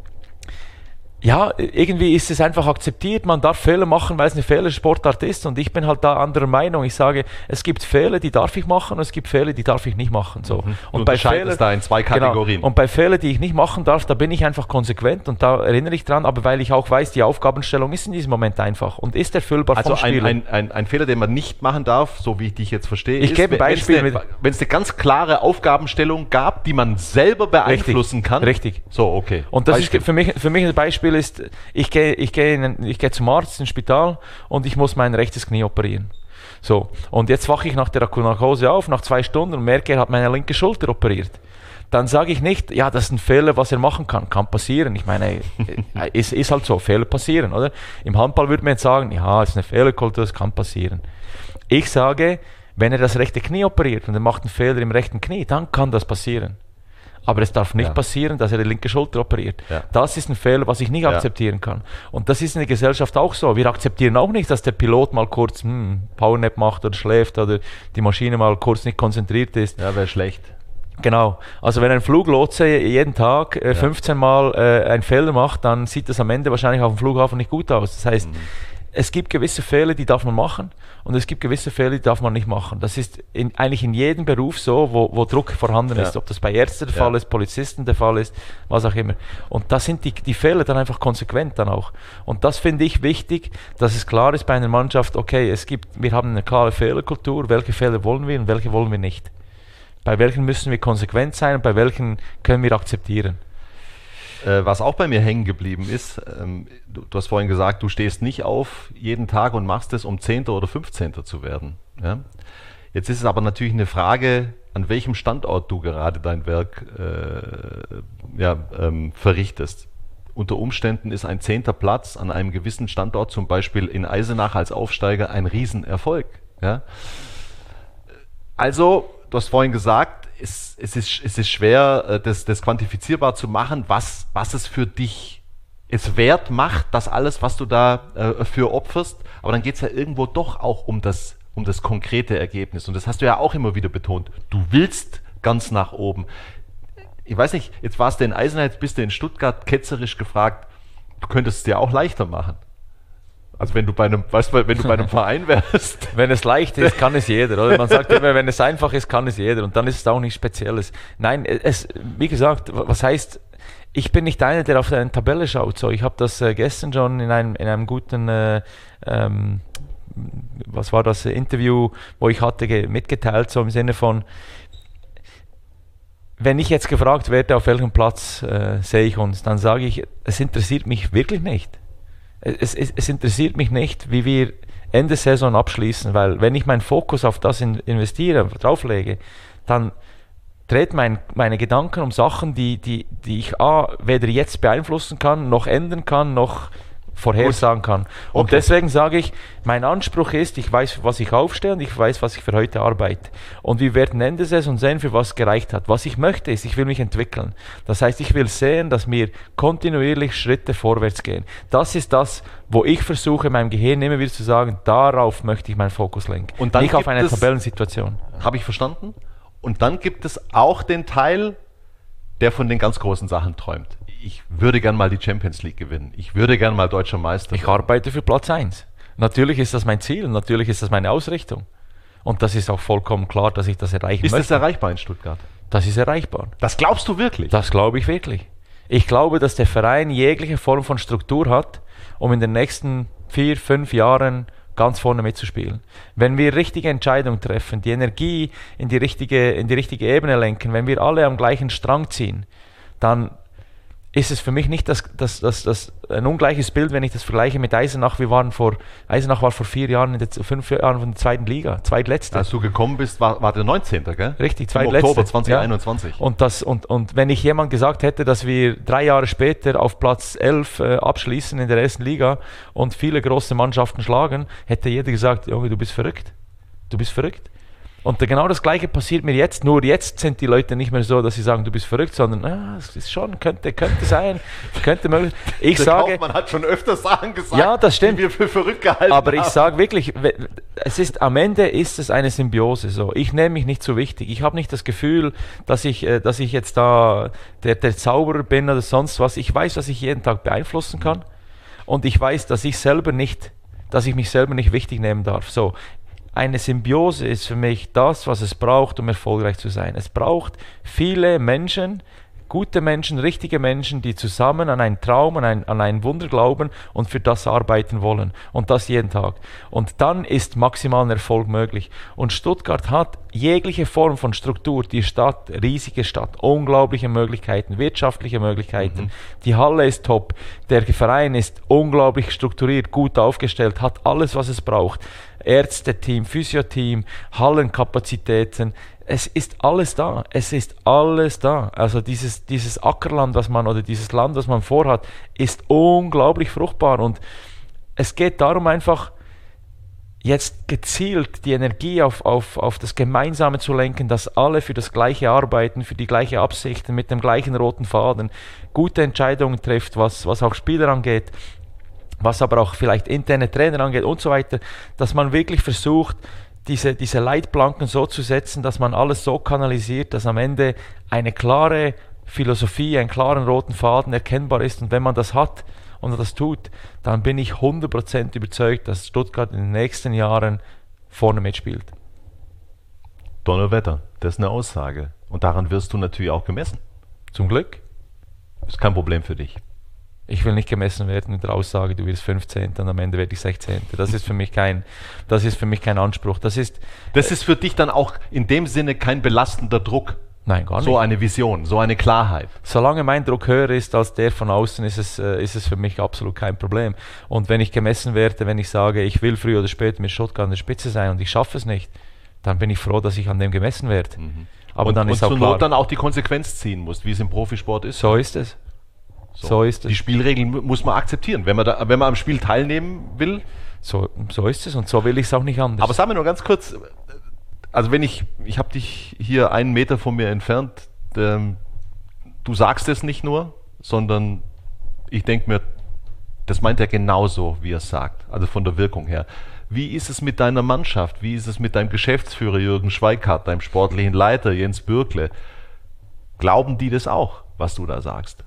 ja, irgendwie ist es einfach akzeptiert, man darf Fehler machen, weil es eine Fehlersportart ist und ich bin halt da anderer Meinung. Ich sage, es gibt Fehler, die darf ich machen und es gibt Fehler, die darf ich nicht machen. So. Und bei Fehlern da in zwei Kategorien. Genau. Und bei Fehlern, die ich nicht machen darf, da bin ich einfach konsequent und da erinnere ich dran, aber weil ich auch weiß, die Aufgabenstellung ist in diesem Moment einfach und ist erfüllbar vom Spieler. Also ein Fehler, den man nicht machen darf, so wie ich dich jetzt verstehe, ich gebe ein Beispiel. Wenn es eine ganz klare Aufgabenstellung gab, die man selber beeinflussen kann. Richtig. So, okay. Und das ist für mich ein Beispiel ist, ich gehe zum Arzt ins Spital und ich muss mein rechtes Knie operieren. So, und jetzt wache ich nach der Narkose auf, nach 2 Stunden und merke, er hat meine linke Schulter operiert. Dann sage ich nicht, ja, das ist ein Fehler, was er machen kann passieren. Ich meine, ist halt so, Fehler passieren, oder? Im Handball würde man jetzt sagen, ja, es ist eine Fehlerkultur, das kann passieren. Ich sage, wenn er das rechte Knie operiert und er macht einen Fehler im rechten Knie, dann kann das passieren. Aber es darf nicht passieren, dass er die linke Schulter operiert. Ja. Das ist ein Fehler, was ich nicht akzeptieren kann. Und das ist in der Gesellschaft auch so. Wir akzeptieren auch nicht, dass der Pilot mal kurz Powernap macht oder schläft oder die Maschine mal kurz nicht konzentriert ist. Ja, wäre schlecht. Genau. Also wenn ein Fluglotse jeden Tag 15 Mal einen Fehler macht, dann sieht das am Ende wahrscheinlich auf dem Flughafen nicht gut aus. Das heißt, es gibt gewisse Fehler, die darf man machen und es gibt gewisse Fehler, die darf man nicht machen. Das ist eigentlich in jedem Beruf so, wo Druck vorhanden ist, ob das bei Ärzten der Fall ist, Polizisten der Fall ist, was auch immer. Und das sind die Fehler dann einfach konsequent dann auch. Und das finde ich wichtig, dass es klar ist bei einer Mannschaft, okay, wir haben eine klare Fehlerkultur, welche Fehler wollen wir und welche wollen wir nicht. Bei welchen müssen wir konsequent sein und bei welchen können wir akzeptieren. Was auch bei mir hängen geblieben ist, du hast vorhin gesagt, du stehst nicht auf jeden Tag und machst es, um 10. oder 15. zu werden. Ja? Jetzt ist es aber natürlich eine Frage, an welchem Standort du gerade dein Werk verrichtest. Unter Umständen ist ein 10. Platz an einem gewissen Standort, zum Beispiel in Eisenach als Aufsteiger, ein Riesenerfolg. Ja? Also, du hast vorhin gesagt, es ist schwer, das quantifizierbar zu machen, was es für dich es wert macht, das alles, was du da für opferst. Aber dann geht es ja irgendwo doch auch um das konkrete Ergebnis. Und das hast du ja auch immer wieder betont. Du willst ganz nach oben. Ich weiß nicht, jetzt warst du in Eisenach, jetzt bist du in Stuttgart, ketzerisch gefragt, du könntest es dir auch leichter machen. Also wenn du bei einem Verein wärst. Wenn es leicht ist, kann es jeder. Oder? Man sagt immer, wenn es einfach ist, kann es jeder. Und dann ist es auch nichts Spezielles. Nein, wie gesagt, was heißt, ich bin nicht einer, der auf eine Tabelle schaut. So, ich habe das gestern schon in einem guten Interview, wo ich hatte, mitgeteilt, so im Sinne von, wenn ich jetzt gefragt werde, auf welchem Platz sehe ich uns, dann sage ich, es interessiert mich wirklich nicht. Es interessiert mich nicht, wie wir Ende Saison abschließen, weil wenn ich meinen Fokus auf das investiere, drauflege, dann dreht meine Gedanken um Sachen, die ich weder jetzt beeinflussen kann, noch ändern kann, noch vorhersagen kann. Und deswegen sage ich, mein Anspruch ist, ich weiß, was ich aufstehe und ich weiß, was ich für heute arbeite. Und wir werden Ende Saison sehen, für was es gereicht hat. Was ich möchte ist, ich will mich entwickeln. Das heißt, ich will sehen, dass wir kontinuierlich Schritte vorwärts gehen. Das ist das, wo ich versuche, meinem Gehirn immer wieder zu sagen, darauf möchte ich meinen Fokus lenken. Und dann nicht auf eine Tabellensituation. Habe ich verstanden? Und dann gibt es auch den Teil, der von den ganz großen Sachen träumt. Ich würde gern mal die Champions League gewinnen. Ich würde gern mal deutscher Meister werden. Ich arbeite für Platz 1. Natürlich ist das mein Ziel, natürlich ist das meine Ausrichtung. Und das ist auch vollkommen klar, dass ich das erreichen möchte. Ist das erreichbar in Stuttgart? Das ist erreichbar. Das glaubst du wirklich? Das glaube ich wirklich. Ich glaube, dass der Verein jegliche Form von Struktur hat, um in den nächsten 4-5 Jahren ganz vorne mitzuspielen. Wenn wir richtige Entscheidungen treffen, die Energie in die richtige Ebene lenken, wenn wir alle am gleichen Strang ziehen, dann ist es für mich nicht ein ungleiches Bild, wenn ich das vergleiche mit Eisenach. Eisenach war vor 5 Jahren von der zweiten Liga, zweitletzte. Als du gekommen bist, war der 19. Gell? Richtig, zweitletzte. Oktober 2021. Ja. Und wenn ich jemand gesagt hätte, dass wir 3 Jahre später auf Platz 11 abschließen in der ersten Liga und viele große Mannschaften schlagen, hätte jeder gesagt, Junge, du bist verrückt. Du bist verrückt. Und genau das Gleiche passiert mir jetzt, nur jetzt sind die Leute nicht mehr so, dass sie sagen, du bist verrückt, sondern es ist schon, könnte sein, könnte möglich. Ich sage, man hat schon öfter Sachen gesagt, ja, das stimmt, die wir für verrückt gehalten haben. Aber ich sage wirklich, am Ende ist es eine Symbiose. So. Ich nehme mich nicht so wichtig. Ich habe nicht das Gefühl, dass ich jetzt da der Zauberer bin oder sonst was. Ich weiß, was ich jeden Tag beeinflussen kann und ich weiß, dass ich mich selber nicht wichtig nehmen darf. So. Eine Symbiose ist für mich das, was es braucht, um erfolgreich zu sein. Es braucht viele Menschen, gute Menschen, richtige Menschen, die zusammen an einen Traum, an ein Wunder glauben und für das arbeiten wollen. Und das jeden Tag. Und dann ist maximalen Erfolg möglich. Und Stuttgart hat jegliche Form von Struktur. Die Stadt, riesige Stadt, unglaubliche Möglichkeiten, wirtschaftliche Möglichkeiten. Die Halle ist top. Der Verein ist unglaublich strukturiert, gut aufgestellt, hat alles, was es braucht. Ärzteteam, Physioteam, Hallenkapazitäten, es ist alles da. Also dieses Ackerland, dieses Land, das man vorhat, ist unglaublich fruchtbar und es geht darum einfach, jetzt gezielt die Energie auf das Gemeinsame zu lenken, dass alle für das Gleiche arbeiten, für die gleiche Absichten, mit dem gleichen roten Faden, gute Entscheidungen trifft, was auch Spieler angeht, was aber auch vielleicht interne Trainer angeht und so weiter, dass man wirklich versucht, diese Leitplanken so zu setzen, dass man alles so kanalisiert, dass am Ende eine klare Philosophie, einen klaren roten Faden erkennbar ist. Und wenn man das hat und er das tut, dann bin ich 100% überzeugt, dass Stuttgart in den nächsten Jahren vorne mitspielt. Donnerwetter, das ist eine Aussage. Und daran wirst du natürlich auch gemessen. Zum Glück. Ist kein Problem für dich. Ich will nicht gemessen werden mit der Aussage, du wirst 15. und am Ende werde ich 16. Das ist für mich kein Anspruch. Das ist für dich dann auch in dem Sinne kein belastender Druck. Nein, gar nicht. So eine Vision, so eine Klarheit. Solange mein Druck höher ist als der von außen, ist es für mich absolut kein Problem. Und wenn ich gemessen werde, wenn ich sage, ich will früher oder später mit Stuttgart an der Spitze sein und ich schaffe es nicht, dann bin ich froh, dass ich an dem gemessen werde. Aber dann ist auch zur klar, Not dann auch die Konsequenz ziehen musst, wie es im Profisport ist. so ist es. So ist es. Die Spielregeln muss man akzeptieren, wenn man am Spiel teilnehmen will. So ist es und so will ich es auch nicht anders. Aber sag mir nur ganz kurz, also ich habe dich hier 1 Meter von mir entfernt, du sagst es nicht nur, sondern ich denke mir, das meint er genauso, wie er es sagt, also von der Wirkung her. Wie ist es mit deiner Mannschaft? Wie ist es mit deinem Geschäftsführer Jürgen Schweikart, deinem sportlichen Leiter Jens Bürkle? Glauben die das auch, was du da sagst?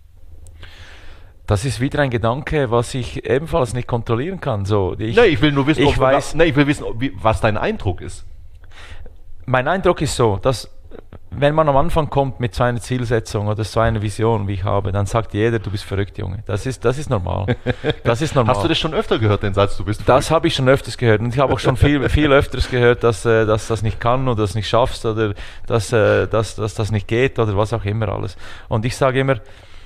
Das ist wieder ein Gedanke, was ich ebenfalls nicht kontrollieren kann. Ich will nur wissen, ich was dein Eindruck ist. Mein Eindruck ist so, dass wenn man am Anfang kommt mit so einer Zielsetzung oder so einer Vision, wie ich habe, dann sagt jeder, du bist verrückt, Junge. Das ist normal. Das ist normal. Hast du das schon öfter gehört, den Satz, du bist verrückt? Das habe ich schon öfters gehört. Und ich habe auch schon viel öfters gehört, dass das nicht kann oder das nicht schaffst oder dass das nicht geht oder was auch immer alles. Und ich sage immer,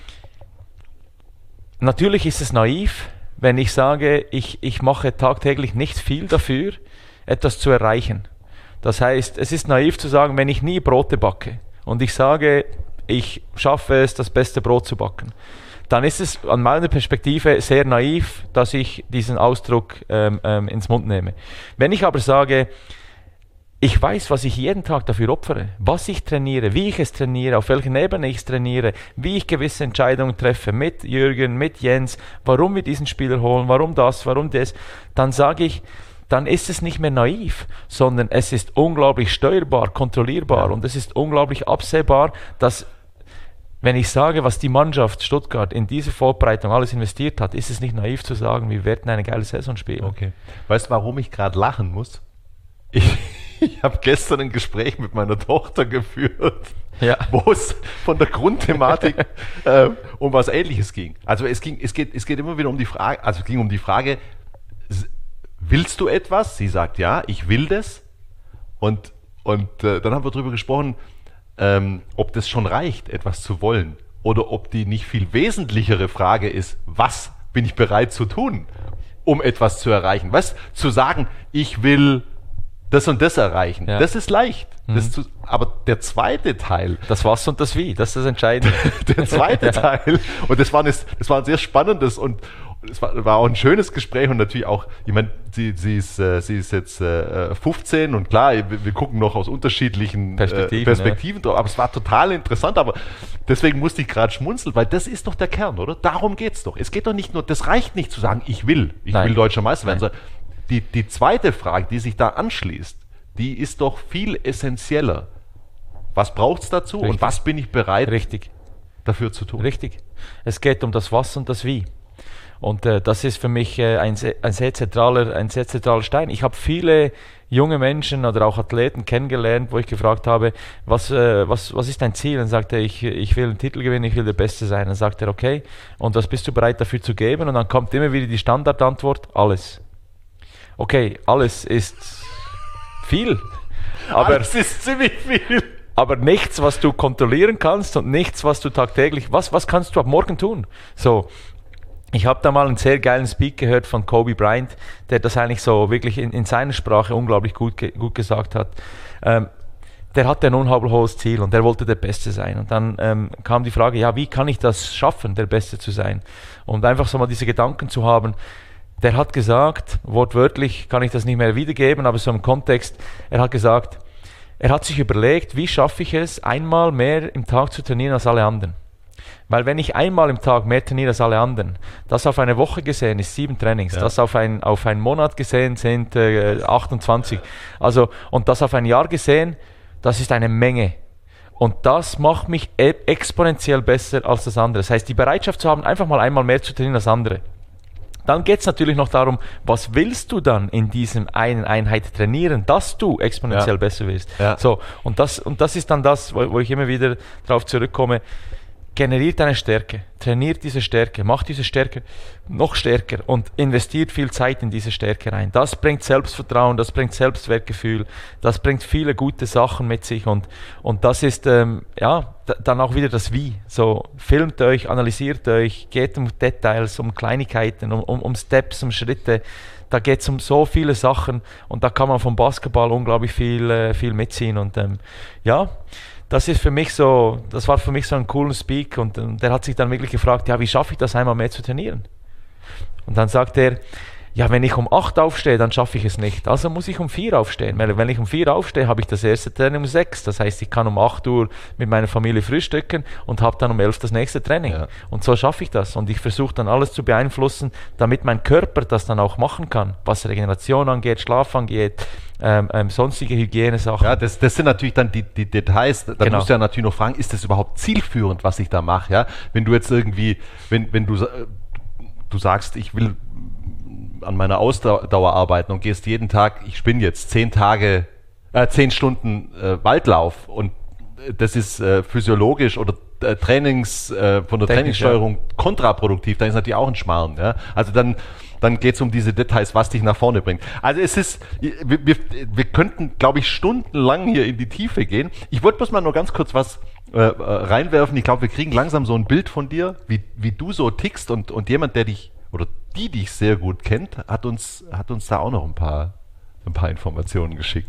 natürlich ist es naiv, wenn ich sage, ich mache tagtäglich nicht viel dafür, etwas zu erreichen. Das heißt, es ist naiv zu sagen, wenn ich nie Brote backe und ich sage, ich schaffe es, das beste Brot zu backen, dann ist es an meiner Perspektive sehr naiv, dass ich diesen Ausdruck ins Mund nehme. Wenn ich aber sage, ich weiß, was ich jeden Tag dafür opfere, was ich trainiere, wie ich es trainiere, auf welcher Ebene ich es trainiere, wie ich gewisse Entscheidungen treffe mit Jürgen, mit Jens, warum wir diesen Spieler holen, warum das, warum das, dann sage ich, dann ist es nicht mehr naiv, sondern es ist unglaublich steuerbar, kontrollierbar und es ist unglaublich absehbar, dass, wenn ich sage, was die Mannschaft Stuttgart in diese Vorbereitung alles investiert hat, ist es nicht naiv zu sagen, wir werden eine geile Saison spielen. Okay. Weißt du, warum ich gerade lachen muss? Ich habe gestern ein Gespräch mit meiner Tochter geführt, wo es von der Grundthematik um was Ähnliches ging. Also es geht immer wieder um die Frage, also es ging um die Frage, willst du etwas? Sie sagt ja, ich will das. Und dann haben wir darüber gesprochen, ob das schon reicht, etwas zu wollen. Oder ob die nicht viel wesentlichere Frage ist, was bin ich bereit zu tun, um etwas zu erreichen? Weißt, zu sagen, ich will das und das erreichen, das ist leicht. Aber der zweite Teil... Das Was und das Wie, das ist das Entscheidende. Der zweite Teil, und das war ein sehr spannendes und es war auch ein schönes Gespräch und natürlich auch, ich meine, sie ist jetzt 15 und klar, wir gucken noch aus unterschiedlichen Perspektiven drauf, aber es war total interessant, aber deswegen musste ich gerade schmunzeln, weil das ist doch der Kern, oder? Darum geht es doch. Es geht doch nicht nur, das reicht nicht zu sagen, ich will Deutscher Meister werden, sondern die zweite Frage, die sich da anschließt, die ist doch viel essentieller. Was braucht es dazu und was bin ich bereit dafür zu tun? Richtig. Es geht um das Was und das Wie. Und das ist für mich ein sehr zentraler Stein. Ich habe viele junge Menschen oder auch Athleten kennengelernt, wo ich gefragt habe, was ist dein Ziel? Dann sagt er, ich will einen Titel gewinnen, ich will der Beste sein. Dann sagt er, okay, und was bist du bereit dafür zu geben? Und dann kommt immer wieder die Standardantwort, alles. Okay, alles ist viel. Aber alles ist ziemlich viel. Aber nichts, was du kontrollieren kannst und nichts, was du tagtäglich, was kannst du ab morgen tun? So. Ich habe da mal einen sehr geilen Speak gehört von Kobe Bryant, der das eigentlich so wirklich in seiner Sprache unglaublich gut gesagt hat. Der hatte ein unheimlich hohes Ziel und der wollte der Beste sein. Und dann kam die Frage, ja, wie kann ich das schaffen, der Beste zu sein? Und einfach so mal diese Gedanken zu haben. Der hat gesagt, wortwörtlich kann ich das nicht mehr wiedergeben, aber so im Kontext, er hat gesagt, er hat sich überlegt, wie schaffe ich es, einmal mehr im Tag zu trainieren als alle anderen. Weil wenn ich einmal im Tag mehr trainiere als alle anderen, das auf eine Woche gesehen ist 7 Trainings, das auf einen Monat gesehen sind 28. Also, und das auf ein Jahr gesehen, das ist eine Menge. Und das macht mich exponentiell besser als das andere. Das heißt, die Bereitschaft zu haben, einfach mal einmal mehr zu trainieren als andere. Dann geht es natürlich noch darum, was willst du dann in diesem einen Einheit trainieren, dass du exponentiell besser wirst. Ja. So, und das ist dann das, wo ich immer wieder darauf zurückkomme. Generiert eine Stärke, trainiert diese Stärke, macht diese Stärke noch stärker und investiert viel Zeit in diese Stärke rein. Das bringt Selbstvertrauen, das bringt Selbstwertgefühl, das bringt viele gute Sachen mit sich und das ist dann auch wieder das Wie. So, filmt euch, analysiert euch, geht um Details, um Kleinigkeiten, um Steps, um Schritte. Da geht es um so viele Sachen und da kann man vom Basketball unglaublich viel mitziehen und das war für mich so ein cooler Speak und der hat sich dann wirklich gefragt, ja, wie schaffe ich das einmal mehr zu trainieren? Und dann sagt er, ja, wenn ich um 8 aufstehe, dann schaffe ich es nicht. Also muss ich um 4 aufstehen. Weil wenn ich um 4 aufstehe, habe ich das erste Training um 6. Das heißt, ich kann um 8 Uhr mit meiner Familie frühstücken und habe dann um 11 das nächste Training. Ja. Und so schaffe ich das. Und ich versuche dann alles zu beeinflussen, damit mein Körper das dann auch machen kann. Was Regeneration angeht, Schlaf angeht, sonstige Hygienesachen. Ja, das sind natürlich dann die Details. Dann musst du ja natürlich noch fragen, ist das überhaupt zielführend, was ich da mache? Ja? Wenn du jetzt irgendwie, wenn du sagst, ich will an meiner Ausdauer arbeiten und gehst jeden Tag, ich spinne jetzt 10 Stunden Waldlauf und das ist physiologisch oder von der Trainingssteuerung kontraproduktiv, dann ist natürlich auch ein Schmarrn. Ja? Also dann geht es um diese Details, was dich nach vorne bringt. Also wir könnten, glaube ich, stundenlang hier in die Tiefe gehen. Ich wollte bloß mal nur ganz kurz was reinwerfen. Ich glaube, wir kriegen langsam so ein Bild von dir, wie du so tickst und jemand, der dich oder die dich sehr gut kennt, hat uns da auch noch ein paar Informationen geschickt.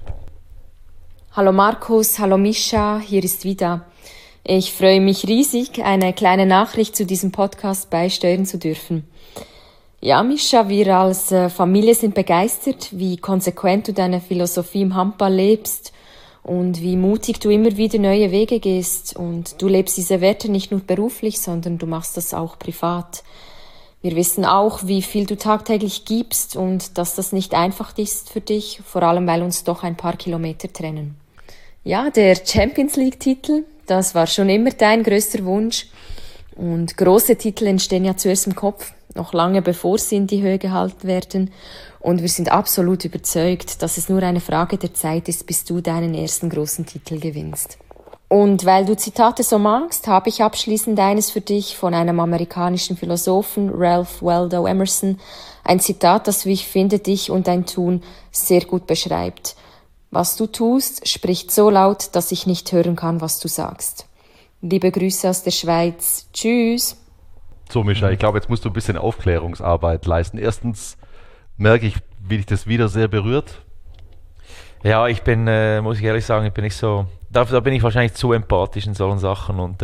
Hallo Markus, hallo Mischa, hier ist Vida. Ich freue mich riesig, eine kleine Nachricht zu diesem Podcast beisteuern zu dürfen. Ja, Mischa, wir als Familie sind begeistert, wie konsequent du deine Philosophie im Handball lebst und wie mutig du immer wieder neue Wege gehst. Und du lebst diese Werte nicht nur beruflich, sondern du machst das auch privat. Wir wissen auch, wie viel du tagtäglich gibst und dass das nicht einfach ist für dich, vor allem weil uns doch ein paar Kilometer trennen. Ja, der Champions League-Titel, das war schon immer dein größter Wunsch. Und große Titel entstehen ja zuerst im Kopf, noch lange bevor sie in die Höhe gehalten werden. Und wir sind absolut überzeugt, dass es nur eine Frage der Zeit ist, bis du deinen ersten großen Titel gewinnst. Und weil du Zitate so magst, habe ich abschließend eines für dich von einem amerikanischen Philosophen, Ralph Waldo Emerson. Ein Zitat, das, wie ich finde, dich und dein Tun sehr gut beschreibt. Was du tust, spricht so laut, dass ich nicht hören kann, was du sagst. Liebe Grüße aus der Schweiz. Tschüss. So, Mischa, ich glaube, jetzt musst du ein bisschen Aufklärungsarbeit leisten. Erstens merke ich, wie dich das wieder sehr berührt. Ja, ich bin, muss ich ehrlich sagen, ich bin nicht so... Da bin ich wahrscheinlich zu empathisch in solchen Sachen und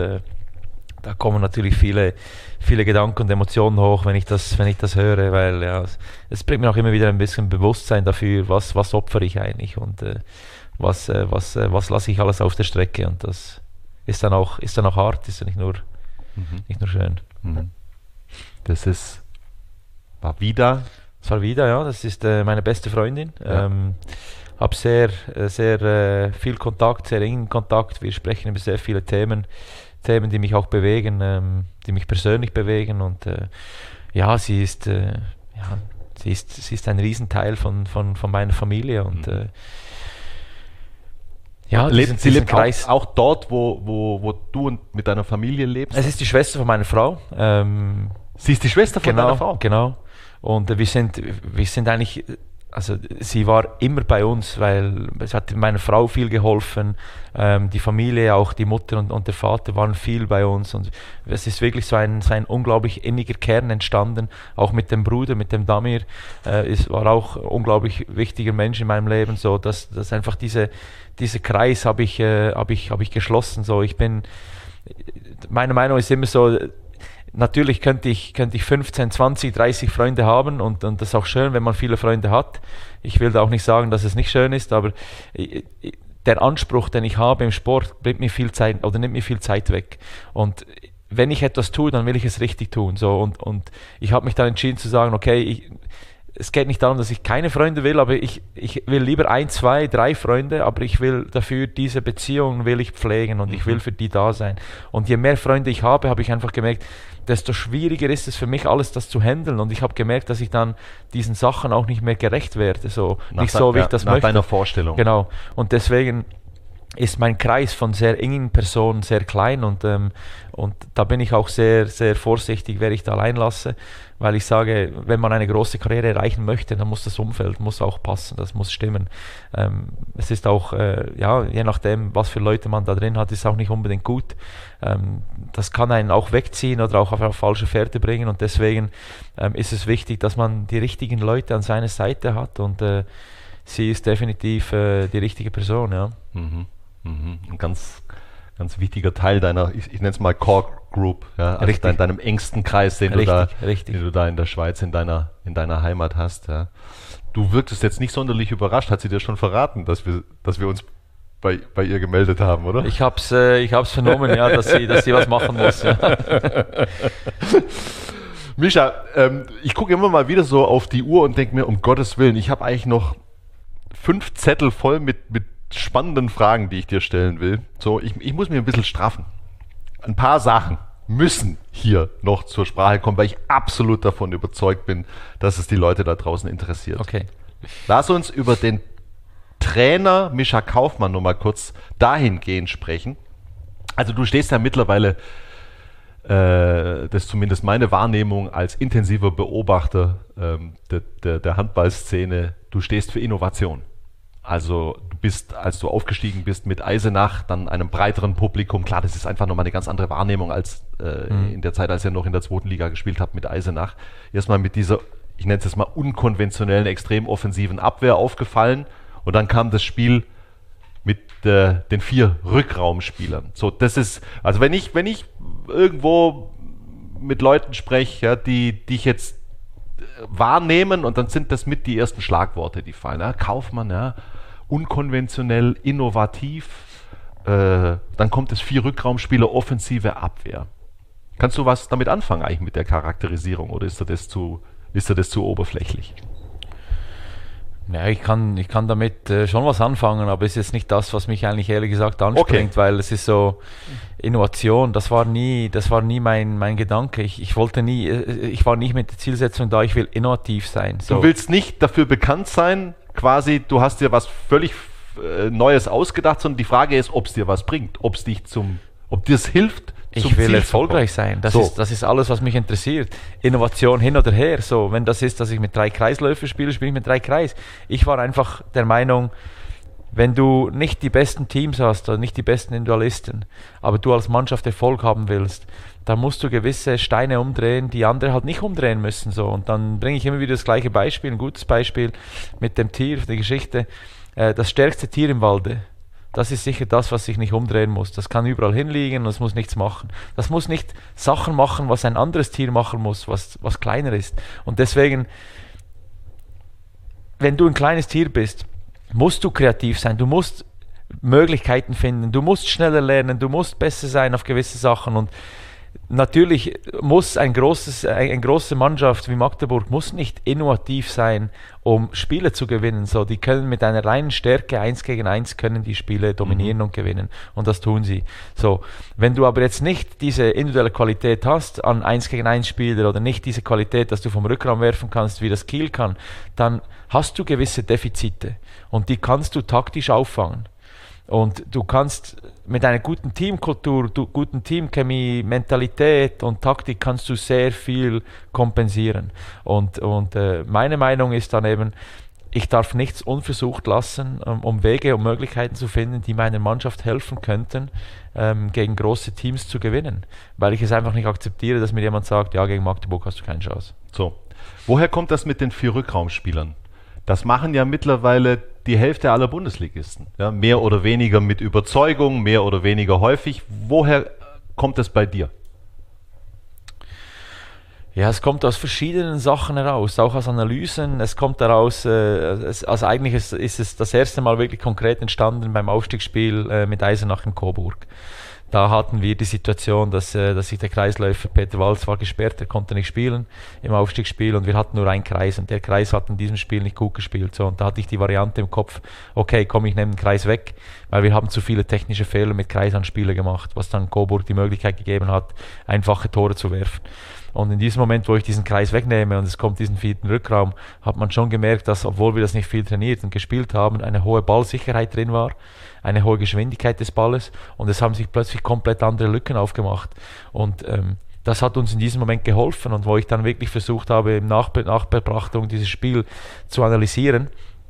da kommen natürlich viele Gedanken und Emotionen hoch, wenn ich das höre, weil ja, es bringt mir auch immer wieder ein bisschen Bewusstsein dafür, was opfere ich eigentlich und was lasse ich alles auf der Strecke und das ist dann auch hart, ist ja nicht nur schön. Mhm. Das war Vida. Das war Vida, ja, das ist meine beste Freundin. Ja. Habe sehr viel Kontakt, sehr engen Kontakt. Wir sprechen über sehr viele Themen, die mich auch bewegen, die mich persönlich bewegen. Und sie ist ein Riesenteil von meiner Familie. Und sie lebt auch dort, wo du mit deiner Familie lebst? Es ist die Schwester von meiner Frau. Sie ist die Schwester von deiner Frau? Genau. Und wir sind eigentlich... Also sie war immer bei uns, weil es hat meiner Frau viel geholfen, die Familie, auch die Mutter und der Vater waren viel bei uns und es ist wirklich so ein unglaublich inniger Kern entstanden, auch mit dem Bruder, mit dem Damir, es war auch ein unglaublich wichtiger Mensch in meinem Leben, so dass einfach diese Kreis habe ich geschlossen, so meine Meinung ist immer so. Natürlich könnte ich 15, 20, 30 Freunde haben und das ist auch schön, wenn man viele Freunde hat. Ich will da auch nicht sagen, dass es nicht schön ist, aber der Anspruch, den ich habe im Sport, nimmt mir viel Zeit weg. Und wenn ich etwas tue, dann will ich es richtig tun. So, und ich habe mich dann entschieden zu sagen, okay, es geht nicht darum, dass ich keine Freunde will, aber ich will lieber 1, 2, 3 Freunde, aber ich will dafür diese Beziehung will ich pflegen und ich will für die da sein. Und je mehr Freunde ich habe ich einfach gemerkt, desto schwieriger ist es für mich, alles das zu handeln. Und ich habe gemerkt, dass ich dann diesen Sachen auch nicht mehr gerecht werde. So, nicht so, wie ich das nach möchte. Nach deiner Vorstellung. Genau. Und deswegen ist mein Kreis von sehr engen Personen sehr klein und da bin ich auch sehr, sehr vorsichtig, wer ich da allein lasse, weil ich sage, wenn man eine große Karriere erreichen möchte, dann muss das Umfeld muss auch passen, das muss stimmen. Es ist auch, je nachdem, was für Leute man da drin hat, ist auch nicht unbedingt gut. Das kann einen auch wegziehen oder auch auf eine falsche Fährte bringen und deswegen ist es wichtig, dass man die richtigen Leute an seiner Seite hat und sie ist definitiv die richtige Person, ja. Ein ganz, ganz wichtiger Teil deiner, ich nenne es mal Core Group, ja, also deinem engsten Kreis, den du da in der Schweiz, in deiner Heimat hast. Ja. Du wirktest jetzt nicht sonderlich überrascht, hat sie dir schon verraten, dass wir uns bei ihr gemeldet haben, oder? Ich hab's vernommen, ja, dass sie was machen muss. Ja. Mischa, ich gucke immer mal wieder so auf die Uhr und denke mir, um Gottes Willen, ich habe eigentlich noch 5 Zettel voll mit spannenden Fragen, die ich dir stellen will. So, ich muss mir ein bisschen straffen. Ein paar Sachen müssen hier noch zur Sprache kommen, weil ich absolut davon überzeugt bin, dass es die Leute da draußen interessiert. Okay. Lass uns über den Trainer Mischa Kaufmann noch mal kurz dahingehend sprechen. Also du stehst ja mittlerweile, das ist zumindest meine Wahrnehmung als intensiver Beobachter der Handballszene, du stehst für Innovation. Also du bist, als du aufgestiegen bist mit Eisenach, dann einem breiteren Publikum, klar, das ist einfach nochmal eine ganz andere Wahrnehmung als in der Zeit, als ihr noch in der 2. Liga gespielt habt mit Eisenach. Erstmal mit dieser, ich nenne es jetzt mal unkonventionellen, extrem offensiven Abwehr aufgefallen und dann kam das Spiel mit den 4 Rückraumspielern. So, das ist, also wenn ich irgendwo mit Leuten spreche, ja, die ich jetzt wahrnehmen und dann sind das mit die ersten Schlagworte, die fallen. Ja? Kaufmann, ja, unkonventionell, innovativ, dann kommt es 4 Rückraumspieler, offensive Abwehr. Kannst du was damit anfangen eigentlich mit der Charakterisierung oder ist dir das zu oberflächlich? Ja, ich kann damit schon was anfangen, aber es ist jetzt nicht das, was mich eigentlich ehrlich gesagt anspringt, weil es ist so Innovation, das war nie mein Gedanke. Ich war nie mit der Zielsetzung da, ich will innovativ sein. So. Du willst nicht dafür bekannt sein, quasi, du hast dir was völlig Neues ausgedacht, sondern die Frage ist, ob es dir was bringt, ob dir es hilft. Ich will erfolgreich sein. Das ist alles, was mich interessiert. Innovation hin oder her. So, wenn das ist, dass ich mit 3 Kreisläufen spiele, spiele ich mit 3 Kreis. Ich war einfach der Meinung, wenn du nicht die besten Teams hast oder nicht die besten Individualisten, aber du als Mannschaft Erfolg haben willst, dann musst du gewisse Steine umdrehen, die andere halt nicht umdrehen müssen. So. Und dann bringe ich immer wieder das gleiche Beispiel, ein gutes Beispiel mit dem Tier, die Geschichte. Das stärkste Tier im Walde. Das ist sicher das, was sich nicht umdrehen muss. Das kann überall hinliegen und es muss nichts machen. Das muss nicht Sachen machen, was ein anderes Tier machen muss, was kleiner ist. Und deswegen, wenn du ein kleines Tier bist, musst du kreativ sein. Du musst Möglichkeiten finden. Du musst schneller lernen. Du musst besser sein auf gewisse Sachen. Und natürlich muss eine große Mannschaft wie Magdeburg muss nicht innovativ sein, um Spiele zu gewinnen. So, die können mit einer reinen Stärke 1 gegen 1 können die Spiele dominieren und gewinnen. Und das tun sie. So, wenn du aber jetzt nicht diese individuelle Qualität hast an 1 gegen 1 Spieler oder nicht diese Qualität, dass du vom Rückraum werfen kannst, wie das Kiel kann, dann hast du gewisse Defizite. Und die kannst du taktisch auffangen. Und du kannst mit einer guten Teamkultur, guten Teamchemie, Mentalität und Taktik kannst du sehr viel kompensieren. Und meine Meinung ist dann eben, ich darf nichts unversucht lassen, um Wege und Möglichkeiten zu finden, die meiner Mannschaft helfen könnten, gegen große Teams zu gewinnen. Weil ich es einfach nicht akzeptiere, dass mir jemand sagt, ja, gegen Magdeburg hast du keine Chance. So, woher kommt das mit den 4 Rückraumspielern? Das machen ja mittlerweile die Hälfte aller Bundesligisten. Ja, mehr oder weniger mit Überzeugung, mehr oder weniger häufig. Woher kommt das bei dir? Ja, es kommt aus verschiedenen Sachen heraus, auch aus Analysen. Es kommt daraus, also eigentlich ist es das erste Mal wirklich konkret entstanden beim Aufstiegsspiel mit Eisenach in Coburg. Da hatten wir die Situation, dass sich der Kreisläufer Peter Walz war gesperrt, er konnte nicht spielen im Aufstiegsspiel und wir hatten nur einen Kreis und der Kreis hat in diesem Spiel nicht gut gespielt. So, und da hatte ich die Variante im Kopf, okay, komm, ich nehme den Kreis weg, weil wir haben zu viele technische Fehler mit Kreisanspiele gemacht, was dann Coburg die Möglichkeit gegeben hat, einfache Tore zu werfen. Und in diesem Moment, wo ich diesen Kreis wegnehme und es kommt diesen 4. Rückraum, hat man schon gemerkt, dass, obwohl wir das nicht viel trainiert und gespielt haben, eine hohe Ballsicherheit drin war, eine hohe Geschwindigkeit des Balles und es haben sich plötzlich komplett andere Lücken aufgemacht. Und das hat uns in diesem Moment geholfen und wo ich dann wirklich versucht habe, im Nachbetrachtung dieses Spiel zu analysieren,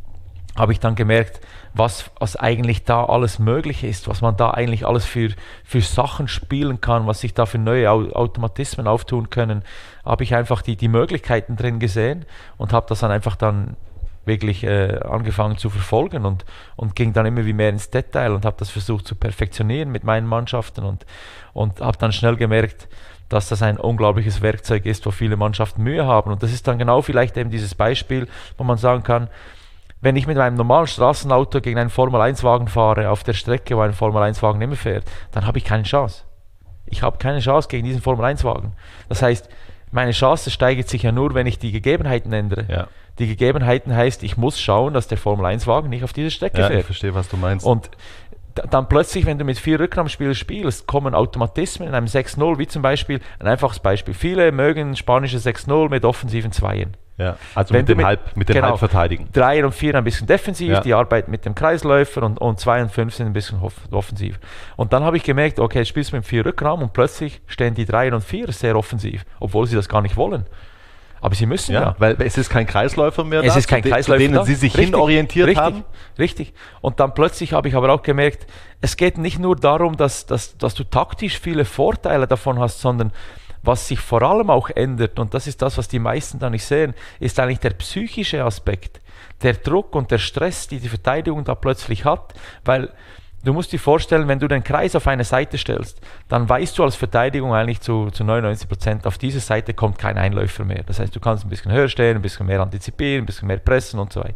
habe ich dann gemerkt, was eigentlich da alles möglich ist, was man da eigentlich alles für Sachen spielen kann, was sich da für neue Automatismen auftun können, habe ich einfach die Möglichkeiten drin gesehen und habe das dann einfach dann wirklich angefangen zu verfolgen und ging dann immer wie mehr ins Detail und habe das versucht zu perfektionieren mit meinen Mannschaften und habe dann schnell gemerkt, dass das ein unglaubliches Werkzeug ist, wo viele Mannschaften Mühe haben. Und das ist dann genau vielleicht eben dieses Beispiel, wo man sagen kann, wenn ich mit meinem normalen Straßenauto gegen einen Formel-1-Wagen fahre, auf der Strecke, wo ein Formel-1-Wagen immer fährt, dann habe ich keine Chance. Ich habe keine Chance gegen diesen Formel-1-Wagen. Das heißt, meine Chance steigert sich ja nur, wenn ich die Gegebenheiten ändere. Ja. Die Gegebenheiten heißt, ich muss schauen, dass der Formel-1-Wagen nicht auf diese Strecke fährt. Ich verstehe, was du meinst. Und dann plötzlich, wenn du mit 4 Rückraumspielern spielst, kommen Automatismen in einem 6-0, wie zum Beispiel, ein einfaches Beispiel. Viele mögen spanische 6-0 mit offensiven Zweien. Ja, also mit dem Halbverteidigen. 3 und 4 ein bisschen defensiv, die arbeiten mit dem Kreisläufer und 2 und 5 sind ein bisschen offensiv. Und dann habe ich gemerkt, okay, jetzt spielst du mit 4 Rückraum und plötzlich stehen die 3 und 4 sehr offensiv, obwohl sie das gar nicht wollen. Aber sie müssen ja. Weil es ist kein Kreisläufer mehr es ist kein Kreisläufer zu denen sie sich hinorientiert haben. Richtig. Und dann plötzlich habe ich aber auch gemerkt, es geht nicht nur darum, dass du taktisch viele Vorteile davon hast, sondern was sich vor allem auch ändert, und das ist das, was die meisten da nicht sehen, ist eigentlich der psychische Aspekt, der Druck und der Stress, die Verteidigung da plötzlich hat, weil du musst dir vorstellen, wenn du den Kreis auf eine Seite stellst, dann weißt du als Verteidigung eigentlich zu 99%, auf diese Seite kommt kein Einläufer mehr. Das heißt, du kannst ein bisschen höher stehen, ein bisschen mehr antizipieren, ein bisschen mehr pressen und so weiter.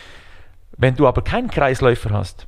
Wenn du aber keinen Kreisläufer hast,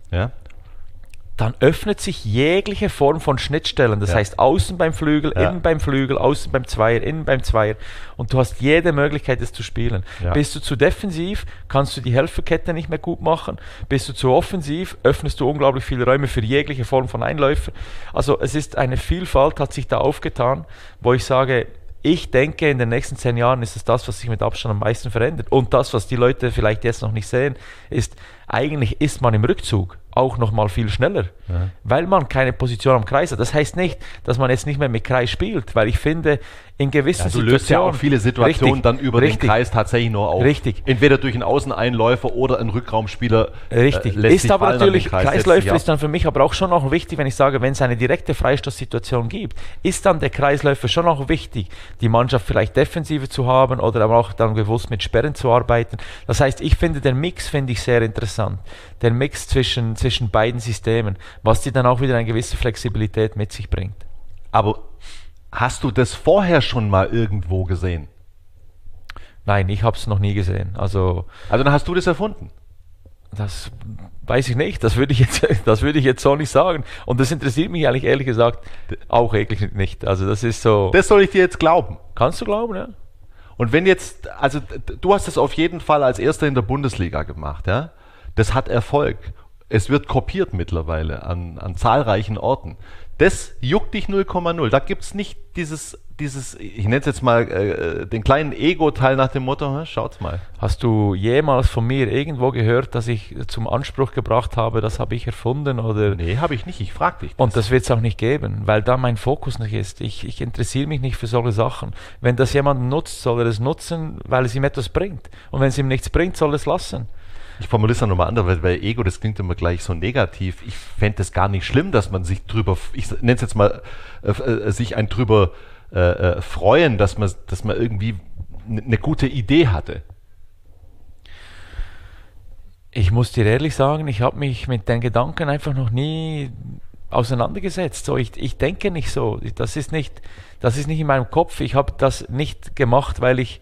dann öffnet sich jegliche Form von Schnittstellen. Das heißt, außen beim Flügel, innen beim Flügel, außen beim Zweier, innen beim Zweier. Und du hast jede Möglichkeit, es zu spielen. Ja. Bist du zu defensiv, kannst du die Helferkette nicht mehr gut machen. Bist du zu offensiv, öffnest du unglaublich viele Räume für jegliche Form von Einläufer. Also es ist eine Vielfalt, hat sich da aufgetan, wo ich sage, ich denke, in den nächsten 10 Jahren ist es das, was sich mit Abstand am meisten verändert. Und das, was die Leute vielleicht jetzt noch nicht sehen, ist, eigentlich ist man im Rückzug auch noch mal viel schneller, weil man keine Position am Kreis hat. Das heißt nicht, dass man jetzt nicht mehr mit Kreis spielt, weil ich finde, in gewissen Situationen... Du löst ja auch viele Situationen dann über den Kreis tatsächlich nur auf. Richtig. Entweder durch einen Außeneinläufer oder einen Rückraumspieler. Richtig. Ist aber natürlich, Kreisläufer ist dann für mich aber auch schon noch wichtig, wenn ich sage, wenn es eine direkte Freistoßsituation gibt, ist dann der Kreisläufer schon noch wichtig, die Mannschaft vielleicht defensiver zu haben oder aber auch dann bewusst mit Sperren zu arbeiten. Das heißt, ich finde den Mix sehr interessant. Der Mix zwischen beiden Systemen, was dir dann auch wieder eine gewisse Flexibilität mit sich bringt. Aber hast du das vorher schon mal irgendwo gesehen? Nein, ich habe es noch nie gesehen. Also dann hast du das erfunden? Das weiß ich nicht, das würde ich jetzt so nicht sagen. Und das interessiert mich eigentlich ehrlich gesagt auch eigentlich nicht. Also das ist so... Das soll ich dir jetzt glauben? Kannst du glauben, ja. Und wenn jetzt, also du hast das auf jeden Fall als Erster in der Bundesliga gemacht, ja? Das hat Erfolg. Es wird kopiert mittlerweile an zahlreichen Orten. Das juckt dich 0,0. Da gibt es nicht dieses, ich nenne es jetzt mal den kleinen Ego-Teil nach dem Motto, schaut's mal. Hast du jemals von mir irgendwo gehört, dass ich zum Anspruch gebracht habe, das habe ich erfunden? Oder? Nee, habe ich nicht. Ich frage dich. Und das wird es auch nicht geben, weil da mein Fokus nicht ist. Ich interessiere mich nicht für solche Sachen. Wenn das jemand nutzt, soll er es nutzen, weil es ihm etwas bringt. Und wenn es ihm nichts bringt, soll er es lassen. Ich formuliere es dann nochmal anders, weil Ego, das klingt immer gleich so negativ. Ich fände es gar nicht schlimm, dass man sich drüber, ich nenne es jetzt mal, sich drüber freuen, dass man irgendwie eine gute Idee hatte. Ich muss dir ehrlich sagen, ich habe mich mit den Gedanken einfach noch nie auseinandergesetzt. So, ich denke nicht so. Das ist nicht in meinem Kopf. Ich habe das nicht gemacht, weil ich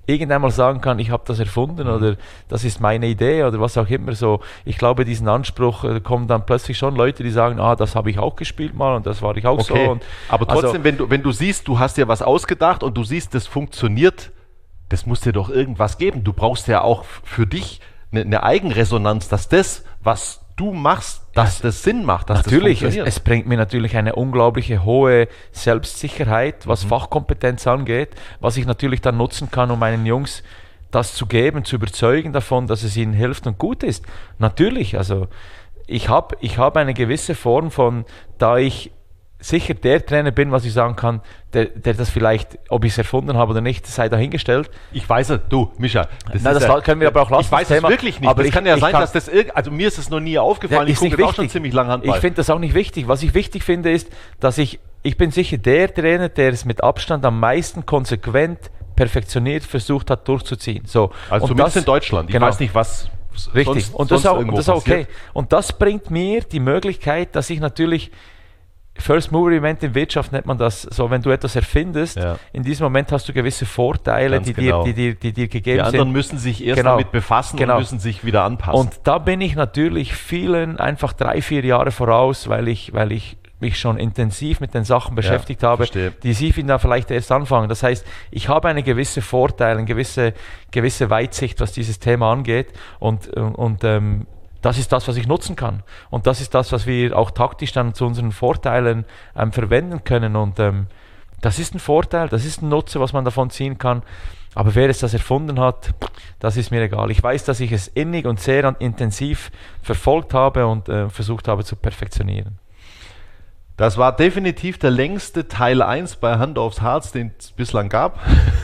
irgendeinmal sagen kann, ich habe das erfunden oder das ist meine Idee oder was auch immer so. Ich glaube, diesen Anspruch kommen dann plötzlich schon Leute, die sagen, das habe ich auch gespielt mal und das war ich auch so. Und aber trotzdem, wenn du siehst, du hast dir was ausgedacht und du siehst, das funktioniert, das muss dir doch irgendwas geben. Du brauchst ja auch für dich eine Eigenresonanz, dass das, was du machst, dass das Sinn macht, dass natürlich, das funktioniert. Es bringt mir natürlich eine unglaubliche hohe Selbstsicherheit, was Fachkompetenz angeht, was ich natürlich dann nutzen kann, um meinen Jungs das zu geben, zu überzeugen davon, dass es ihnen hilft und gut ist. Natürlich, also ich hab eine gewisse Form von, da ich sicher der Trainer bin, was ich sagen kann, der das vielleicht, ob ich es erfunden habe oder nicht, sei dahingestellt. Ich weiß es, du, Mischa. Das können wir aber auch lassen. Ich weiß es wirklich nicht. Aber es kann ja sein, dass das also mir ist es noch nie aufgefallen. Ich gucke auch schon ziemlich lange Handball. Ich finde das auch nicht wichtig. Was ich wichtig finde, ist, dass ich bin sicher der Trainer, der es mit Abstand am meisten konsequent, perfektioniert versucht hat, durchzuziehen. So. Also zumindest in Deutschland. Ich weiß nicht, was richtig. Sonst und das ist auch okay. passiert. Und das bringt mir die Möglichkeit, dass ich natürlich First Mover Event in Wirtschaft nennt man das so, wenn du etwas erfindest, in diesem Moment hast du gewisse Vorteile, die dir gegeben sind. Die anderen müssen sich erst damit befassen und müssen sich wieder anpassen. Und da bin ich natürlich vielen einfach 3-4 Jahre voraus, weil ich mich schon intensiv mit den Sachen beschäftigt habe, verstehe. die Sie da vielleicht erst anfangen. Das heißt, ich habe eine gewisse Vorteile, eine gewisse Weitsicht, was dieses Thema angeht und das ist das, was ich nutzen kann. Und das ist das, was wir auch taktisch dann zu unseren Vorteilen verwenden können. Und das ist ein Vorteil, das ist ein Nutzen, was man davon ziehen kann. Aber wer es das erfunden hat, das ist mir egal. Ich weiß, dass ich es innig und sehr intensiv verfolgt habe und versucht habe zu perfektionieren. Das war definitiv der längste Teil 1 bei Hand aufs Herz, den es bislang gab.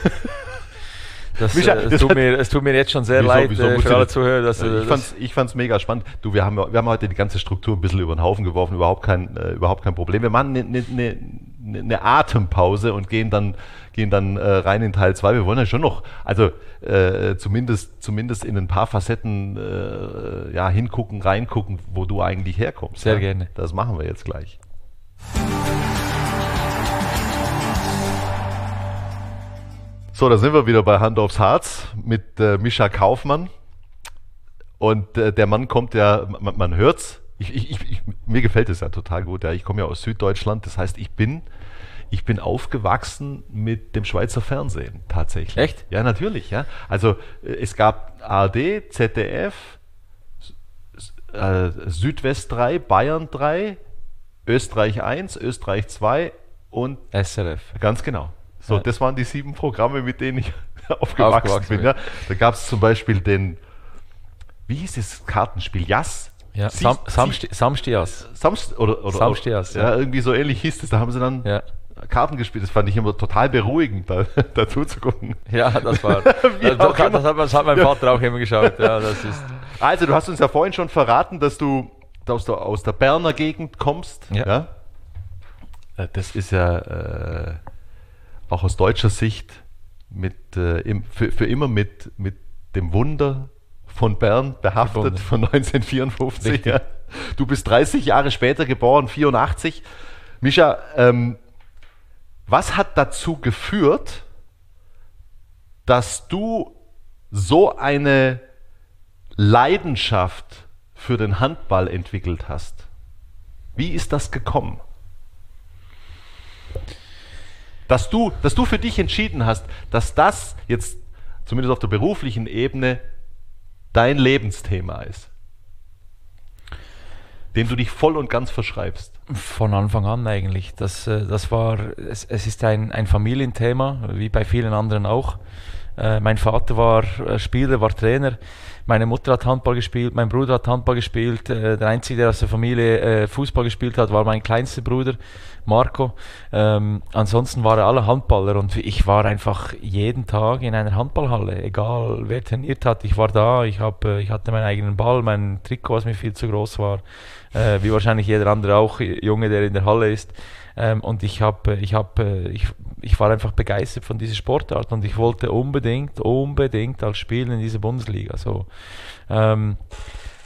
Es tut mir jetzt schon sehr leid für alle Zuhörer. Ich fand's mega spannend. Du, wir haben heute die ganze Struktur ein bisschen über den Haufen geworfen, überhaupt kein Problem. Wir machen eine Atempause und gehen dann rein in Teil 2. Wir wollen ja schon noch, also zumindest in ein paar Facetten hingucken, reingucken, wo du eigentlich herkommst. Sehr gerne. Das machen wir jetzt gleich. So, da sind wir wieder bei Hand aufs Herz mit Mischa Kaufmann. Und der Mann kommt ja, man hört's, mir gefällt es ja total gut. Ja. Ich komme ja aus Süddeutschland, das heißt, ich bin aufgewachsen mit dem Schweizer Fernsehen tatsächlich. Echt? Ja, natürlich. Ja. Also es gab ARD, ZDF, Südwest 3, Bayern 3, Österreich 1, Österreich 2 und SRF. Ganz genau. So, das waren die 7 Programme, mit denen ich aufgewachsen bin. Ja. Da gab es zum Beispiel wie hieß das Kartenspiel? Jas? Ja, Samstias. Samstias. Ja, irgendwie so ähnlich hieß es. Da haben sie dann Karten gespielt. Das fand ich immer total beruhigend, dazu zu gucken. Ja, das war. das hat mein Vater auch immer geschaut. Ja, also, du hast uns ja vorhin schon verraten, dass du aus der Berner Gegend kommst. Ja. Das ist ja auch aus deutscher Sicht für immer mit dem Wunder von Bern behaftet von 1954. Ja. Du bist 30 Jahre später geboren, 84. Mischa, was hat dazu geführt, dass du so eine Leidenschaft für den Handball entwickelt hast? Wie ist das gekommen? Dass du für dich entschieden hast, dass das jetzt, zumindest auf der beruflichen Ebene, dein Lebensthema ist, dem du dich voll und ganz verschreibst. Von Anfang an eigentlich. Es ist ein Familienthema, wie bei vielen anderen auch. Mein Vater war Spieler, war Trainer. Meine Mutter hat Handball gespielt, mein Bruder hat Handball gespielt. Der Einzige, der aus der Familie Fußball gespielt hat, war mein kleinster Bruder, Marco. Ansonsten waren alle Handballer und ich war einfach jeden Tag in einer Handballhalle, egal wer trainiert hat. Ich war da, ich hatte meinen eigenen Ball, mein Trikot, was mir viel zu groß war, wie wahrscheinlich jeder andere auch, Junge, der in der Halle ist. Und ich war einfach begeistert von dieser Sportart und ich wollte unbedingt als Spieler in dieser Bundesliga. So.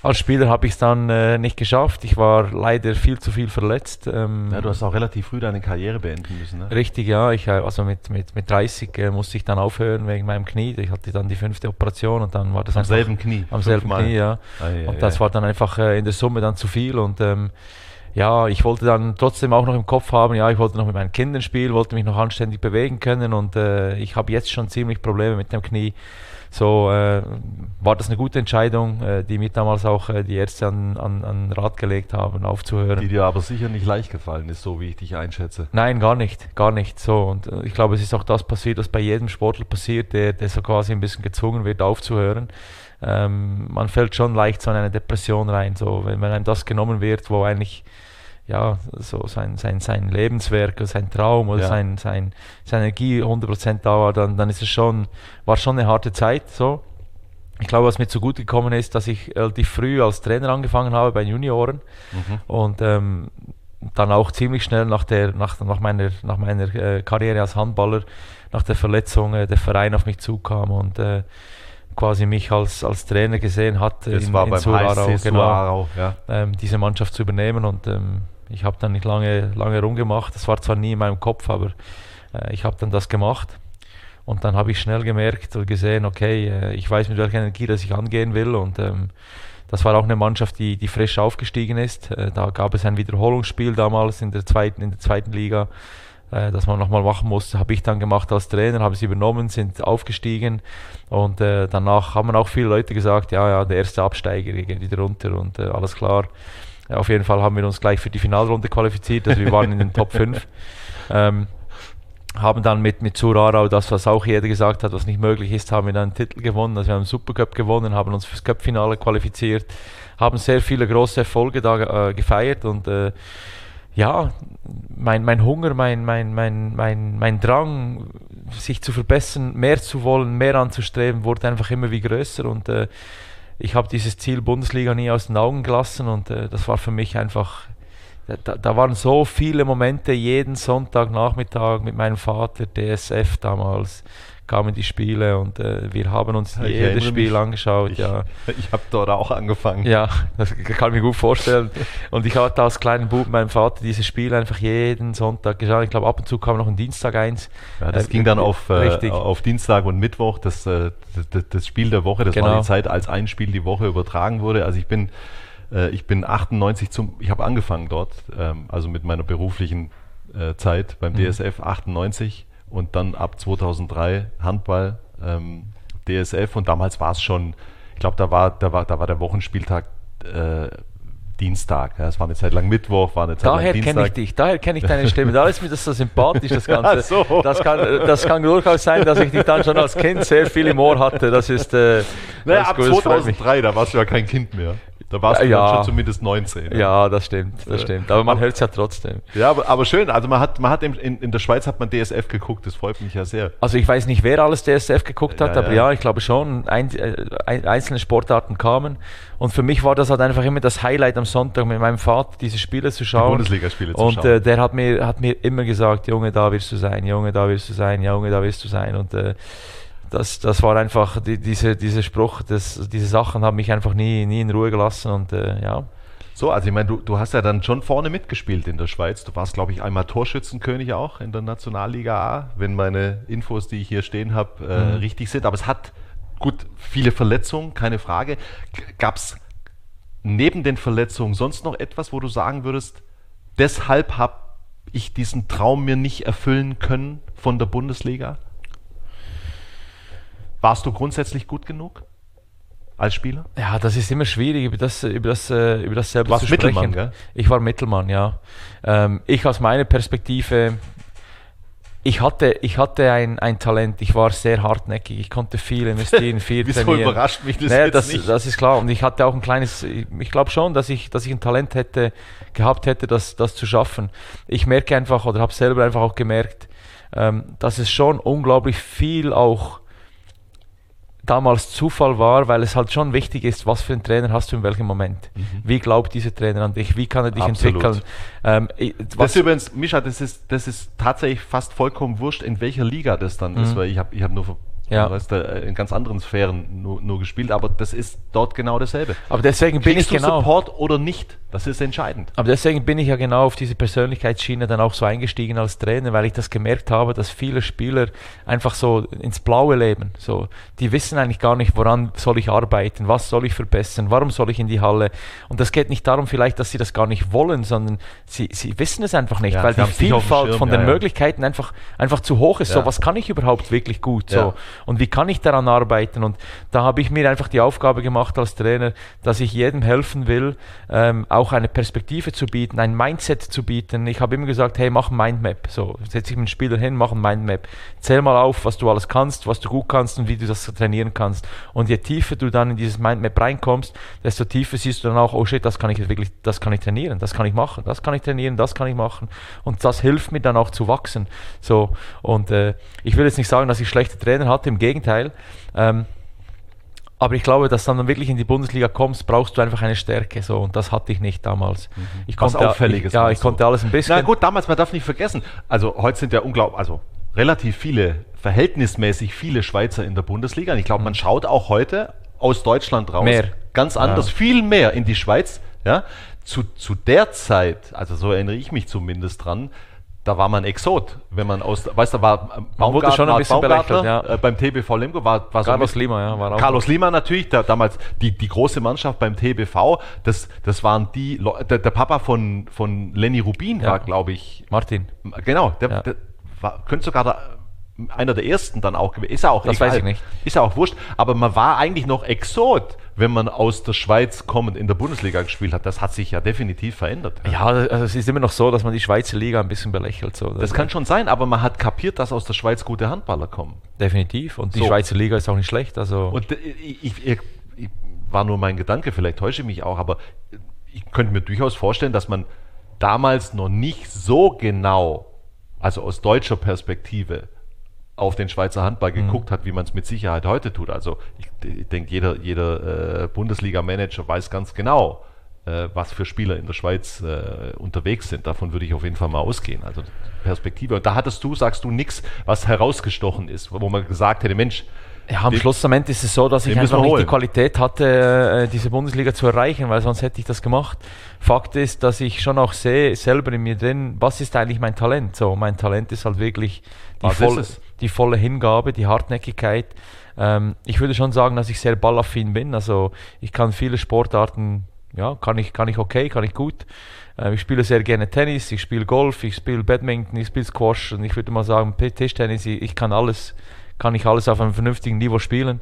Als Spieler habe ich es dann nicht geschafft. Ich war leider viel zu viel verletzt. Ja, du hast auch relativ früh deine Karriere beenden müssen, ne? Richtig, ja. Also mit 30 musste ich dann aufhören wegen meinem Knie. Ich hatte dann die 5. Operation und dann war das am selben Knie. Am selben Knie, ja. Und das war dann einfach in der Summe dann zu viel. Und ja, ich wollte dann trotzdem auch noch im Kopf haben, ja, ich wollte noch mit meinen Kindern spielen, wollte mich noch anständig bewegen können und ich habe jetzt schon ziemlich Probleme mit dem Knie. So war das eine gute Entscheidung, die mir damals auch die Ärzte an Rat gelegt haben, aufzuhören. Die dir aber sicher nicht leicht gefallen ist, so wie ich dich einschätze. Nein, gar nicht. So, und ich glaube, es ist auch das passiert, was bei jedem Sportler passiert, der so quasi ein bisschen gezwungen wird, aufzuhören. Man fällt schon leicht so in eine Depression rein, so, wenn einem das genommen wird, wo eigentlich ja, so sein Lebenswerk, sein Traum oder seine Energie 100% da war, dann ist es war schon eine harte Zeit. So. Ich glaube, was mir zugute gekommen ist, dass ich relativ früh als Trainer angefangen habe bei Junioren und dann auch ziemlich schnell nach meiner Karriere als Handballer, nach der Verletzung, der Verein auf mich zukam und quasi mich als Trainer gesehen hat in Zuarau, genau, diese Mannschaft zu übernehmen und ich habe dann nicht lange rumgemacht. Das war zwar nie in meinem Kopf, aber ich habe dann das gemacht. Und dann habe ich schnell gemerkt und gesehen, okay, ich weiß, mit welcher Energie das ich angehen will. Und das war auch eine Mannschaft, die frisch aufgestiegen ist. Da gab es ein Wiederholungsspiel damals in der zweiten Liga, das man nochmal machen musste. Habe ich dann gemacht als Trainer, habe es übernommen, sind aufgestiegen. Und danach haben auch viele Leute gesagt, ja, der erste Absteiger geht wieder runter und alles klar. Auf jeden Fall haben wir uns gleich für die Finalrunde qualifiziert, also wir waren in den Top 5. Haben dann mit Zuarau, das was auch jeder gesagt hat, was nicht möglich ist, haben wir dann einen Titel gewonnen, also wir haben einen Supercup gewonnen, haben uns fürs Cup-Finale qualifiziert, haben sehr viele große Erfolge da gefeiert und ja, mein Hunger, mein Drang, sich zu verbessern, mehr zu wollen, mehr anzustreben, wurde einfach immer wie größer und ich habe dieses Ziel Bundesliga nie aus den Augen gelassen und das war für mich einfach, da waren so viele Momente, jeden Sonntagnachmittag mit meinem Vater, DSF damals, kamen die Spiele und wir haben uns jedes Spiel angeschaut. Ich habe dort auch angefangen. Ja, das kann ich mir gut vorstellen. Und ich hatte als kleinen Bub mit meinem Vater dieses Spiel einfach jeden Sonntag geschaut. Ich glaube, ab und zu kam noch ein Dienstag eins. Ja, das ging dann auf Dienstag und Mittwoch, das Spiel der Woche, das war die Zeit, als ein Spiel die Woche übertragen wurde. Also ich bin 98 ich habe angefangen dort, also mit meiner beruflichen Zeit beim DSF 98. Und dann ab 2003 Handball, DSF und damals war es schon, ich glaube, da war der Wochenspieltag Dienstag. Ja, es war eine Zeit lang Mittwoch, war eine Zeit lang Dienstag. Daher kenne ich deine Stimme, da ist mir das so sympathisch, das Ganze. So. Das kann durchaus sein, dass ich dich dann schon als Kind sehr viel im Ohr hatte. Das ist ab 2003, da warst du ja kein Kind mehr. Da warst du dann schon zumindest 19. Ja, das stimmt. Aber man hört es ja trotzdem. Ja, aber schön. Also man hat in der Schweiz hat man DSF geguckt. Das freut mich ja sehr. Also ich weiß nicht, wer alles DSF geguckt hat, aber ja, ich glaube schon, einzelne Sportarten kamen. Und für mich war das halt einfach immer das Highlight am Sonntag mit meinem Vater, diese Spiele zu schauen. Die Bundesligaspiele zu schauen. Und der hat mir immer gesagt, Junge, da wirst du sein, Junge, da wirst du sein, Junge, da wirst du sein. Und das war einfach, dieser Spruch, diese Sachen haben mich einfach nie in Ruhe gelassen und ja. So, also ich meine, du hast ja dann schon vorne mitgespielt in der Schweiz. Du warst, glaube ich, einmal Torschützenkönig auch in der Nationalliga A, wenn meine Infos, die ich hier stehen habe, richtig sind. Aber es hat, gut, viele Verletzungen, keine Frage. Gab es neben den Verletzungen sonst noch etwas, wo du sagen würdest, deshalb habe ich diesen Traum mir nicht erfüllen können von der Bundesliga? Warst du grundsätzlich gut genug als Spieler? Ja, das ist immer schwierig, über das selber du warst zu sprechen. Mittelmann, gell? Ich war Mittelmann, ja. Ich aus meiner Perspektive, ich hatte ein Talent, ich war sehr hartnäckig, ich konnte viel investieren, viel Wieso trainieren. Überrascht mich das jetzt nicht? Das ist klar und ich hatte auch ein kleines, ich glaube schon, dass ich ein Talent gehabt hätte, das zu schaffen. Ich merke einfach, oder habe selber einfach auch gemerkt, dass es schon unglaublich viel auch damals Zufall war, weil es halt schon wichtig ist, was für einen Trainer hast du in welchem Moment. Wie glaubt dieser Trainer an dich? Wie kann er dich entwickeln? Das übrigens, Mischa, das ist tatsächlich fast vollkommen wurscht, in welcher Liga das dann ist, weil ich hab nur Ja. Du hast da in ganz anderen Sphären nur gespielt, aber das ist dort genau dasselbe. Aber deswegen bin ich genau Support oder nicht, das ist entscheidend. Aber deswegen bin ich ja genau auf diese Persönlichkeitsschiene dann auch so eingestiegen als Trainer, weil ich das gemerkt habe, dass viele Spieler einfach so ins Blaue leben. So, die wissen eigentlich gar nicht, woran soll ich arbeiten, was soll ich verbessern, warum soll ich in die Halle. Und das geht nicht darum vielleicht, dass sie das gar nicht wollen, sondern sie wissen es einfach nicht, weil die Vielfalt von den Möglichkeiten einfach zu hoch ist. So, was kann ich überhaupt wirklich gut? So. Und wie kann ich daran arbeiten? Und da habe ich mir einfach die Aufgabe gemacht als Trainer, dass ich jedem helfen will, auch eine Perspektive zu bieten, ein Mindset zu bieten. Ich habe immer gesagt, hey, mach ein Mindmap. So, setze ich mit dem Spieler hin, mach ein Mindmap. Zähl mal auf, was du alles kannst, was du gut kannst und wie du das trainieren kannst. Und je tiefer du dann in dieses Mindmap reinkommst, desto tiefer siehst du dann auch, oh shit, das kann ich trainieren, das kann ich machen, das kann ich trainieren, das kann ich machen. Und das hilft mir dann auch zu wachsen. So, und ich will jetzt nicht sagen, dass ich schlechte Trainer hatte, im Gegenteil. Aber ich glaube, dass dann wirklich in die Bundesliga kommst, brauchst du einfach eine Stärke. So, und das hatte ich nicht damals. Ich konnte Auffälliges. Ich konnte alles ein bisschen. Na gut, damals, man darf nicht vergessen, also heute sind ja relativ verhältnismäßig viele Schweizer in der Bundesliga. Und ich glaube, man schaut auch heute aus Deutschland raus. Ganz anders, viel mehr in die Schweiz. Ja? Zu der Zeit, also so erinnere ich mich zumindest dran, da war man Exot, wenn man war wurde schon ein bisschen belächelt, beim TBV Lemgo war Carlos Lima, war auch Carlos Lima natürlich, damals die große Mannschaft beim TBV, das waren die, der Papa von Lenny Rubin war, glaube ich, Martin. Genau, der könnte sogar einer der ersten dann auch gewesen. Ist ja auch das egal. Weiß ich nicht. Ist ja auch wurscht. Aber man war eigentlich noch Exot, wenn man aus der Schweiz kommend in der Bundesliga gespielt hat. Das hat sich ja definitiv verändert. Ja, also es ist immer noch so, dass man die Schweizer Liga ein bisschen belächelt. So. Das kann schon sein, aber man hat kapiert, dass aus der Schweiz gute Handballer kommen. Definitiv. Und die Schweizer Liga ist auch nicht schlecht. Also. Und ich war nur mein Gedanke, vielleicht täusche ich mich auch, aber ich könnte mir durchaus vorstellen, dass man damals noch nicht so genau, also aus deutscher Perspektive, auf den Schweizer Handball geguckt hat, wie man es mit Sicherheit heute tut. Also ich denke, jeder Bundesliga-Manager weiß ganz genau, was für Spieler in der Schweiz unterwegs sind. Davon würde ich auf jeden Fall mal ausgehen. Also Perspektive. Und da sagst du nichts, was herausgestochen ist, wo man gesagt hätte, Mensch, ja, am Schlussendlich ist es so, dass ich einfach nicht die Qualität hatte, diese Bundesliga zu erreichen, weil sonst hätte ich das gemacht. Fakt ist, dass ich schon auch sehe, selber in mir drin, was ist eigentlich mein Talent? So, mein Talent ist halt wirklich die volle Hingabe, die Hartnäckigkeit. Ich würde schon sagen, dass ich sehr ballaffin bin. Also ich kann viele Sportarten, ja, kann ich okay, kann ich gut. Ich spiele sehr gerne Tennis, ich spiele Golf, ich spiele Badminton, ich spiele Squash und ich würde mal sagen, Tischtennis, ich kann alles auf einem vernünftigen Niveau spielen.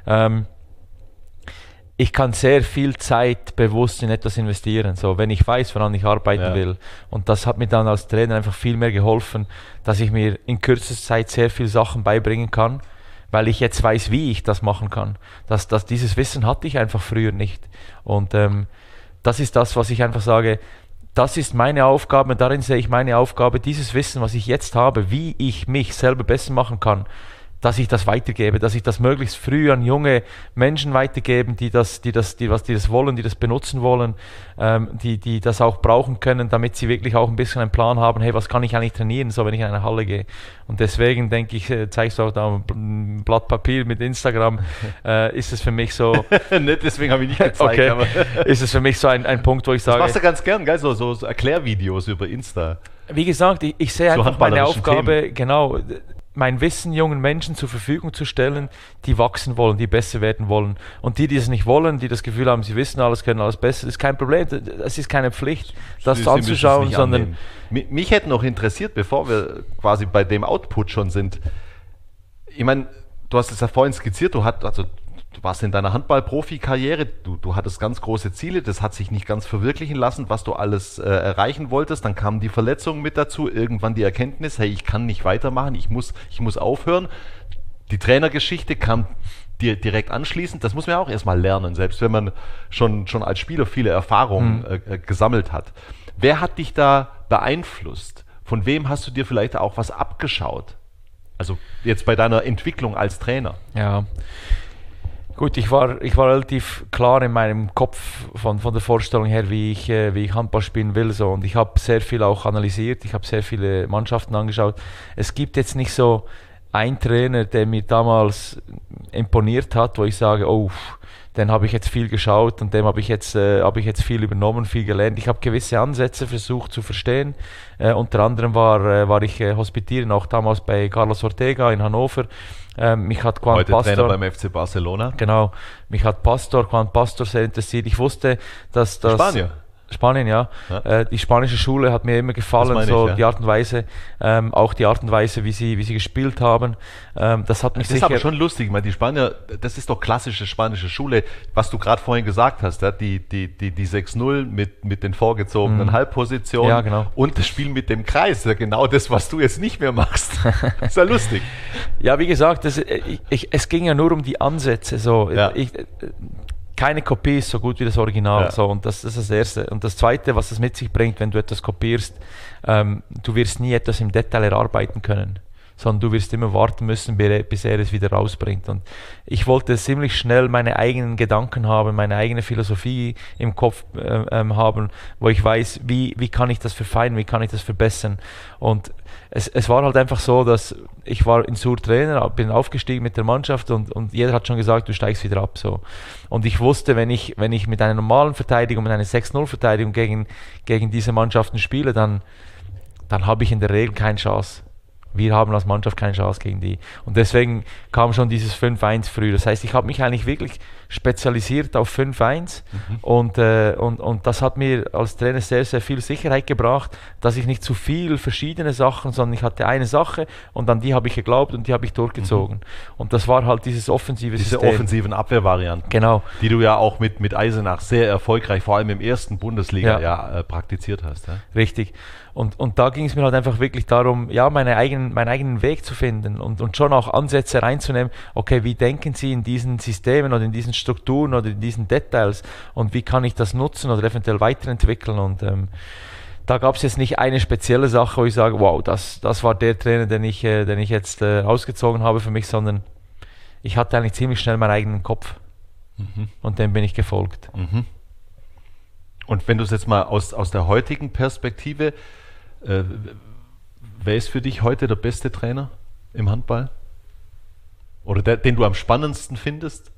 Ich kann sehr viel Zeit bewusst in etwas investieren, so, wenn ich weiß, woran ich arbeiten will. Und das hat mir dann als Trainer einfach viel mehr geholfen, dass ich mir in kürzester Zeit sehr viele Sachen beibringen kann, weil ich jetzt weiß, wie ich das machen kann. Dieses Wissen hatte ich einfach früher nicht. Und das ist das, was ich einfach sage, das ist meine Aufgabe, darin sehe ich meine Aufgabe, dieses Wissen, was ich jetzt habe, wie ich mich selber besser machen kann, dass ich das weitergebe, dass ich das möglichst früh an junge Menschen weitergeben, die das wollen, die das benutzen wollen, die das auch brauchen können, damit sie wirklich auch ein bisschen einen Plan haben, hey, was kann ich eigentlich trainieren, so wenn ich in eine Halle gehe. Und deswegen denke ich, zeigst du auch da ein Blatt Papier mit Instagram, ist es für mich so... Nicht, deswegen habe ich nicht gezeigt. Okay. Aber ist es für mich so ein Punkt, wo ich sage... Das machst du ganz gern, gell? So Erklärvideos über Insta. Wie gesagt, ich sehe einfach meine Aufgabe, genau, mein Wissen jungen Menschen zur Verfügung zu stellen, die wachsen wollen, die besser werden wollen. Und die es nicht wollen, die das Gefühl haben, sie wissen alles, können alles besser, das ist kein Problem. Es ist keine Pflicht, das anzuschauen, sondern... Mich hätte noch interessiert, bevor wir quasi bei dem Output schon sind, ich meine, du hast es ja vorhin skizziert, du warst in deiner Handball-Profi-Karriere, du hattest ganz große Ziele, das hat sich nicht ganz verwirklichen lassen, was du alles erreichen wolltest, dann kamen die Verletzungen mit dazu, irgendwann die Erkenntnis, hey, ich kann nicht weitermachen, ich muss aufhören. Die Trainergeschichte kam dir direkt anschließend, das muss man ja auch erstmal lernen, selbst wenn man schon als Spieler viele Erfahrungen gesammelt hat. Wer hat dich da beeinflusst? Von wem hast du dir vielleicht auch was abgeschaut? Also jetzt bei deiner Entwicklung als Trainer. Ja, gut, ich war relativ klar in meinem Kopf von der Vorstellung her, wie ich Handball spielen will. So. Und ich habe sehr viel auch analysiert, ich habe sehr viele Mannschaften angeschaut. Es gibt jetzt nicht so ein Trainer, der mir damals imponiert hat, wo ich sage, oh, den habe ich jetzt viel geschaut und dem habe ich jetzt viel übernommen, viel gelernt. Ich habe gewisse Ansätze versucht zu verstehen. Unter anderem war ich hospitieren, auch damals bei Carlos Ortega in Hannover. Mich hat Juan Heute Pastor, Trainer beim FC Barcelona. Genau, mich hat Juan Pastor sehr interessiert. Ich wusste, dass das... Spanien, ja. Die spanische Schule hat mir immer gefallen, die Art und Weise, auch die Art und Weise, wie sie gespielt haben. Das hat mich sicher... Das ist aber schon lustig, ich meine, die Spanier, das ist doch klassische spanische Schule, was du gerade vorhin gesagt hast, ja? Die 6-0 mit den vorgezogenen Halbpositionen, ja, genau. Und das Spiel mit dem Kreis, ja genau das, was du jetzt nicht mehr machst. Ist ja lustig. Ja, wie gesagt, es ging ja nur um die Ansätze. So. Ja. Keine Kopie ist so gut wie das Original, ja. So, und das ist das Erste. Und das Zweite, was es mit sich bringt, wenn du etwas kopierst, du wirst nie etwas im Detail erarbeiten können, sondern du wirst immer warten müssen, bis er es wieder rausbringt. Und ich wollte ziemlich schnell meine eigenen Gedanken haben, meine eigene Philosophie im Kopf haben, wo ich weiß, wie kann ich das verfeinern, wie kann ich das verbessern. Und es war halt einfach so, dass ich war in Sur Trainer, bin aufgestiegen mit der Mannschaft und jeder hat schon gesagt, du steigst wieder ab. So. Und ich wusste, wenn ich mit einer normalen Verteidigung, mit einer 6-0-Verteidigung gegen diese Mannschaften spiele, dann habe ich in der Regel keine Chance. Wir haben als Mannschaft keine Chance gegen die. Und deswegen kam schon dieses 5-1 früh. Das heißt, ich habe mich eigentlich wirklich spezialisiert auf 5-1 und das hat mir als Trainer sehr, sehr viel Sicherheit gebracht, dass ich nicht zu viel verschiedene Sachen, sondern ich hatte eine Sache und an die habe ich geglaubt und die habe ich durchgezogen. Und das war halt dieses offensive System. Diese offensiven Abwehrvarianten, genau. Die du ja auch mit Eisenach sehr erfolgreich, vor allem im ersten Bundesliga, praktiziert hast. Ja? Richtig. Und da ging es mir halt einfach wirklich darum, ja, meinen eigenen Weg zu finden und schon auch Ansätze reinzunehmen, okay, wie denken Sie in diesen Systemen oder in diesen Strukturen oder in diesen Details und wie kann ich das nutzen oder eventuell weiterentwickeln. Und da gab es jetzt nicht eine spezielle Sache, wo ich sage, wow, das war der Trainer, den ich jetzt ausgezogen habe für mich, sondern ich hatte eigentlich ziemlich schnell meinen eigenen Kopf und dem bin ich gefolgt. Und wenn du es jetzt mal aus der heutigen Perspektive, wer ist für dich heute der beste Trainer im Handball? Oder den du am spannendsten findest?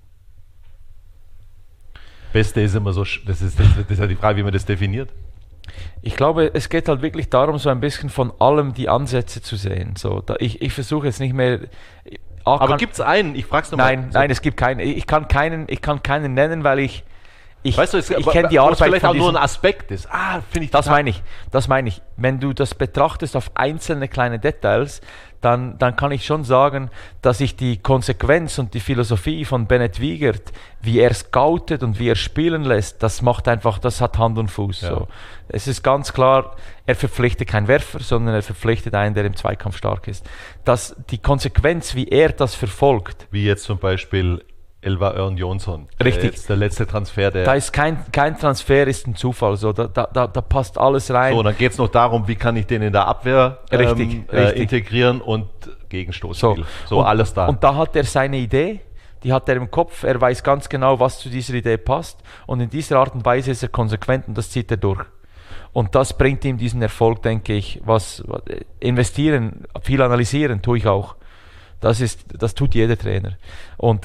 Beste ist immer so, das ist ja die Frage, wie man das definiert. Ich glaube, es geht halt wirklich darum, so ein bisschen von allem die Ansätze zu sehen. So, ich versuche jetzt nicht mehr... Aber gibt es einen? Ich frage es nochmal. Nein, es gibt keinen. Ich kann keinen nennen, weil ich weißt du, ich kenne die Arbeit vielleicht von auch nur ein Aspekt ist. Finde ich das meine ich. Wenn du das betrachtest auf einzelne kleine Details, dann kann ich schon sagen, dass ich die Konsequenz und die Philosophie von Bennett Wiegert, wie er scoutet und wie er spielen lässt, das hat Hand und Fuß. Ja. So. Es ist ganz klar, er verpflichtet keinen Werfer, sondern er verpflichtet einen, der im Zweikampf stark ist. Die Konsequenz, wie er das verfolgt. Wie jetzt zum Beispiel Elva Örn Jonsson. Richtig. Jetzt der letzte Transfer, da ist kein Transfer, ist ein Zufall. So, da passt alles rein. So, dann geht es noch darum, wie kann ich den in der Abwehr richtig. integrieren und Gegenstoßspiel. So alles da. Und da hat er seine Idee, die hat er im Kopf. Er weiß ganz genau, was zu dieser Idee passt. Und in dieser Art und Weise ist er konsequent und das zieht er durch. Und das bringt ihm diesen Erfolg, denke ich. Was investieren, viel analysieren, tue ich auch. Das tut jeder Trainer. Und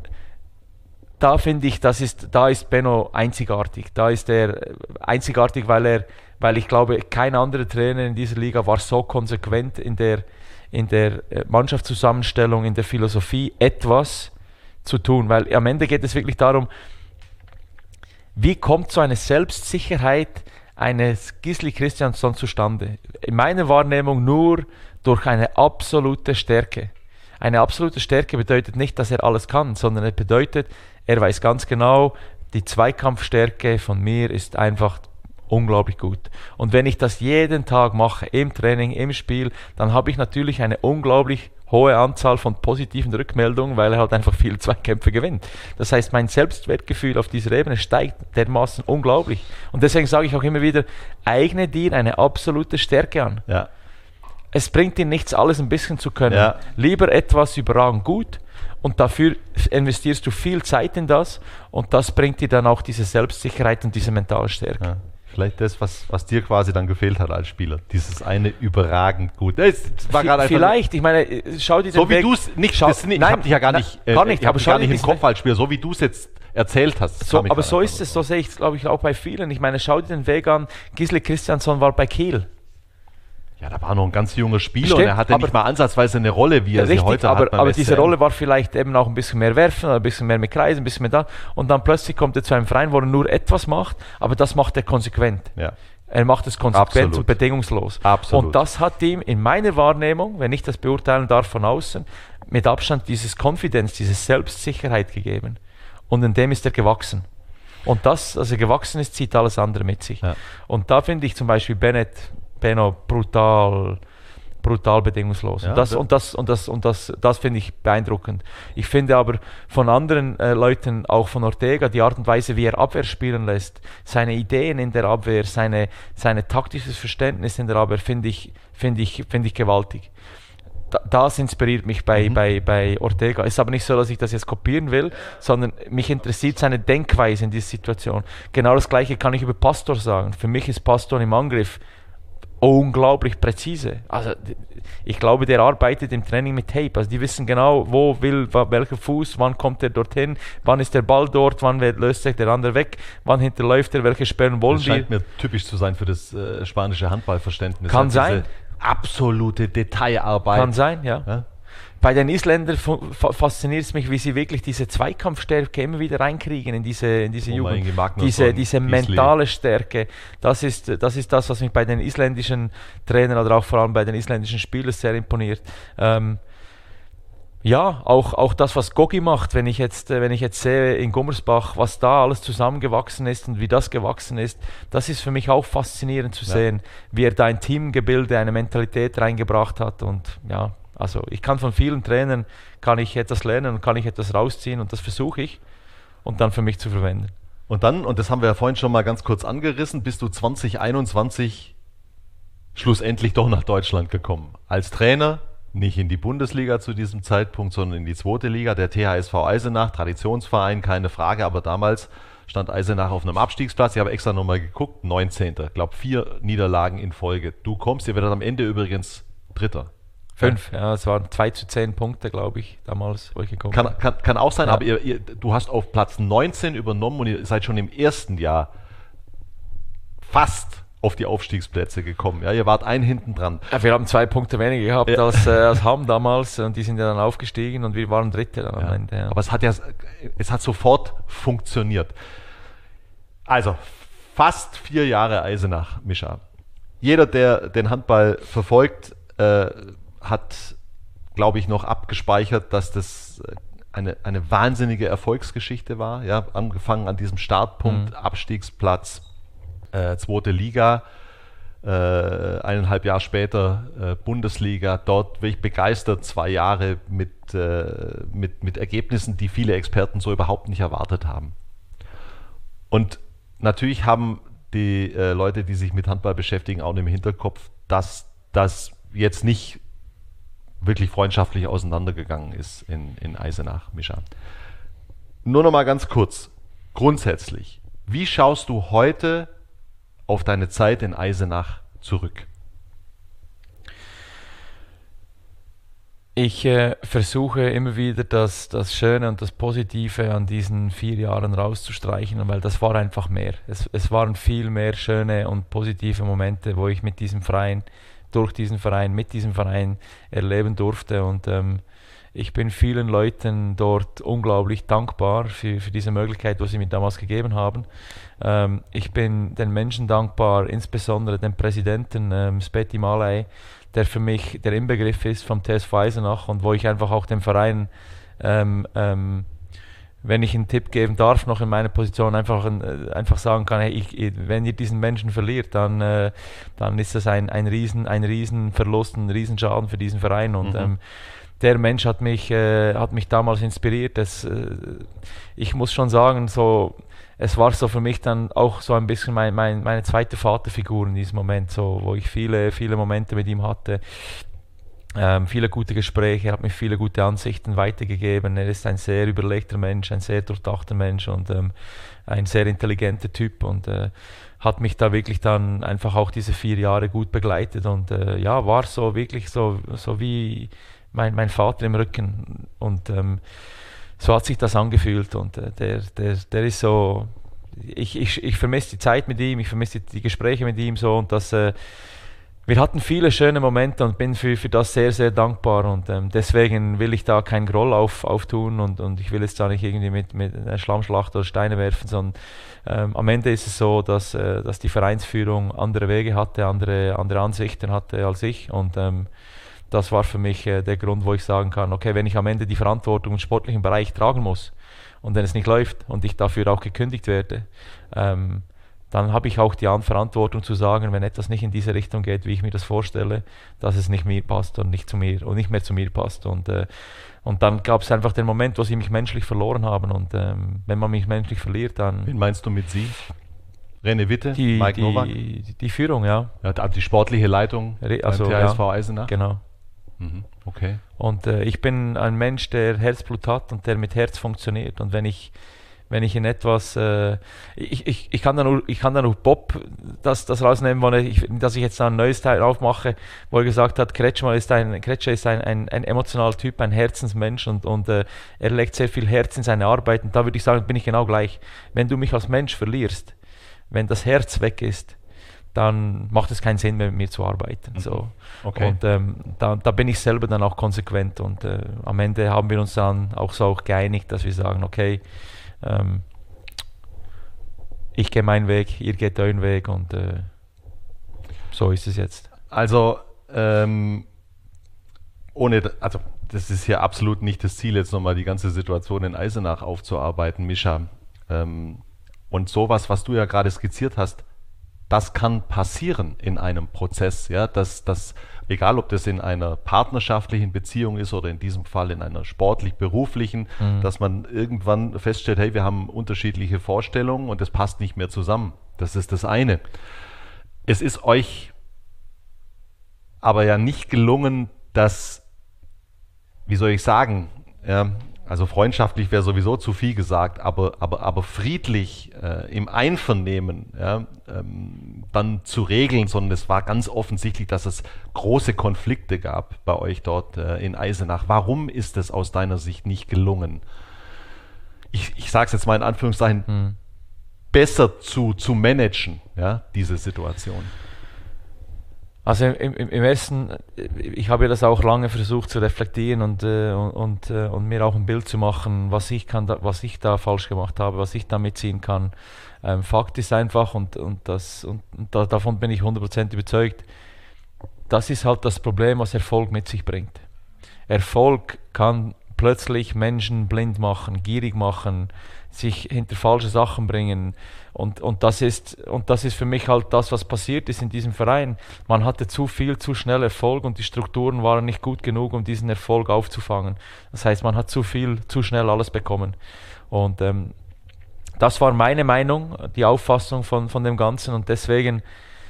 da finde ich, da ist Benno einzigartig. Da ist er einzigartig, weil ich glaube, kein anderer Trainer in dieser Liga war so konsequent in der Mannschaftszusammenstellung, in der Philosophie etwas zu tun. Weil am Ende geht es wirklich darum, wie kommt so eine Selbstsicherheit eines Gisli Kristjansson zustande? In meiner Wahrnehmung nur durch eine absolute Stärke. Eine absolute Stärke bedeutet nicht, dass er alles kann, sondern es bedeutet, er weiß ganz genau, die Zweikampfstärke von mir ist einfach unglaublich gut. Und wenn ich das jeden Tag mache, im Training, im Spiel, dann habe ich natürlich eine unglaublich hohe Anzahl von positiven Rückmeldungen, weil er halt einfach viele Zweikämpfe gewinnt. Das heißt, mein Selbstwertgefühl auf dieser Ebene steigt dermaßen unglaublich. Und deswegen sage ich auch immer wieder, eigne dir eine absolute Stärke an. Ja. Es bringt dir nichts, alles ein bisschen zu können. Ja. Lieber etwas überragend gut und dafür investierst du viel Zeit in das und das bringt dir dann auch diese Selbstsicherheit und diese mentale Stärke. Ja. Vielleicht das, was dir quasi dann gefehlt hat als Spieler. Dieses eine überragend gut. Das war gerade vielleicht, ich meine, schau dir den so wie du es nicht, ich habe dich ja gar nicht im Kopf als Spieler, so wie du es jetzt erzählt hast. So, aber so ist es, so sehe ich es, glaube ich, auch bei vielen. Ich meine, schau dir den Weg an, Gisli Kristjansson war bei Kiel. Ja, da war noch ein ganz junger Spieler und er hatte nicht mal ansatzweise eine Rolle, wie er sie heute hat. Aber diese Rolle war vielleicht eben auch ein bisschen mehr werfen, oder ein bisschen mehr mit Kreisen, ein bisschen mehr da. Und dann plötzlich kommt er zu einem Verein, wo er nur etwas macht, aber das macht er konsequent. Ja. Er macht es konsequent und bedingungslos. Absolut. Und das hat ihm in meiner Wahrnehmung, wenn ich das beurteilen darf von außen, mit Abstand dieses Confidence, diese Selbstsicherheit gegeben. Und in dem ist er gewachsen. Und das, als er gewachsen ist, zieht alles andere mit sich. Ja. Und da finde ich zum Beispiel Benno brutal bedingungslos. Ja, das finde ich beeindruckend. Ich finde aber von anderen Leuten, auch von Ortega, die Art und Weise, wie er Abwehr spielen lässt, seine Ideen in der Abwehr, seine taktisches Verständnis in der Abwehr, finde ich gewaltig. Das inspiriert mich bei Ortega. Es ist aber nicht so, dass ich das jetzt kopieren will, sondern mich interessiert seine Denkweise in dieser Situation. Genau das Gleiche kann ich über Pastor sagen. Für mich ist Pastor im Angriff unglaublich präzise. Also ich glaube, der arbeitet im Training mit Tape. Also die wissen genau, welcher Fuß, wann kommt er dorthin, wann ist der Ball dort, wann löst sich der andere weg, wann hinterläuft er, welche Sperren wollen wir. Das scheint mir typisch zu sein für das spanische Handballverständnis. Kann sein. Absolute Detailarbeit. Kann sein, ja. Bei den Isländern fasziniert es mich, wie sie wirklich diese Zweikampfstärke immer wieder reinkriegen in diese Jugend. Diese mentale Stärke. Das ist das, was mich bei den isländischen Trainern oder auch vor allem bei den isländischen Spielern sehr imponiert. Ja, auch das, was Gogi macht, wenn ich jetzt sehe in Gummersbach, was da alles zusammengewachsen ist und wie das gewachsen ist, das ist für mich auch faszinierend zu sehen, wie er da ein Teamgebilde, eine Mentalität reingebracht hat. Und ja, also ich kann von vielen Trainern, kann ich etwas lernen und kann ich etwas rausziehen und das versuche ich und dann für mich zu verwenden. Und dann, und das haben wir ja vorhin schon mal ganz kurz angerissen, bist du 2021 schlussendlich doch nach Deutschland gekommen. Als Trainer, nicht in die Bundesliga zu diesem Zeitpunkt, sondern in die zweite Liga, der THSV Eisenach, Traditionsverein, keine Frage, aber damals stand Eisenach auf einem Abstiegsplatz. Ich habe extra nochmal geguckt, 19. Ich glaube 4 Niederlagen in Folge. Du kommst, ihr werdet am Ende übrigens Dritter. 5, ja, es waren 2:10 Punkte, glaube ich, damals, wo ich gekommen bin. Kann auch sein, ja. Aber du hast auf Platz 19 übernommen und ihr seid schon im ersten Jahr fast auf die Aufstiegsplätze gekommen. Ja, ihr wart einen hinten dran. Ja, wir haben 2 Punkte weniger gehabt als Hamm damals und die sind ja dann aufgestiegen und wir waren Dritte dann am Ende. Ja. Aber es hat sofort funktioniert. Also, fast 4 Jahre Eisenach, Mischa. Jeder, der den Handball verfolgt, hat, glaube ich, noch abgespeichert, dass das eine wahnsinnige Erfolgsgeschichte war. Ja, angefangen an diesem Startpunkt, Abstiegsplatz, zweite Liga, 1,5 Jahre später Bundesliga, dort wirklich begeistert, 2 Jahre mit Ergebnissen, die viele Experten so überhaupt nicht erwartet haben. Und natürlich haben die Leute, die sich mit Handball beschäftigen, auch im Hinterkopf, dass das jetzt nicht wirklich freundschaftlich auseinandergegangen ist in Eisenach, Mischa. Nur noch mal ganz kurz, grundsätzlich, wie schaust du heute auf deine Zeit in Eisenach zurück? Ich versuche immer wieder das Schöne und das Positive an diesen 4 Jahren rauszustreichen, weil das war einfach mehr. Es waren viel mehr schöne und positive Momente, wo ich mit diesem Verein, mit diesem Verein erleben durfte. Und ich bin vielen Leuten dort unglaublich dankbar für diese Möglichkeit, die sie mir damals gegeben haben. Ich bin den Menschen dankbar, insbesondere dem Präsidenten Speti Malej, der für mich der Inbegriff ist vom TSV Eisenach und wo ich einfach auch dem Verein, wenn ich einen Tipp geben darf, noch in meiner Position einfach sagen kann, hey, wenn ihr diesen Menschen verliert, dann ist das ein riesen Verlust, ein riesen Schaden für diesen Verein. Und der Mensch hat mich damals inspiriert. Ich muss schon sagen, es war so für mich dann auch so ein bisschen meine zweite Vaterfigur in diesem Moment, so, wo ich viele Momente mit ihm hatte. Viele gute Gespräche, er hat mir viele gute Ansichten weitergegeben. Er ist ein sehr überlegter Mensch, ein sehr durchdachter Mensch und ein sehr intelligenter Typ. Und hat mich da wirklich dann einfach auch diese 4 Jahre gut begleitet und war so wirklich so wie mein Vater im Rücken und so hat sich das angefühlt und der ist so, ich vermisse die Zeit mit ihm, ich vermisse die Gespräche mit ihm so und das wir hatten viele schöne Momente und bin für das sehr, sehr dankbar und deswegen will ich da keinen Groll auftun und ich will jetzt da nicht irgendwie mit einer Schlammschlacht oder Steine werfen, sondern am Ende ist es so, dass die Vereinsführung andere Wege hatte, andere Ansichten hatte als ich und das war für mich der Grund, wo ich sagen kann, okay, wenn ich am Ende die Verantwortung im sportlichen Bereich tragen muss und wenn es nicht läuft und ich dafür auch gekündigt werde, dann habe ich auch die Verantwortung zu sagen, wenn etwas nicht in diese Richtung geht, wie ich mir das vorstelle, dass es nicht mir passt und nicht mehr zu mir passt. Und dann gab es einfach den Moment, wo sie mich menschlich verloren haben. Und wenn man mich menschlich verliert, dann... Wen meinst du mit sie? René Witte, Mike Nowak? Die Führung, ja. Die sportliche Leitung also, beim THSV Eisenach? Genau. Okay. Und ich bin ein Mensch, der Herzblut hat und der mit Herz funktioniert. Und wenn ich in etwas, ich kann da nur Bob das rausnehmen, dass ich jetzt ein neues Teil aufmache, wo er gesagt hat, Kretschmer ist ein emotionaler Typ, ein Herzensmensch und er legt sehr viel Herz in seine Arbeit und da würde ich sagen, bin ich genau gleich. Wenn du mich als Mensch verlierst, wenn das Herz weg ist, dann macht es keinen Sinn mehr, mit mir zu arbeiten. So. Okay. Und da bin ich selber dann auch konsequent und am Ende haben wir uns dann auch so geeinigt, dass wir sagen, okay, ich gehe meinen Weg, ihr geht euren Weg und so ist es jetzt. Also, das ist hier absolut nicht das Ziel, jetzt nochmal die ganze Situation in Eisenach aufzuarbeiten, Mischa. Und sowas, was du ja gerade skizziert hast, das kann passieren in einem Prozess, ja, dass egal ob das in einer partnerschaftlichen Beziehung ist oder in diesem Fall in einer sportlich-beruflichen, dass man irgendwann feststellt, hey, wir haben unterschiedliche Vorstellungen und das passt nicht mehr zusammen. Das ist das eine. Es ist euch aber ja nicht gelungen, dass, wie soll ich sagen, ja, also freundschaftlich wäre sowieso zu viel gesagt, aber friedlich im Einvernehmen dann zu regeln, sondern es war ganz offensichtlich, dass es große Konflikte gab bei euch dort in Eisenach. Warum ist es aus deiner Sicht nicht gelungen? Ich sage es jetzt mal in Anführungszeichen, besser zu managen, ja, diese Situation. Also im ersten, ich habe ja das auch lange versucht zu reflektieren und mir auch ein Bild zu machen, was ich da falsch gemacht habe, was ich da mitziehen kann. Fakt ist einfach, davon bin ich 100% überzeugt, das ist halt das Problem, was Erfolg mit sich bringt. Erfolg kann plötzlich Menschen blind machen, gierig machen, sich hinter falsche Sachen bringen und das ist für mich halt das, was passiert ist in diesem Verein. Man hatte zu schnell Erfolg und die Strukturen waren nicht gut genug, um diesen Erfolg aufzufangen. Das heißt, man hat zu schnell alles bekommen und das war meine Meinung, die Auffassung von dem Ganzen und deswegen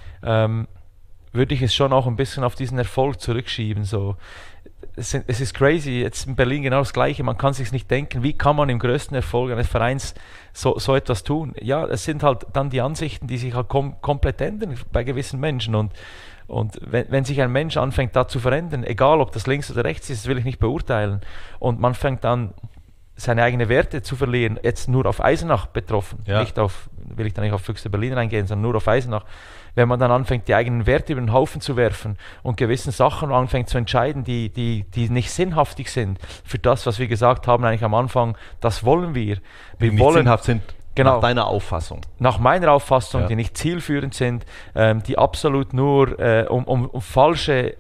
würde ich es schon auch ein bisschen auf diesen Erfolg zurückschieben. So. Es ist crazy, jetzt in Berlin genau das Gleiche, man kann sich nicht denken, wie kann man im größten Erfolg eines Vereins so etwas tun. Ja, es sind halt dann die Ansichten, die sich halt komplett ändern bei gewissen Menschen und wenn sich ein Mensch anfängt da zu verändern, egal ob das links oder rechts ist, das will ich nicht beurteilen und man fängt an, seine eigenen Werte zu verlieren, jetzt nur auf Eisenach betroffen, ja. Will ich da nicht auf Füchse Berlin reingehen, sondern nur auf Eisenach. Wenn man dann anfängt, die eigenen Werte über den Haufen zu werfen und gewissen Sachen anfängt zu entscheiden, die nicht sinnhaftig sind für das, was wir gesagt haben eigentlich am Anfang, das wollen wir. Die nicht sinnhaft sind, genau, nach deiner Auffassung. Nach meiner Auffassung, ja. Die nicht zielführend sind, die absolut nur um falsche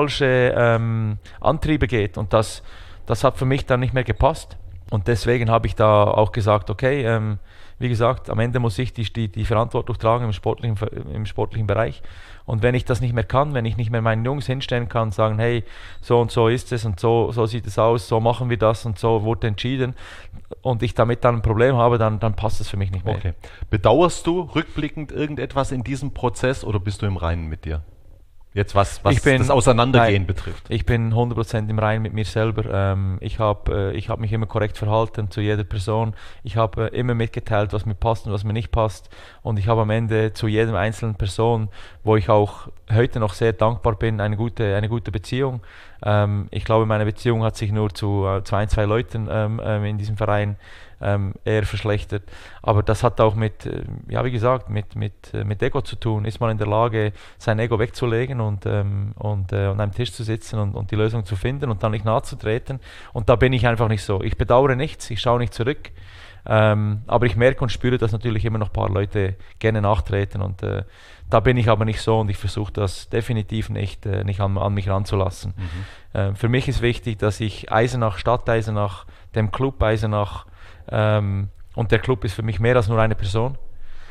Antriebe geht und das hat für mich dann nicht mehr gepasst. Und deswegen habe ich da auch gesagt, okay, wie gesagt, am Ende muss ich die Verantwortung tragen im sportlichen Bereich. Und wenn ich das nicht mehr kann, wenn ich nicht mehr meinen Jungs hinstellen kann, sagen, hey, so und so ist es und so sieht es aus, so machen wir das und so wurde entschieden und ich damit dann ein Problem habe, dann passt es für mich nicht mehr. Okay. Bedauerst du rückblickend irgendetwas in diesem Prozess oder bist du im Reinen mit dir? Jetzt was das Auseinandergehen betrifft. Ich bin 100% im Reinen mit mir selber. Ich hab mich immer korrekt verhalten zu jeder Person. Ich habe immer mitgeteilt, was mir passt und was mir nicht passt. Und ich habe am Ende zu jedem einzelnen Person, wo ich auch heute noch sehr dankbar bin, eine gute Beziehung. Ich glaube, meine Beziehung hat sich nur zu ein, zwei Leuten in diesem Verein eher verschlechtert. Aber das hat auch mit Ego zu tun. Ist man in der Lage, sein Ego wegzulegen und an einem Tisch zu sitzen und die Lösung zu finden und dann nicht nachzutreten. Und da bin ich einfach nicht so. Ich bedauere nichts, ich schaue nicht zurück. Aber ich merke und spüre, dass natürlich immer noch ein paar Leute gerne nachtreten. Und da bin ich aber nicht so und ich versuche das definitiv nicht an mich ranzulassen. Für mich ist wichtig, dass ich Eisenach, Stadt Eisenach, dem Club Eisenach, und der Club ist für mich mehr als nur eine Person,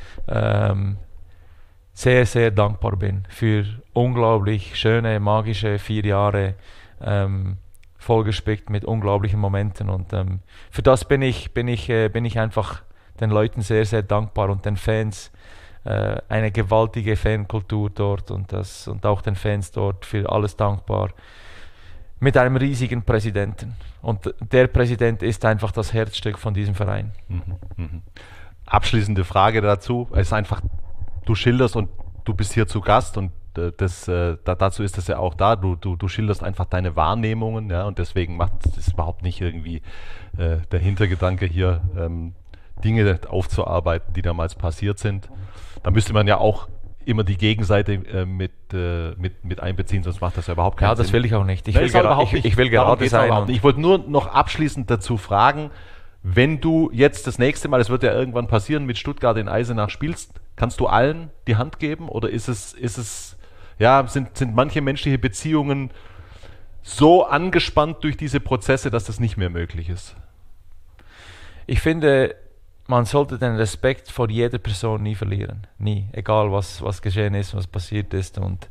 sehr, sehr dankbar bin für unglaublich schöne, magische 4 Jahre, vollgespickt mit unglaublichen Momenten, und für das bin ich einfach den Leuten sehr, sehr dankbar und den Fans, eine gewaltige Fankultur dort und auch den Fans dort für alles dankbar. Mit einem riesigen Präsidenten. Und der Präsident ist einfach das Herzstück von diesem Verein. Abschließende Frage dazu. Es ist einfach, du schilderst und du bist hier zu Gast und dazu ist es ja auch da. Du schilderst einfach deine Wahrnehmungen, ja, und deswegen macht es überhaupt nicht irgendwie der Hintergedanke hier, Dinge aufzuarbeiten, die damals passiert sind. Da müsste man ja auch immer die Gegenseite mit einbeziehen, sonst macht das ja überhaupt keinen Sinn. Ja, das will ich auch nicht. Ich will gerade sein. Ich wollte nur noch abschließend dazu fragen, wenn du jetzt das nächste Mal, das wird ja irgendwann passieren, mit Stuttgart in Eisenach spielst, kannst du allen die Hand geben oder sind manche menschliche Beziehungen so angespannt durch diese Prozesse, dass das nicht mehr möglich ist? Ich finde, man sollte den Respekt vor jeder Person nie verlieren. Nie. Egal was geschehen ist, was passiert ist. Und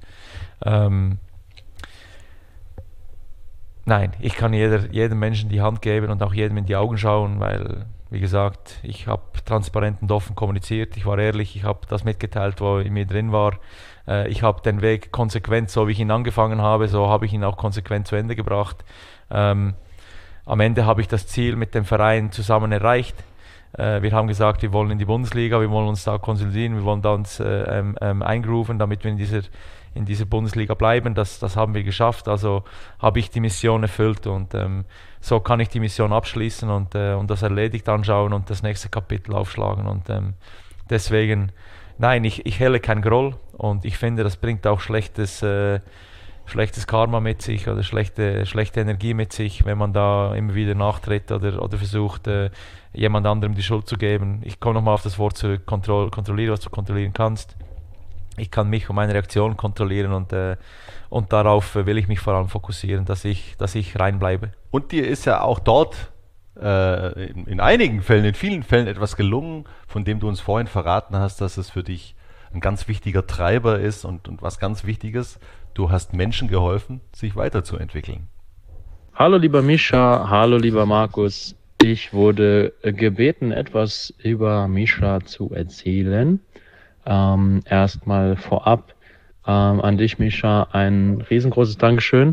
nein, ich kann jedem Menschen die Hand geben und auch jedem in die Augen schauen, weil, wie gesagt, ich habe transparent und offen kommuniziert. Ich war ehrlich, ich habe das mitgeteilt, wo in mir drin war. Ich habe den Weg konsequent, so wie ich ihn angefangen habe, so habe ich ihn auch konsequent zu Ende gebracht. Am Ende habe ich das Ziel mit dem Verein zusammen erreicht. Wir haben gesagt, wir wollen in die Bundesliga, wir wollen uns da konsolidieren, wir wollen da uns eingrooven, damit wir in dieser Bundesliga bleiben. Das haben wir geschafft, also habe ich die Mission erfüllt und so kann ich die Mission abschließen und das erledigt anschauen und das nächste Kapitel aufschlagen. Und deswegen, nein, ich helle kein Groll und ich finde, das bringt auch schlechtes Karma mit sich oder schlechte Energie mit sich, wenn man da immer wieder nachtritt oder versucht, jemand anderem die Schuld zu geben. Ich komme nochmal auf das Wort zurück, kontrolliere, was du kontrollieren kannst. Ich kann mich und meine Reaktion kontrollieren und darauf will ich mich vor allem fokussieren, dass ich rein bleibe. Und dir ist ja auch dort in einigen Fällen, in vielen Fällen etwas gelungen, von dem du uns vorhin verraten hast, dass es für dich ein ganz wichtiger Treiber ist und was ganz Wichtiges. Du hast Menschen geholfen, sich weiterzuentwickeln. Hallo lieber Mischa, hallo lieber Markus. Ich wurde gebeten, etwas über Mischa zu erzählen. Erstmal vorab an dich, Mischa, ein riesengroßes Dankeschön.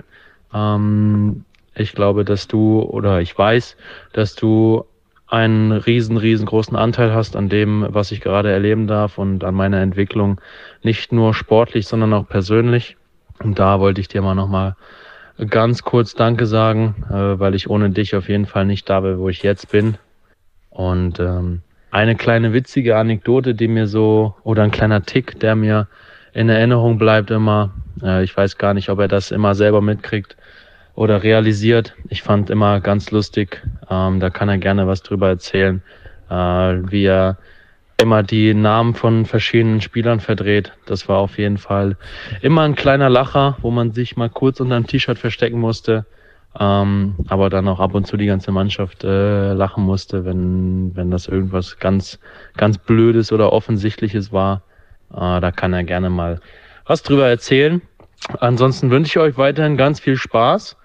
Ich glaube, ich weiß, dass du einen riesengroßen Anteil hast an dem, was ich gerade erleben darf und an meiner Entwicklung, nicht nur sportlich, sondern auch persönlich. Und da wollte ich dir mal nochmal ganz kurz Danke sagen, weil ich ohne dich auf jeden Fall nicht da wäre, wo ich jetzt bin. Und eine kleine witzige Anekdote, oder ein kleiner Tick, der mir in Erinnerung bleibt immer. Ich weiß gar nicht, ob er das immer selber mitkriegt oder realisiert. Ich fand immer ganz lustig, da kann er gerne was drüber erzählen, wie er immer die Namen von verschiedenen Spielern verdreht. Das war auf jeden Fall immer ein kleiner Lacher, wo man sich mal kurz unter dem T-Shirt verstecken musste, aber dann auch ab und zu die ganze Mannschaft lachen musste, wenn das irgendwas ganz Blödes oder Offensichtliches war. Da kann er gerne mal was drüber erzählen. Ansonsten wünsche ich euch weiterhin ganz viel Spaß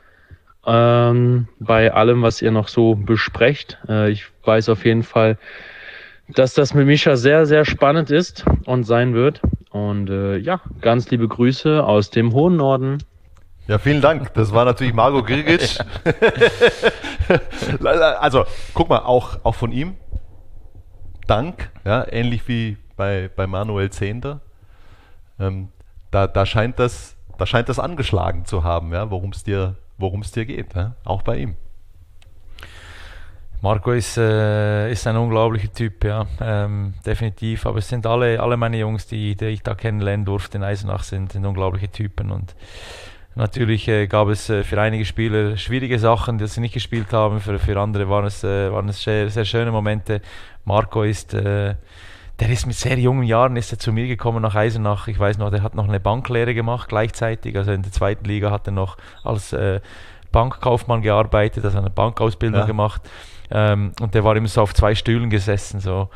bei allem, was ihr noch so besprecht. Ich weiß auf jeden Fall, dass das mit Mischa sehr, sehr spannend ist und sein wird. Und ja, ganz liebe Grüße aus dem hohen Norden. Ja, vielen Dank. Das war natürlich Marko Grgic. Also, guck mal, auch von ihm. Dank, ja, ähnlich wie bei Manuel Zehnder. Da scheint das angeschlagen zu haben, ja, worum es dir geht, ja, auch bei ihm. Marko ist ein unglaublicher Typ, ja, definitiv. Aber es sind alle meine Jungs, die ich da kennenlernen durfte in Eisenach, sind unglaubliche Typen. Und natürlich gab es für einige Spieler schwierige Sachen, die sie nicht gespielt haben. Für andere waren es sehr, sehr schöne Momente. Marko der ist mit sehr jungen Jahren ist er zu mir gekommen nach Eisenach. Ich weiß noch, der hat noch eine Banklehre gemacht gleichzeitig. Also in der 2. Liga hat er noch als Bankkaufmann gearbeitet, also eine Bankausbildung gemacht. Und der war immer so auf 2 Stühlen gesessen. So.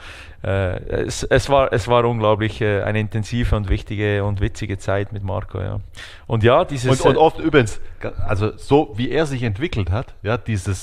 Es war unglaublich eine intensive und wichtige und witzige Zeit mit Marko. Ja. Und ja, und oft übrigens, also so wie er sich entwickelt hat, ja,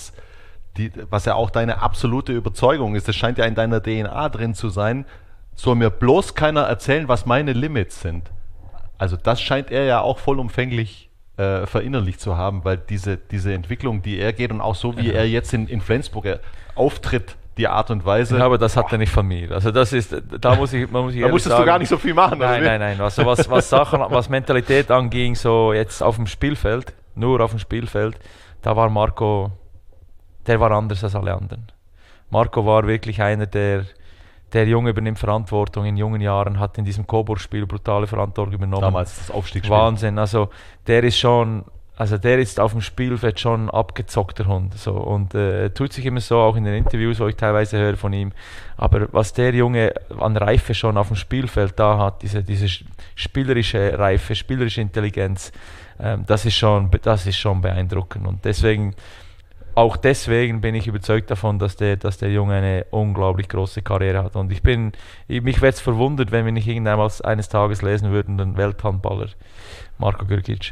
was ja auch deine absolute Überzeugung ist, das scheint ja in deiner DNA drin zu sein, soll mir bloß keiner erzählen, was meine Limits sind. Also das scheint er ja auch vollumfänglich verinnerlicht zu haben, weil diese Entwicklung, die er geht und auch so wie er jetzt in Flensburg auftritt, die Art und Weise. Ja, aber das hat er nicht von mir. Also das ist, da musstest du gar nicht so viel machen. Nein. Also was Mentalität anging, so jetzt auf dem Spielfeld, nur auf dem Spielfeld, da war Marko, der war anders als alle anderen. Marko war wirklich einer, der Junge übernimmt Verantwortung in jungen Jahren, hat in diesem Coburg-Spiel brutale Verantwortung übernommen. Damals das Aufstiegsspiel. Wahnsinn, also der ist auf dem Spielfeld schon abgezockter Hund. So. Und tut sich immer so, auch in den Interviews, wo ich teilweise höre von ihm. Aber was der Junge an Reife schon auf dem Spielfeld da hat, diese spielerische Reife, spielerische Intelligenz, das ist schon beeindruckend. Und auch deswegen bin ich überzeugt davon, dass der Junge eine unglaublich große Karriere hat. Und mich wäre es verwundert, wenn wir nicht irgendwann eines Tages lesen würden, den Welthandballer Marko Grgic.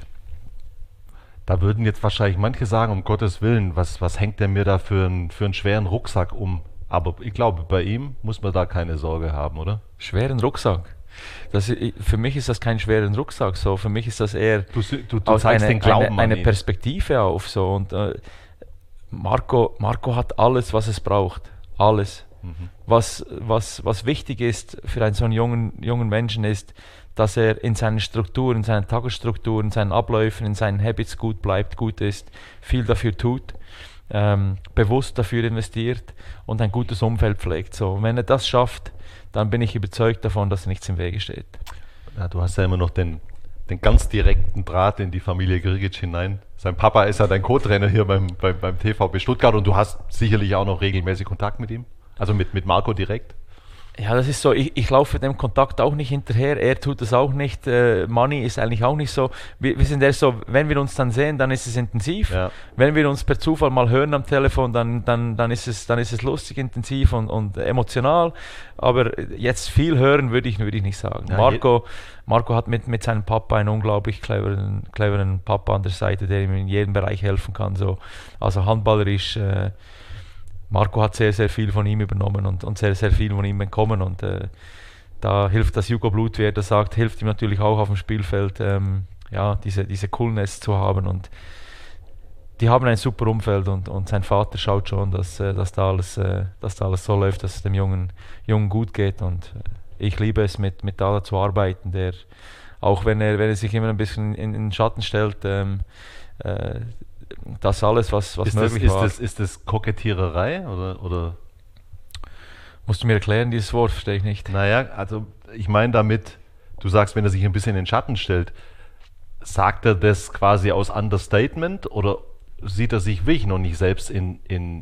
Da würden jetzt wahrscheinlich manche sagen, um Gottes Willen, was hängt der mir da für einen schweren Rucksack um? Aber ich glaube, bei ihm muss man da keine Sorge haben, oder? Schweren Rucksack? Für mich ist das kein schweren Rucksack. So. Für mich ist das eher du zeigst den Glauben eine Perspektive auf. So. Und Marko hat alles, was es braucht. Alles. Mhm. Was wichtig ist für einen so einen jungen Menschen ist, dass er in seinen Strukturen, in seinen Tagesstrukturen, in seinen Abläufen, in seinen Habits gut bleibt, gut ist, viel dafür tut, bewusst dafür investiert und ein gutes Umfeld pflegt. So, und wenn er das schafft, dann bin ich überzeugt davon, dass nichts im Wege steht. Ja, du hast ja immer noch den ganz direkten Draht in die Familie Grgic hinein. Sein Papa ist ja dein Co-Trainer hier beim TVB Stuttgart und du hast sicherlich auch noch regelmäßig Kontakt mit ihm, also mit Marko direkt. Ja, das ist so, ich laufe dem Kontakt auch nicht hinterher, er tut es auch nicht, Manni ist eigentlich auch nicht so, wir sind eher so, wenn wir uns dann sehen, dann ist es intensiv, wenn wir uns per Zufall mal hören am Telefon, dann ist es lustig, intensiv und emotional, aber jetzt viel hören würde ich nicht sagen. Ja, Marko hat mit seinem Papa einen unglaublich cleveren Papa an der Seite, der ihm in jedem Bereich helfen kann, so, also handballerisch, Marko hat sehr, sehr viel von ihm übernommen und sehr, sehr viel von ihm bekommen und da hilft das Jugo-Blut, wie er das sagt, hilft ihm natürlich auch auf dem Spielfeld, diese Coolness zu haben und die haben ein super Umfeld und sein Vater schaut schon, dass da alles so läuft, dass es dem Jungen gut geht und ich liebe es, mit Dada zu arbeiten, der, auch wenn er sich immer ein bisschen in den Schatten stellt, das alles, was möglich war. Ist das Kokettiererei oder? Musst du mir erklären, dieses Wort, verstehe ich nicht. Naja, also ich meine damit, du sagst, wenn er sich ein bisschen in den Schatten stellt, sagt er das quasi aus Understatement oder sieht er sich wirklich noch nicht selbst in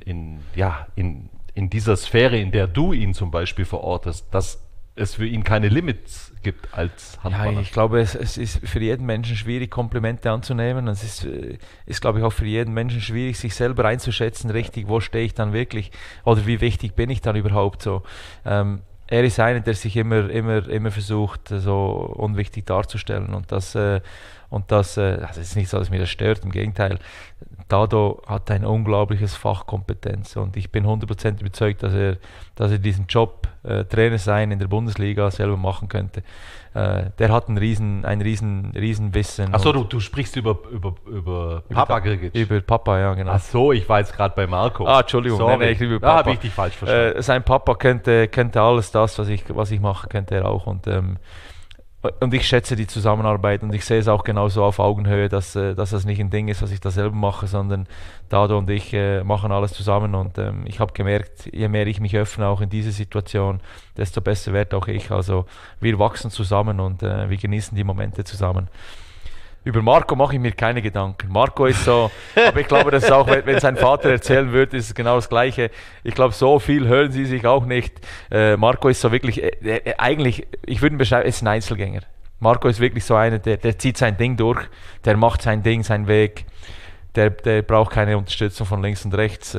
dieser Sphäre, in der du ihn zum Beispiel verortest, dass es für ihn keine Limits gibt als Handballer? Ja, ich glaube, es ist für jeden Menschen schwierig, Komplimente anzunehmen. Es ist, glaube ich, auch für jeden Menschen schwierig, sich selber einzuschätzen, richtig, wo stehe ich dann wirklich oder wie wichtig bin ich dann überhaupt so. Er ist einer, der sich immer versucht, so unwichtig darzustellen und das ist nicht so, dass mir das stört, im Gegenteil. Dado hat ein unglaubliches Fachkompetenz und ich bin 100% überzeugt, dass er diesen Job Trainer sein in der Bundesliga selber machen könnte. Der hat ein riesen Wissen. Achso, du sprichst über Papa Grgic. Über Papa, ja, genau. Achso, ich war jetzt gerade bei Marco. Entschuldigung. Sorry. Ich über Da Papa. habe ich dich falsch verstanden. Sein Papa könnte alles das, was ich mache, könnte er auch. Und ich schätze die Zusammenarbeit und ich sehe es auch genauso auf Augenhöhe, dass das nicht ein Ding ist, was ich da selber mache, sondern Dado und ich machen alles zusammen und ich habe gemerkt, je mehr ich mich öffne auch in diese Situation, desto besser werde auch ich. Also wir wachsen zusammen und wir genießen die Momente zusammen. Über Marco mache ich mir keine Gedanken. Marco ist so, aber ich glaube, das ist auch, wenn sein Vater erzählen würde, ist es genau das Gleiche. Ich glaube, so viel hören sie sich auch nicht. Marco ist so wirklich, eigentlich, ich würde ihn beschreiben, ist ein Einzelgänger. Marco ist wirklich so einer, der zieht sein Ding durch, der macht sein Ding, seinen Weg. Der braucht keine Unterstützung von links und rechts.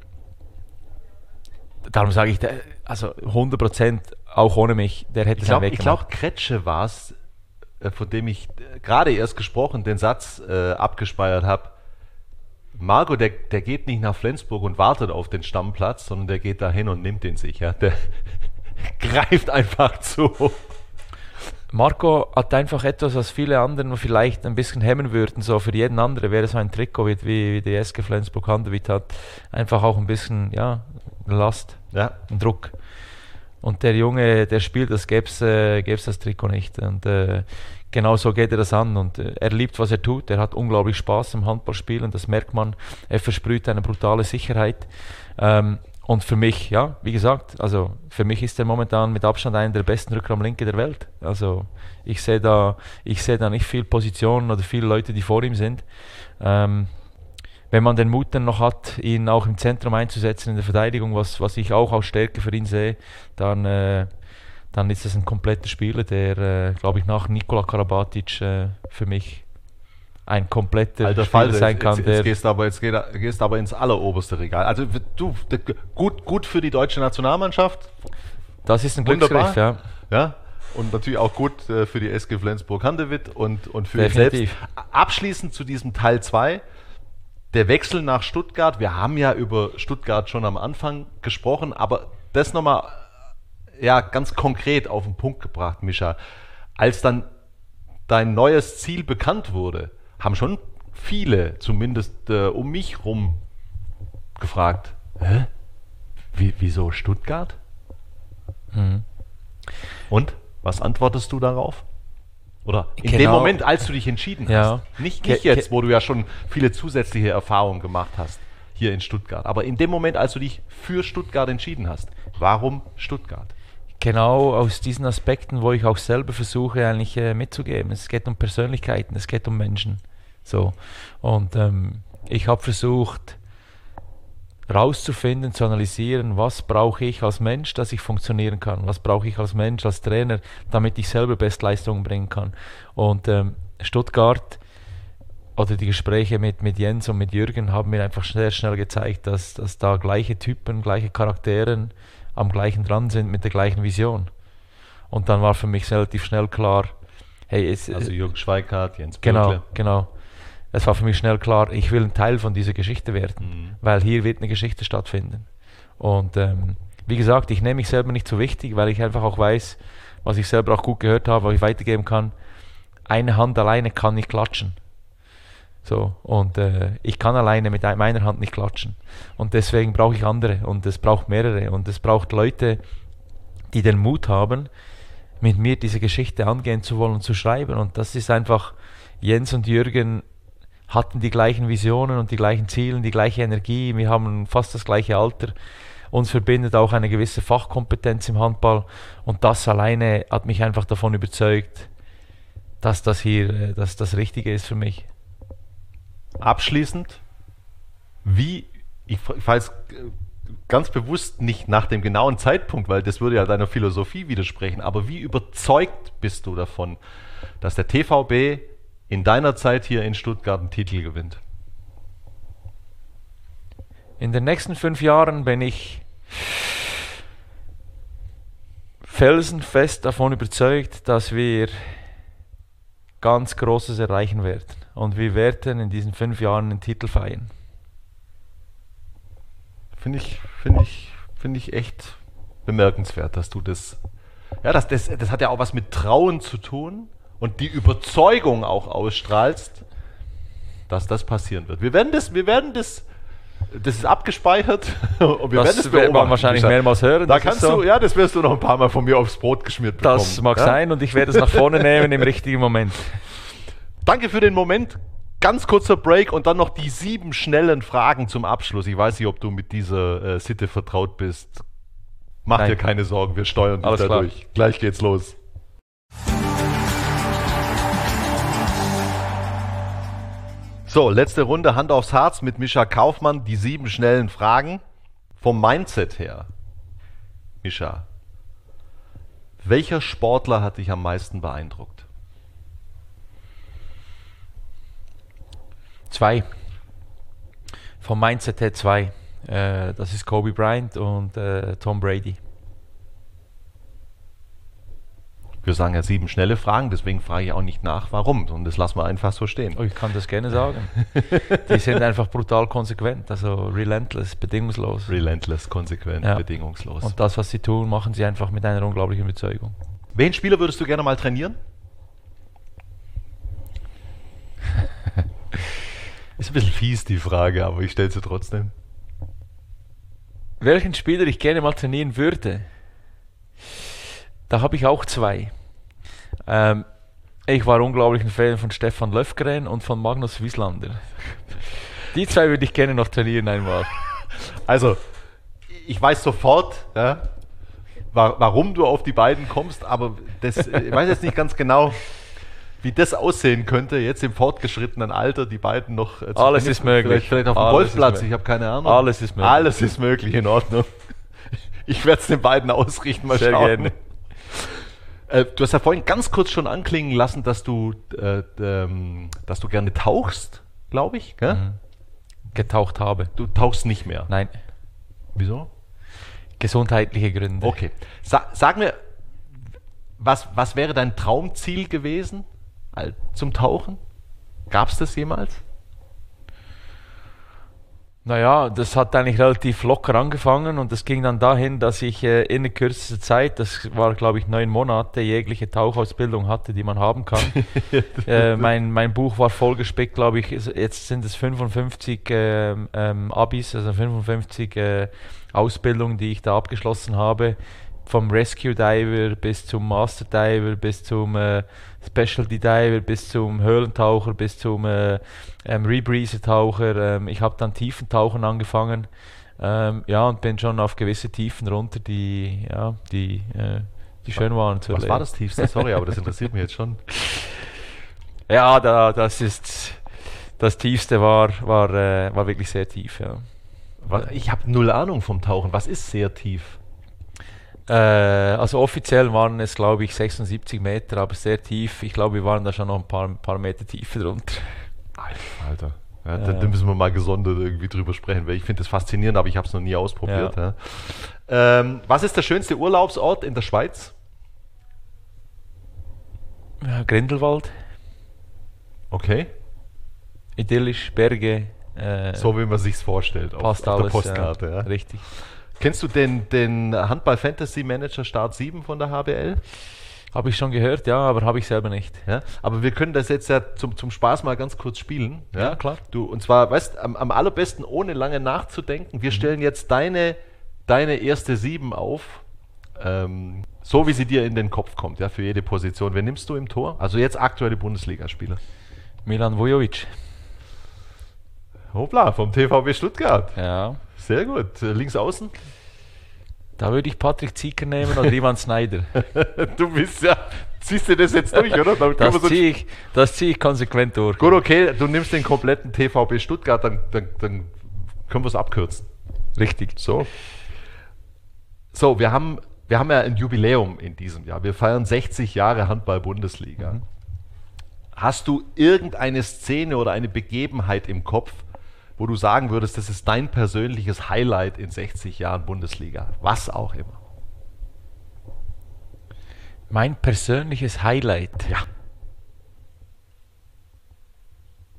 Darum sage ich, also 100% auch ohne mich, der hätte seinen Weg gemacht. Ich glaube, Kretsche war es, von dem ich gerade erst gesprochen, den Satz abgespeichert habe. Marco, der geht nicht nach Flensburg und wartet auf den Stammplatz, sondern der geht dahin und nimmt den sich. Ja? Der greift einfach zu. Marco hat einfach etwas, was viele anderen vielleicht ein bisschen hemmen würden. So für jeden anderen wäre so ein Trikot wie die SG Flensburg-Handewitt hat. Einfach auch ein bisschen, ja, Last, ein Druck. Und der Junge, der spielt, das gäbe es das Trikot nicht. Und genau so geht er das an. Und er liebt, was er tut. Er hat unglaublich Spaß im Handballspielen. Das merkt man. Er versprüht eine brutale Sicherheit. Und für mich, ja, wie gesagt, also für mich ist er momentan mit Abstand einer der besten Rückraumlinke der Welt. Also ich sehe da nicht viel Positionen oder viele Leute, die vor ihm sind. Wenn man den Mut dann noch hat, ihn auch im Zentrum einzusetzen in der Verteidigung, was ich auch als Stärke für ihn sehe, dann ist es ein kompletter Spieler, der, glaube ich, nach Nikola Karabatic für mich ein kompletter Spieler sein kann. Jetzt gehst aber ins alleroberste Regal. Also du, gut für die deutsche Nationalmannschaft. Das ist ein Glücksgriff, ja. Ja. Und natürlich auch gut für die SG Flensburg-Handewitt und für ihn Definitiv. selbst. Abschließend zu diesem Teil 2. Der Wechsel nach Stuttgart, wir haben ja über Stuttgart schon am Anfang gesprochen, aber das nochmal ganz konkret auf den Punkt gebracht, Mischa. Als dann dein neues Ziel bekannt wurde, haben schon viele, zumindest um mich rum, gefragt, wieso Stuttgart? Mhm. Und, was antwortest du darauf? Oder in Genau. dem Moment, als du dich entschieden Ja. hast. Nicht jetzt, wo du ja schon viele zusätzliche Erfahrungen gemacht hast hier in Stuttgart. Aber in dem Moment, als du dich für Stuttgart entschieden hast. Warum Stuttgart? Genau aus diesen Aspekten, wo ich auch selber versuche eigentlich mitzugeben. Es geht um Persönlichkeiten, es geht um Menschen. So. Und ich habe versucht rauszufinden, zu analysieren, was brauche ich als Mensch, dass ich funktionieren kann, was brauche ich als Mensch, als Trainer, damit ich selber Bestleistungen bringen kann. Und Stuttgart oder die Gespräche mit Jens und mit Jürgen haben mir einfach sehr schnell gezeigt, dass da gleiche Typen, gleiche Charaktere am gleichen dran sind mit der gleichen Vision. Und dann war für mich relativ schnell klar, hey, Also Jürgen Schweikart, Jens Bürkle. Genau. Es war für mich schnell klar, ich will ein Teil von dieser Geschichte werden, weil hier wird eine Geschichte stattfinden. Und wie gesagt, ich nehme mich selber nicht so wichtig, weil ich einfach auch weiß, was ich selber auch gut gehört habe, was ich weitergeben kann. Eine Hand alleine kann nicht klatschen. So, und ich kann alleine mit meiner Hand nicht klatschen. Und deswegen brauche ich andere und es braucht mehrere und es braucht Leute, die den Mut haben, mit mir diese Geschichte angehen zu wollen und zu schreiben. Und das ist einfach, Jens und Jürgen hatten die gleichen Visionen und die gleichen Ziele, die gleiche Energie. Wir haben fast das gleiche Alter. Uns verbindet auch eine gewisse Fachkompetenz im Handball. Und das alleine hat mich einfach davon überzeugt, dass das hier das Richtige ist für mich. Abschließend, ich fahre jetzt ganz bewusst nicht nach dem genauen Zeitpunkt, weil das würde ja deiner Philosophie widersprechen, aber wie überzeugt bist du davon, dass der TVB in deiner Zeit hier in Stuttgart einen Titel gewinnt? In den nächsten 5 Jahren bin ich felsenfest davon überzeugt, dass wir ganz Großes erreichen werden. und wir werden in diesen 5 Jahren den Titel feiern. Finde ich echt bemerkenswert, dass du das... Ja, das hat ja auch was mit Trauen zu tun und die Überzeugung auch ausstrahlst, dass das passieren wird. Wir werden das ist abgespeichert und wir werden es beobachten. Wahrscheinlich mehrmals hören. Da kannst du, ja, das wirst du noch ein paar Mal von mir aufs Brot geschmiert bekommen. Das mag sein und ich werde es nach vorne nehmen im richtigen Moment. Danke für den Moment. Ganz kurzer Break und dann noch die 7 schnellen Fragen zum Abschluss. Ich weiß nicht, ob du mit dieser Sitte vertraut bist. Mach dir keine Sorgen, wir steuern dich dadurch. Gleich geht's los. So, letzte Runde, Hand aufs Herz mit Mischa Kaufmann. Die 7 schnellen Fragen vom Mindset her. Mischa, welcher Sportler hat dich am meisten beeindruckt? 2. Vom Mindset her 2. Das ist Kobe Bryant und Tom Brady. Wir sagen ja 7 schnelle Fragen, deswegen frage ich auch nicht nach, warum, sondern das lassen wir einfach so stehen. Oh, ich kann das gerne sagen. Die sind einfach brutal konsequent, also relentless, bedingungslos. Relentless, konsequent, bedingungslos. Und das, was sie tun, machen sie einfach mit einer unglaublichen Überzeugung. Welchen Spieler würdest du gerne mal trainieren? Ist ein bisschen fies, die Frage, aber ich stelle sie trotzdem. Welchen Spieler ich gerne mal trainieren würde? Da habe ich auch 2. Ich war unglaublich ein Fan von Stefan Löfgren und von Magnus Wieslander. Die 2 würde ich gerne noch trainieren einmal. Also, ich weiß sofort, ja, warum du auf die beiden kommst, aber ich weiß jetzt nicht ganz genau, wie das aussehen könnte, jetzt im fortgeschrittenen Alter, die beiden noch zu Alles ist möglich. Vielleicht auf dem Golfplatz, ich habe keine Ahnung. Alles ist möglich. Alles ist möglich, in Ordnung. Ich werde es den beiden ausrichten, mal sehr schauen. Gerne. Du hast ja vorhin ganz kurz schon anklingen lassen, dass du gerne tauchst, glaube ich. Gell? Mhm. Getaucht habe. Du tauchst nicht mehr. Nein. Wieso? Gesundheitliche Gründe. Okay. Sag mir, was wäre dein Traumziel gewesen zum Tauchen? Gab es das jemals? Naja, das hat eigentlich relativ locker angefangen und das ging dann dahin, dass ich in kürzester Zeit, das war glaube ich 9 Monate, jegliche Tauchausbildung hatte, die man haben kann. Mein Buch war vollgespickt, glaube ich, jetzt sind es 55 Abis, also 55 Ausbildungen, die ich da abgeschlossen habe. Vom Rescue Diver bis zum Master Diver, bis zum Specialty Diver, bis zum Höhlentaucher, bis zum Rebreather-Taucher. Ich habe dann Tiefentauchen angefangen, und bin schon auf gewisse Tiefen runter, die schön waren zu erleben. Was war das Tiefste? Sorry, aber das interessiert mich jetzt schon. Ja, das Tiefste war wirklich sehr tief. Ja. Ich habe 0 Ahnung vom Tauchen. Was ist sehr tief? Also offiziell waren es, glaube ich, 76 Meter, aber sehr tief. Ich glaube, wir waren da schon noch ein paar Meter tiefer drunter. Alter. Ja, da müssen wir mal gesondert irgendwie drüber sprechen, weil ich finde das faszinierend, aber ich habe es noch nie ausprobiert. Ja. Ja. Was ist der schönste Urlaubsort in der Schweiz? Ja, Grindelwald. Okay. Idyllisch, Berge. So wie man sich's vorstellt, passt auf alles, der Postkarte. Ja. Richtig. Kennst du den Handball-Fantasy-Manager Start 7 von der HBL? Habe ich schon gehört, ja, aber habe ich selber nicht. Ja, aber wir können das jetzt ja zum Spaß mal ganz kurz spielen. Ja, klar. Und zwar, weißt am allerbesten, ohne lange nachzudenken, wir stellen jetzt deine erste 7 auf, so wie sie dir in den Kopf kommt, ja, für jede Position. Wen nimmst du im Tor? Also jetzt aktuelle Bundesligaspieler. Milan Vujovic. Hoppla, vom TVB Stuttgart. Ja. Sehr gut. Links außen? Da würde ich Patrick Zieker nehmen oder Ivan Snyder. Du bist ja, ziehst du das jetzt durch, oder? Das ziehe ich konsequent durch. Gut, okay, du nimmst den kompletten TVB Stuttgart, dann können wir es abkürzen. Richtig. So, wir haben ja ein Jubiläum in diesem Jahr. Wir feiern 60 Jahre Handball-Bundesliga. Mhm. Hast du irgendeine Szene oder eine Begebenheit im Kopf, wo du sagen würdest, das ist dein persönliches Highlight in 60 Jahren Bundesliga? Was auch immer. Mein persönliches Highlight? Ja.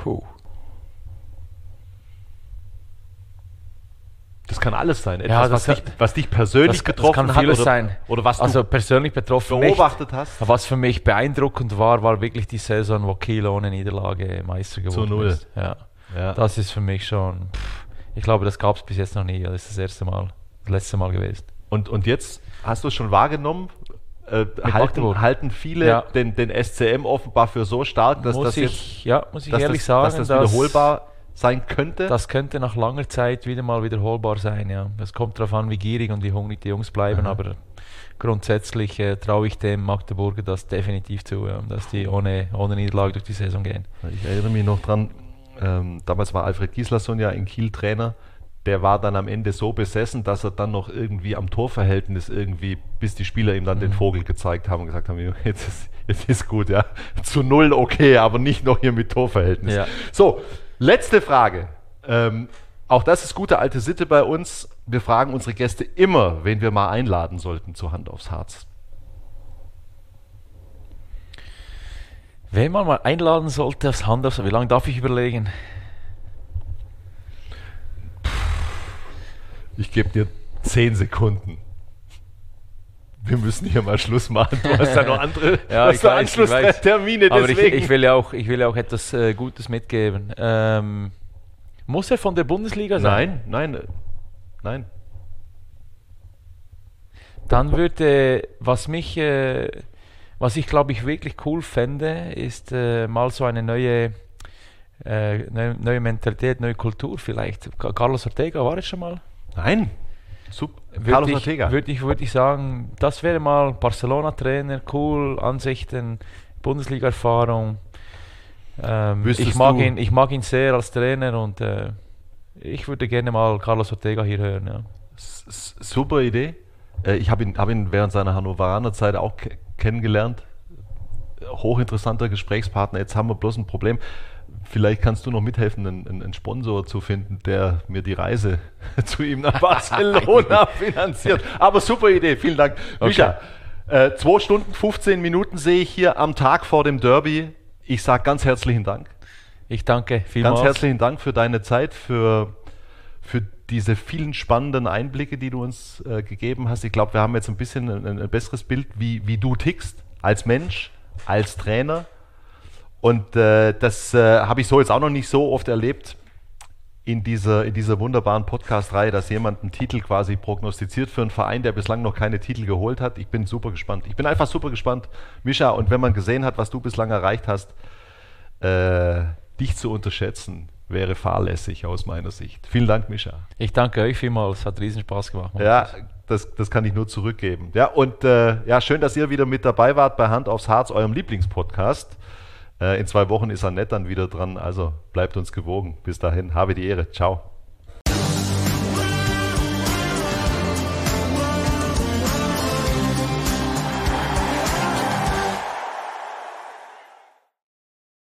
Das kann alles sein. Ja, Etwas, was dich persönlich betroffen das kann hat vieles oder, sein. oder was Also du persönlich betroffen beobachtet nicht. hast. Was für mich beeindruckend war wirklich die Saison, wo Kiel ohne Niederlage Meister geworden Zu 0. ist. Ja. Das ist für mich schon, ich glaube, das gab es bis jetzt noch nie. Das ist das letzte Mal gewesen. Und jetzt hast du es schon wahrgenommen? Halten viele den SCM offenbar für so stark, dass muss ich ehrlich sagen, dass das wiederholbar sein könnte? Das könnte nach langer Zeit wieder mal wiederholbar sein, ja. Es kommt darauf an, wie gierig und wie hungrig die Jungs bleiben, aber grundsätzlich traue ich dem Magdeburger das definitiv zu, dass die ohne Niederlage durch die Saison gehen. Ich erinnere mich noch dran, damals war Alfred Gislason ja in Kiel Trainer. Der war dann am Ende so besessen, dass er dann noch irgendwie am Torverhältnis bis die Spieler ihm dann den Vogel gezeigt haben und gesagt haben, jetzt ist gut, ja. Zu 0 okay, aber nicht noch hier mit Torverhältnis. Ja. So, letzte Frage. Auch das ist gute alte Sitte bei uns. Wir fragen unsere Gäste immer, wen wir mal einladen sollten zu Hand aufs Harz. Wen man mal einladen sollte aufs Hand aufs Harz, wie lange darf ich überlegen? Ich gebe dir 10 Sekunden. Wir müssen hier mal Schluss machen. Du hast ja noch andere Anschlusstermine. Aber ich will ja auch etwas Gutes mitgeben. Muss er von der Bundesliga sein? Nein. Dann würde, was ich glaube ich wirklich cool fände, ist mal so eine neue Mentalität, neue Kultur vielleicht. Carlos Ortega war es schon mal? Nein. Carlos Ortega. Würde ich sagen, das wäre mal Barcelona-Trainer, cool, Ansichten, Bundesliga-Erfahrung. Ich mag ihn sehr als Trainer und ich würde gerne mal Carlos Ortega hier hören. Ja. Super Idee. Ich habe ihn während seiner Hannoveraner Zeit auch kennengelernt. Hochinteressanter Gesprächspartner. Jetzt haben wir bloß ein Problem. Vielleicht kannst du noch mithelfen, einen Sponsor zu finden, der mir die Reise zu ihm nach Barcelona finanziert. Aber super Idee, vielen Dank. Okay. Micha, 2 Stunden, 15 Minuten sehe ich hier am Tag vor dem Derby. Ich sage ganz herzlichen Dank. Ich danke vielmals. Ganz herzlichen Dank für deine Zeit, für diese vielen spannenden Einblicke, die du uns gegeben hast. Ich glaube, wir haben jetzt ein bisschen ein besseres Bild, wie du tickst, als Mensch, als Trainer. Und das habe ich so jetzt auch noch nicht so oft erlebt in dieser wunderbaren Podcast-Reihe, dass jemand einen Titel quasi prognostiziert für einen Verein, der bislang noch keine Titel geholt hat. Ich bin super gespannt. Ich bin einfach super gespannt, Micha. Und wenn man gesehen hat, was du bislang erreicht hast, dich zu unterschätzen, wäre fahrlässig aus meiner Sicht. Vielen Dank, Micha. Ich danke euch vielmals. Es hat riesen Spaß gemacht. Ja, das kann ich nur zurückgeben. Ja, und schön, dass ihr wieder mit dabei wart bei Hand aufs Harz, eurem Lieblingspodcast. In 2 Wochen ist Annette dann wieder dran, also bleibt uns gewogen. Bis dahin, habe die Ehre. Ciao.